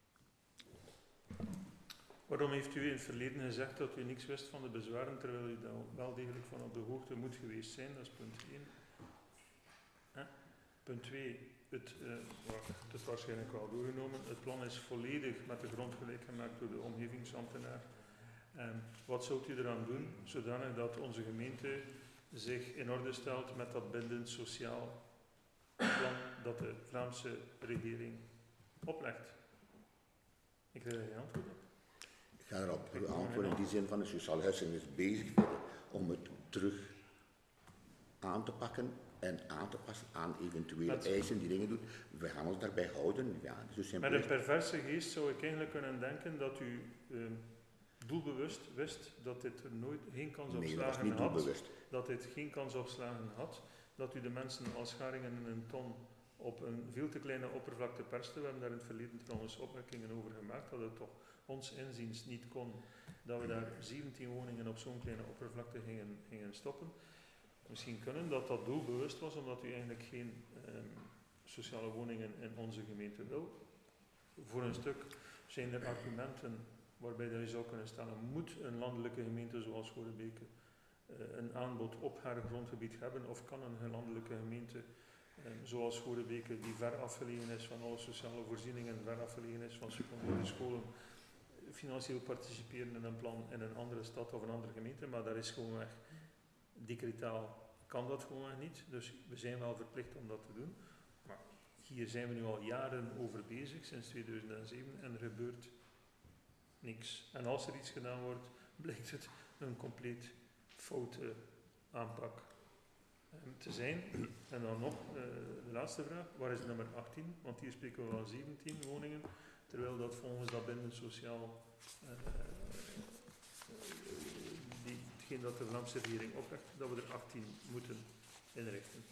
[SPEAKER 2] Waarom heeft u in het verleden gezegd dat u niks wist van de bezwaren, terwijl u daar wel degelijk van op de hoogte moet geweest zijn? Dat is punt één. Eh? Punt twee, het, uh, het is waarschijnlijk wel doorgenomen. Het plan is volledig met de grond gelijk gemaakt door de omgevingsambtenaar. Um, wat zou u eraan doen, zodanig dat onze gemeente zich in orde stelt met dat bindend sociaal plan dat de Vlaamse regering oplegt? Ik krijg er geen antwoord op.
[SPEAKER 6] Ik ga erop antwoorden in die zin van de sociale huisvesting is bezig om het terug aan te pakken en aan te passen aan eventuele dat eisen die dingen doen. We gaan ons daarbij houden. Ja, dus
[SPEAKER 2] met een perverse geest zou ik eigenlijk kunnen denken dat u uh, doelbewust wist dat dit er nooit geen kans op
[SPEAKER 6] nee,
[SPEAKER 2] slagen
[SPEAKER 6] dat
[SPEAKER 2] had.
[SPEAKER 6] Doelbewust.
[SPEAKER 2] Dat dit geen kans op slagen had. Dat u de mensen als scharingen in een ton op een veel te kleine oppervlakte perste. We hebben daar in het verleden trouwens opmerkingen over gemaakt, dat het toch ons inziens niet kon dat we daar zeventien woningen op zo'n kleine oppervlakte gingen, gingen stoppen. Misschien kunnen dat dat doelbewust was, omdat u eigenlijk geen um, sociale woningen in onze gemeente wil. Voor een stuk zijn er argumenten waarbij dat je zou kunnen stellen, moet een landelijke gemeente zoals Horebeke uh, een aanbod op haar grondgebied hebben, of kan een landelijke gemeente um, zoals Horebeke, die ver afgelegen is van alle sociale voorzieningen, ver afgelegen is van secundaire scholen, financieel participeren in een plan in een andere stad of een andere gemeente, maar daar is gewoon weg. Decretaal kan dat gewoon niet, dus we zijn wel verplicht om dat te doen. Maar hier zijn we nu al jaren over bezig, sinds tweeduizend zeven, en er gebeurt niks. En als er iets gedaan wordt, blijkt het een compleet foute aanpak te zijn. En dan nog uh, de laatste vraag, waar is nummer achttien? Want hier spreken we van zeventien woningen, terwijl dat volgens dat bindend sociaal uh, die, hetgeen dat de Vlaamse regering oplegt, dat we er achttien moeten inrichten.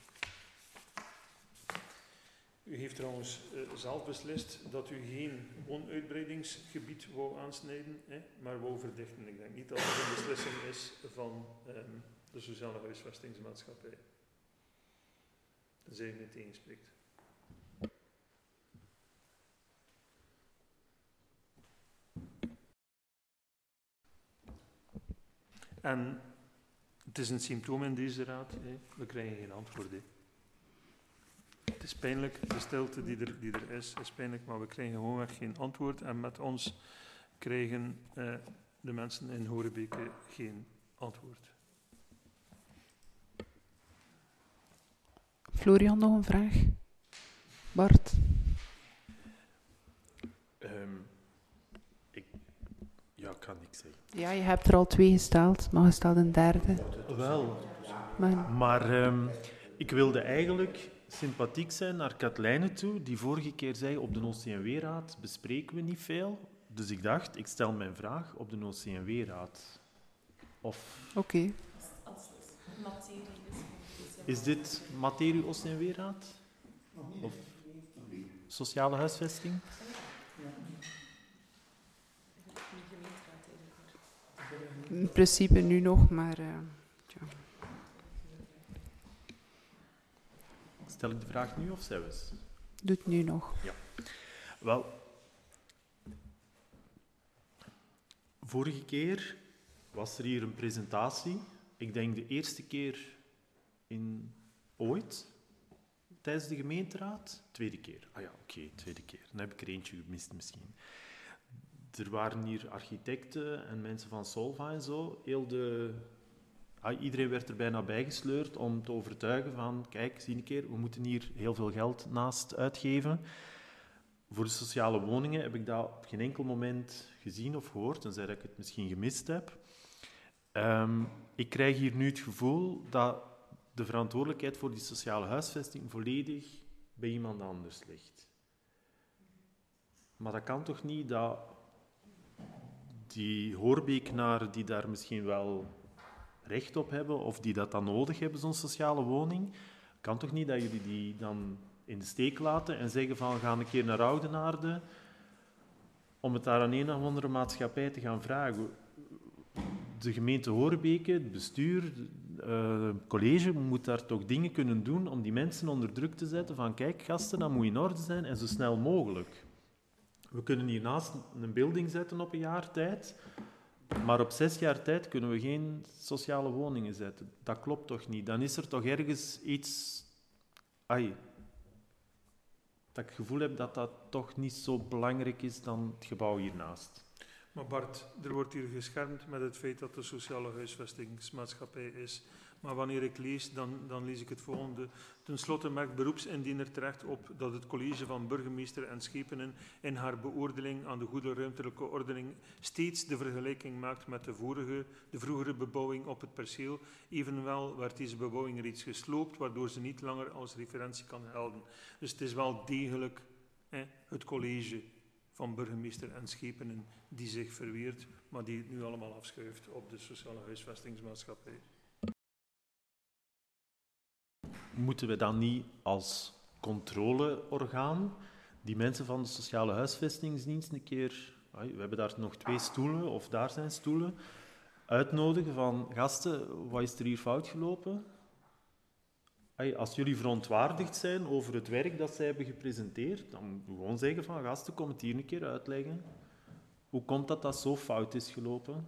[SPEAKER 2] U heeft trouwens uh, zelf beslist dat u geen woonuitbreidingsgebied wou aansnijden, hè, maar wou verdichten. Ik denk niet dat het een beslissing is van um, de sociale huisvestingsmaatschappij. Tenzij u niet tegenspreekt. En het is een symptoom in deze raad, hè. We krijgen geen antwoord. Hè. Het is pijnlijk, de stilte die er, die er is, is pijnlijk, maar we krijgen gewoonweg geen antwoord. En met ons krijgen uh, de mensen in Horebeke geen antwoord.
[SPEAKER 1] Florian, nog een vraag? Bart? Ja, je hebt er al twee gesteld, maar je stelt een derde.
[SPEAKER 8] Wel,
[SPEAKER 1] Maar,
[SPEAKER 8] maar um, ik wilde eigenlijk sympathiek zijn naar Katlijne toe, die vorige keer zei, op de O C M W-raad bespreken we niet veel. Dus ik dacht, ik stel mijn vraag op de O C M W-raad. Of...
[SPEAKER 1] Oké. Okay.
[SPEAKER 8] Is dit materie O C M W-raad? Of sociale huisvesting?
[SPEAKER 1] In principe nu nog, maar... Uh, ja.
[SPEAKER 8] Stel ik de vraag nu of zelfs?
[SPEAKER 1] Doe het nu nog.
[SPEAKER 8] Ja. Wel, vorige keer was er hier een presentatie. Ik denk de eerste keer in ooit, tijdens de gemeenteraad. Tweede keer. Ah ja, oké, okay, tweede keer. Dan heb ik er eentje gemist misschien. Er waren hier architecten en mensen van Solva en zo. Heel de... ah, iedereen werd er bijna bijgesleurd om te overtuigen van, kijk, zie een keer, we moeten hier heel veel geld naast uitgeven. Voor de sociale woningen heb ik dat op geen enkel moment gezien of gehoord, tenzij dat ik het misschien gemist heb. Um, ik krijg hier nu het gevoel dat de verantwoordelijkheid voor die sociale huisvesting volledig bij iemand anders ligt. Maar dat kan toch niet dat die Hoorbeeknaren die daar misschien wel recht op hebben, of die dat dan nodig hebben, zo'n sociale woning, kan toch niet dat jullie die dan in de steek laten en zeggen van, we gaan een keer naar Oudenaarde om het daar aan een of andere maatschappij te gaan vragen. De gemeente Horebeke, het bestuur, het uh, college moet daar toch dingen kunnen doen om die mensen onder druk te zetten van, kijk gasten, dat moet in orde zijn en zo snel mogelijk. We kunnen hiernaast een building zetten op een jaar tijd, maar op zes jaar tijd kunnen we geen sociale woningen zetten. Dat klopt toch niet? Dan is er toch ergens iets... Ai, dat ik het gevoel heb dat dat toch niet zo belangrijk is dan het gebouw hiernaast.
[SPEAKER 2] Maar Bart, er wordt hier geschermd met het feit dat de sociale huisvestingsmaatschappij is. Maar wanneer ik lees, dan, dan lees ik het volgende. Ten slotte merkt beroepsindiener terecht op dat het college van burgemeester en schepenen in haar beoordeling aan de goede ruimtelijke ordening steeds de vergelijking maakt met de, vorige, de vroegere bebouwing op het perceel. Evenwel werd deze bebouwing reeds gesloopt, waardoor ze niet langer als referentie kan gelden. Dus het is wel degelijk hè, het college van burgemeester en schepenen die zich verweert, maar die het nu allemaal afschuift op de sociale huisvestingsmaatschappij.
[SPEAKER 8] Moeten we dan niet als controleorgaan die mensen van de sociale huisvestingsdienst een keer, we hebben daar nog twee stoelen, of daar zijn stoelen, uitnodigen van, gasten, wat is er hier fout gelopen? Als jullie verontwaardigd zijn over het werk dat zij hebben gepresenteerd, dan moet je gewoon zeggen van, gasten, kom het hier een keer uitleggen. Hoe komt dat dat zo fout is gelopen?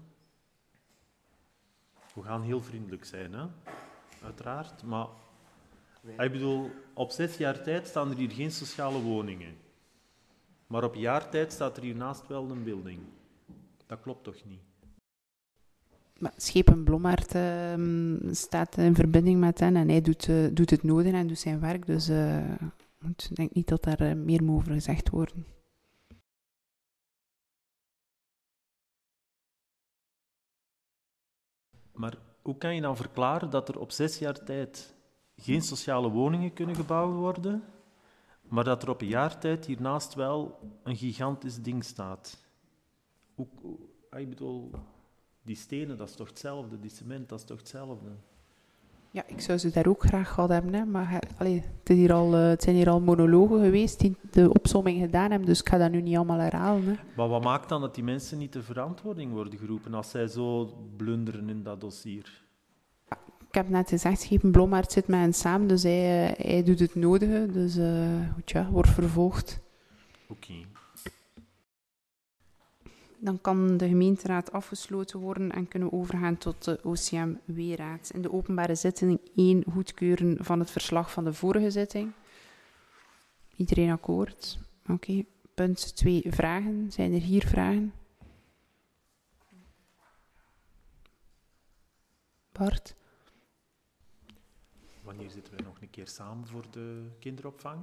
[SPEAKER 8] We gaan heel vriendelijk zijn, hè? Uiteraard, maar... Ik bedoel, op zes jaar tijd staan er hier geen sociale woningen. Maar op een jaar tijd staat er hiernaast wel een building. Dat klopt toch niet?
[SPEAKER 1] Maar Schepen Blommaert uh, staat in verbinding met hen en hij doet, uh, doet het nodig en doet zijn werk. Dus uh, ik denk niet dat daar uh, meer over gezegd wordt.
[SPEAKER 8] Maar hoe kan je dan verklaren dat er op zes jaar tijd geen sociale woningen kunnen gebouwd worden, maar dat er op een jaar tijd hiernaast wel een gigantisch ding staat? Hoe, hoe, ik bedoel, die stenen, dat is toch hetzelfde, die cement, dat is toch hetzelfde?
[SPEAKER 1] Ja, ik zou ze daar ook graag gehad hebben, hè, maar allee, het, is hier al, uh, het zijn hier al monologen geweest die de opsomming gedaan hebben, dus ik ga dat nu niet allemaal herhalen. Hè.
[SPEAKER 8] Maar wat maakt dan dat die mensen niet ter verantwoording worden geroepen als zij zo blunderen in dat dossier?
[SPEAKER 1] Ik heb net gezegd, Schepen Blommaert zit met hen samen, dus hij, uh, hij doet het nodige, dus uh, goed, ja, wordt vervolgd.
[SPEAKER 8] Oké. Okay.
[SPEAKER 1] Dan kan de gemeenteraad afgesloten worden en kunnen we overgaan tot de O C M W-raad. In de openbare zitting één goedkeuren van het verslag van de vorige zitting. Iedereen akkoord? Oké. Okay. Punt twee, vragen. Zijn er hier vragen? Bart?
[SPEAKER 8] Wanneer zitten we nog een keer samen voor de kinderopvang?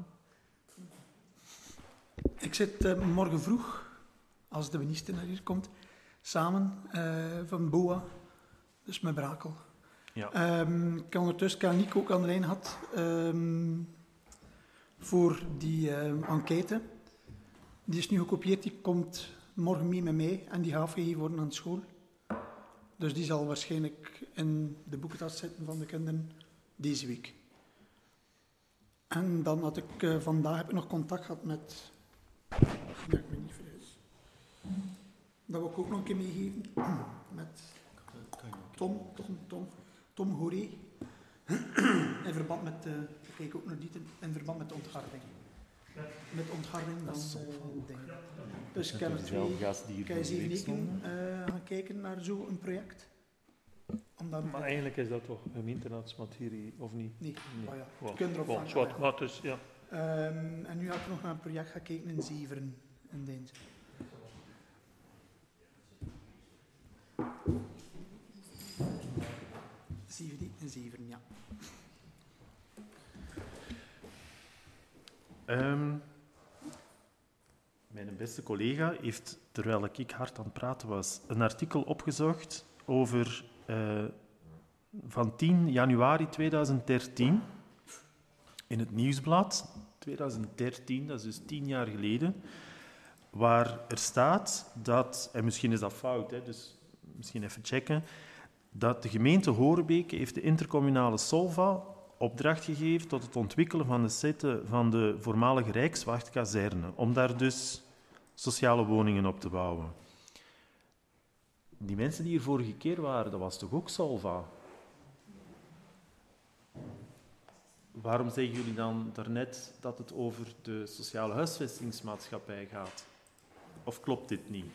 [SPEAKER 9] Ik zit uh, morgen vroeg, als de minister naar hier komt, samen uh, van B O A, dus met Brakel.
[SPEAKER 8] Ja.
[SPEAKER 9] Um, ik heb ondertussen ik Nico ook aan de lijn gehad um, voor die uh, enquête. Die is nu gekopieerd, die komt morgen mee met mij en die gaat afgegeven worden aan school. Dus die zal waarschijnlijk in de boekentas zitten van de kinderen deze week. En dan had ik uh, vandaag heb ik nog contact gehad met. Dat ik me niet vergis. Dat wil ik ook nog een keer meegeven. Met Tom, Tom, Tom, Tom Horé. In verband met. Uh, ik kijk ook naar die in verband met de ontgarding. Met ontgarding van uh, dingen. Dus ik heb er twee. Ik heb zeven weken uh, gaan kijken naar zo'n project. Omdat
[SPEAKER 2] maar eigenlijk is dat toch gemeenteraadsmaterie, of niet?
[SPEAKER 9] Nee,
[SPEAKER 2] nee.
[SPEAKER 9] Oh ja.
[SPEAKER 2] Wow.
[SPEAKER 9] Kinderopvang.
[SPEAKER 2] Wow. Wat, wat dus, ja.
[SPEAKER 9] Um, en nu heb ik nog naar een project gaan kijken in Zeveren, in Deinze. Zeveren en Zeveren, ja.
[SPEAKER 8] Um, mijn beste collega heeft, terwijl ik hard aan het praten was, een artikel opgezocht over uh, van tien januari tweeduizend dertien in het Nieuwsblad. tweeduizend dertien, dat is dus tien jaar geleden, waar er staat dat, en misschien is dat fout, hè, dus misschien even checken, dat de gemeente Horebeke heeft de intercommunale Solva opdracht gegeven tot het ontwikkelen van de site van de voormalige Rijkswachtkazerne, om daar dus sociale woningen op te bouwen. Die mensen die hier vorige keer waren, dat was toch ook Solva? Waarom zeggen jullie dan daarnet dat het over de sociale huisvestingsmaatschappij gaat? Of klopt dit niet?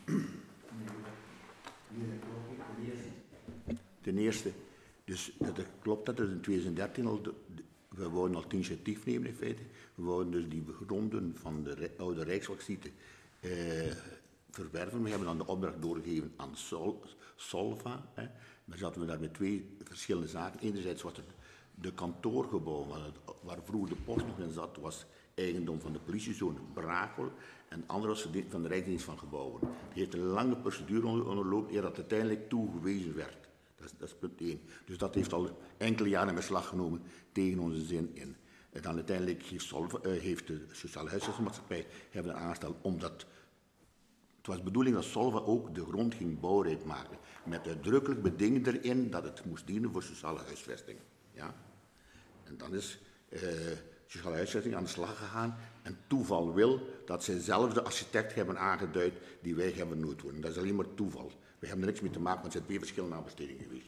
[SPEAKER 6] Ten eerste, dus dat klopt dat, dus in tweeduizend dertien al, de, de, we wouden al het initiatief nemen in feite. We wouden dus die gronden van de oude Rijkswachtsite eh, verwerven. We hebben dan de opdracht doorgegeven aan Sol, Solva. Hè. Maar zaten we daar met twee verschillende zaken. Enerzijds was er de kantoorgebouw, waar, het, waar vroeger de post nog in zat, was eigendom van de politiezone Brakel. En andere was van de Rijksdienst van Gebouwen. Die heeft een lange procedure onderlopen eer dat uiteindelijk toegewezen werd. Dat is, dat is punt één. Dus dat heeft al enkele jaren in beslag genomen tegen onze zin in. En dan uiteindelijk heeft, Solva, uh, heeft de Sociale Huisvestingsmaatschappij hebben aangesteld omdat het was de bedoeling dat Solva ook de grond ging bouwrijp maken. Met uitdrukkelijk bedingen erin dat het moest dienen voor sociale huisvesting. Ja? En dan is uh, sociale huisvesting aan de slag gegaan. En toeval wil dat zij zelf de architect hebben aangeduid die wij hebben noodwoorden. Dat is alleen maar toeval. We hebben er niks mee te maken, want het zijn twee verschillende aanbestedingen geweest.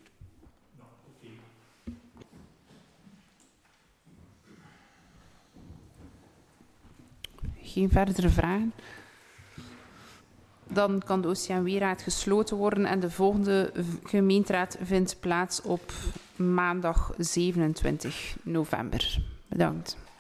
[SPEAKER 1] Geen verdere vragen? Dan kan de O C M W-raad gesloten worden en de volgende gemeenteraad vindt plaats op maandag zevenentwintig november. Bedankt.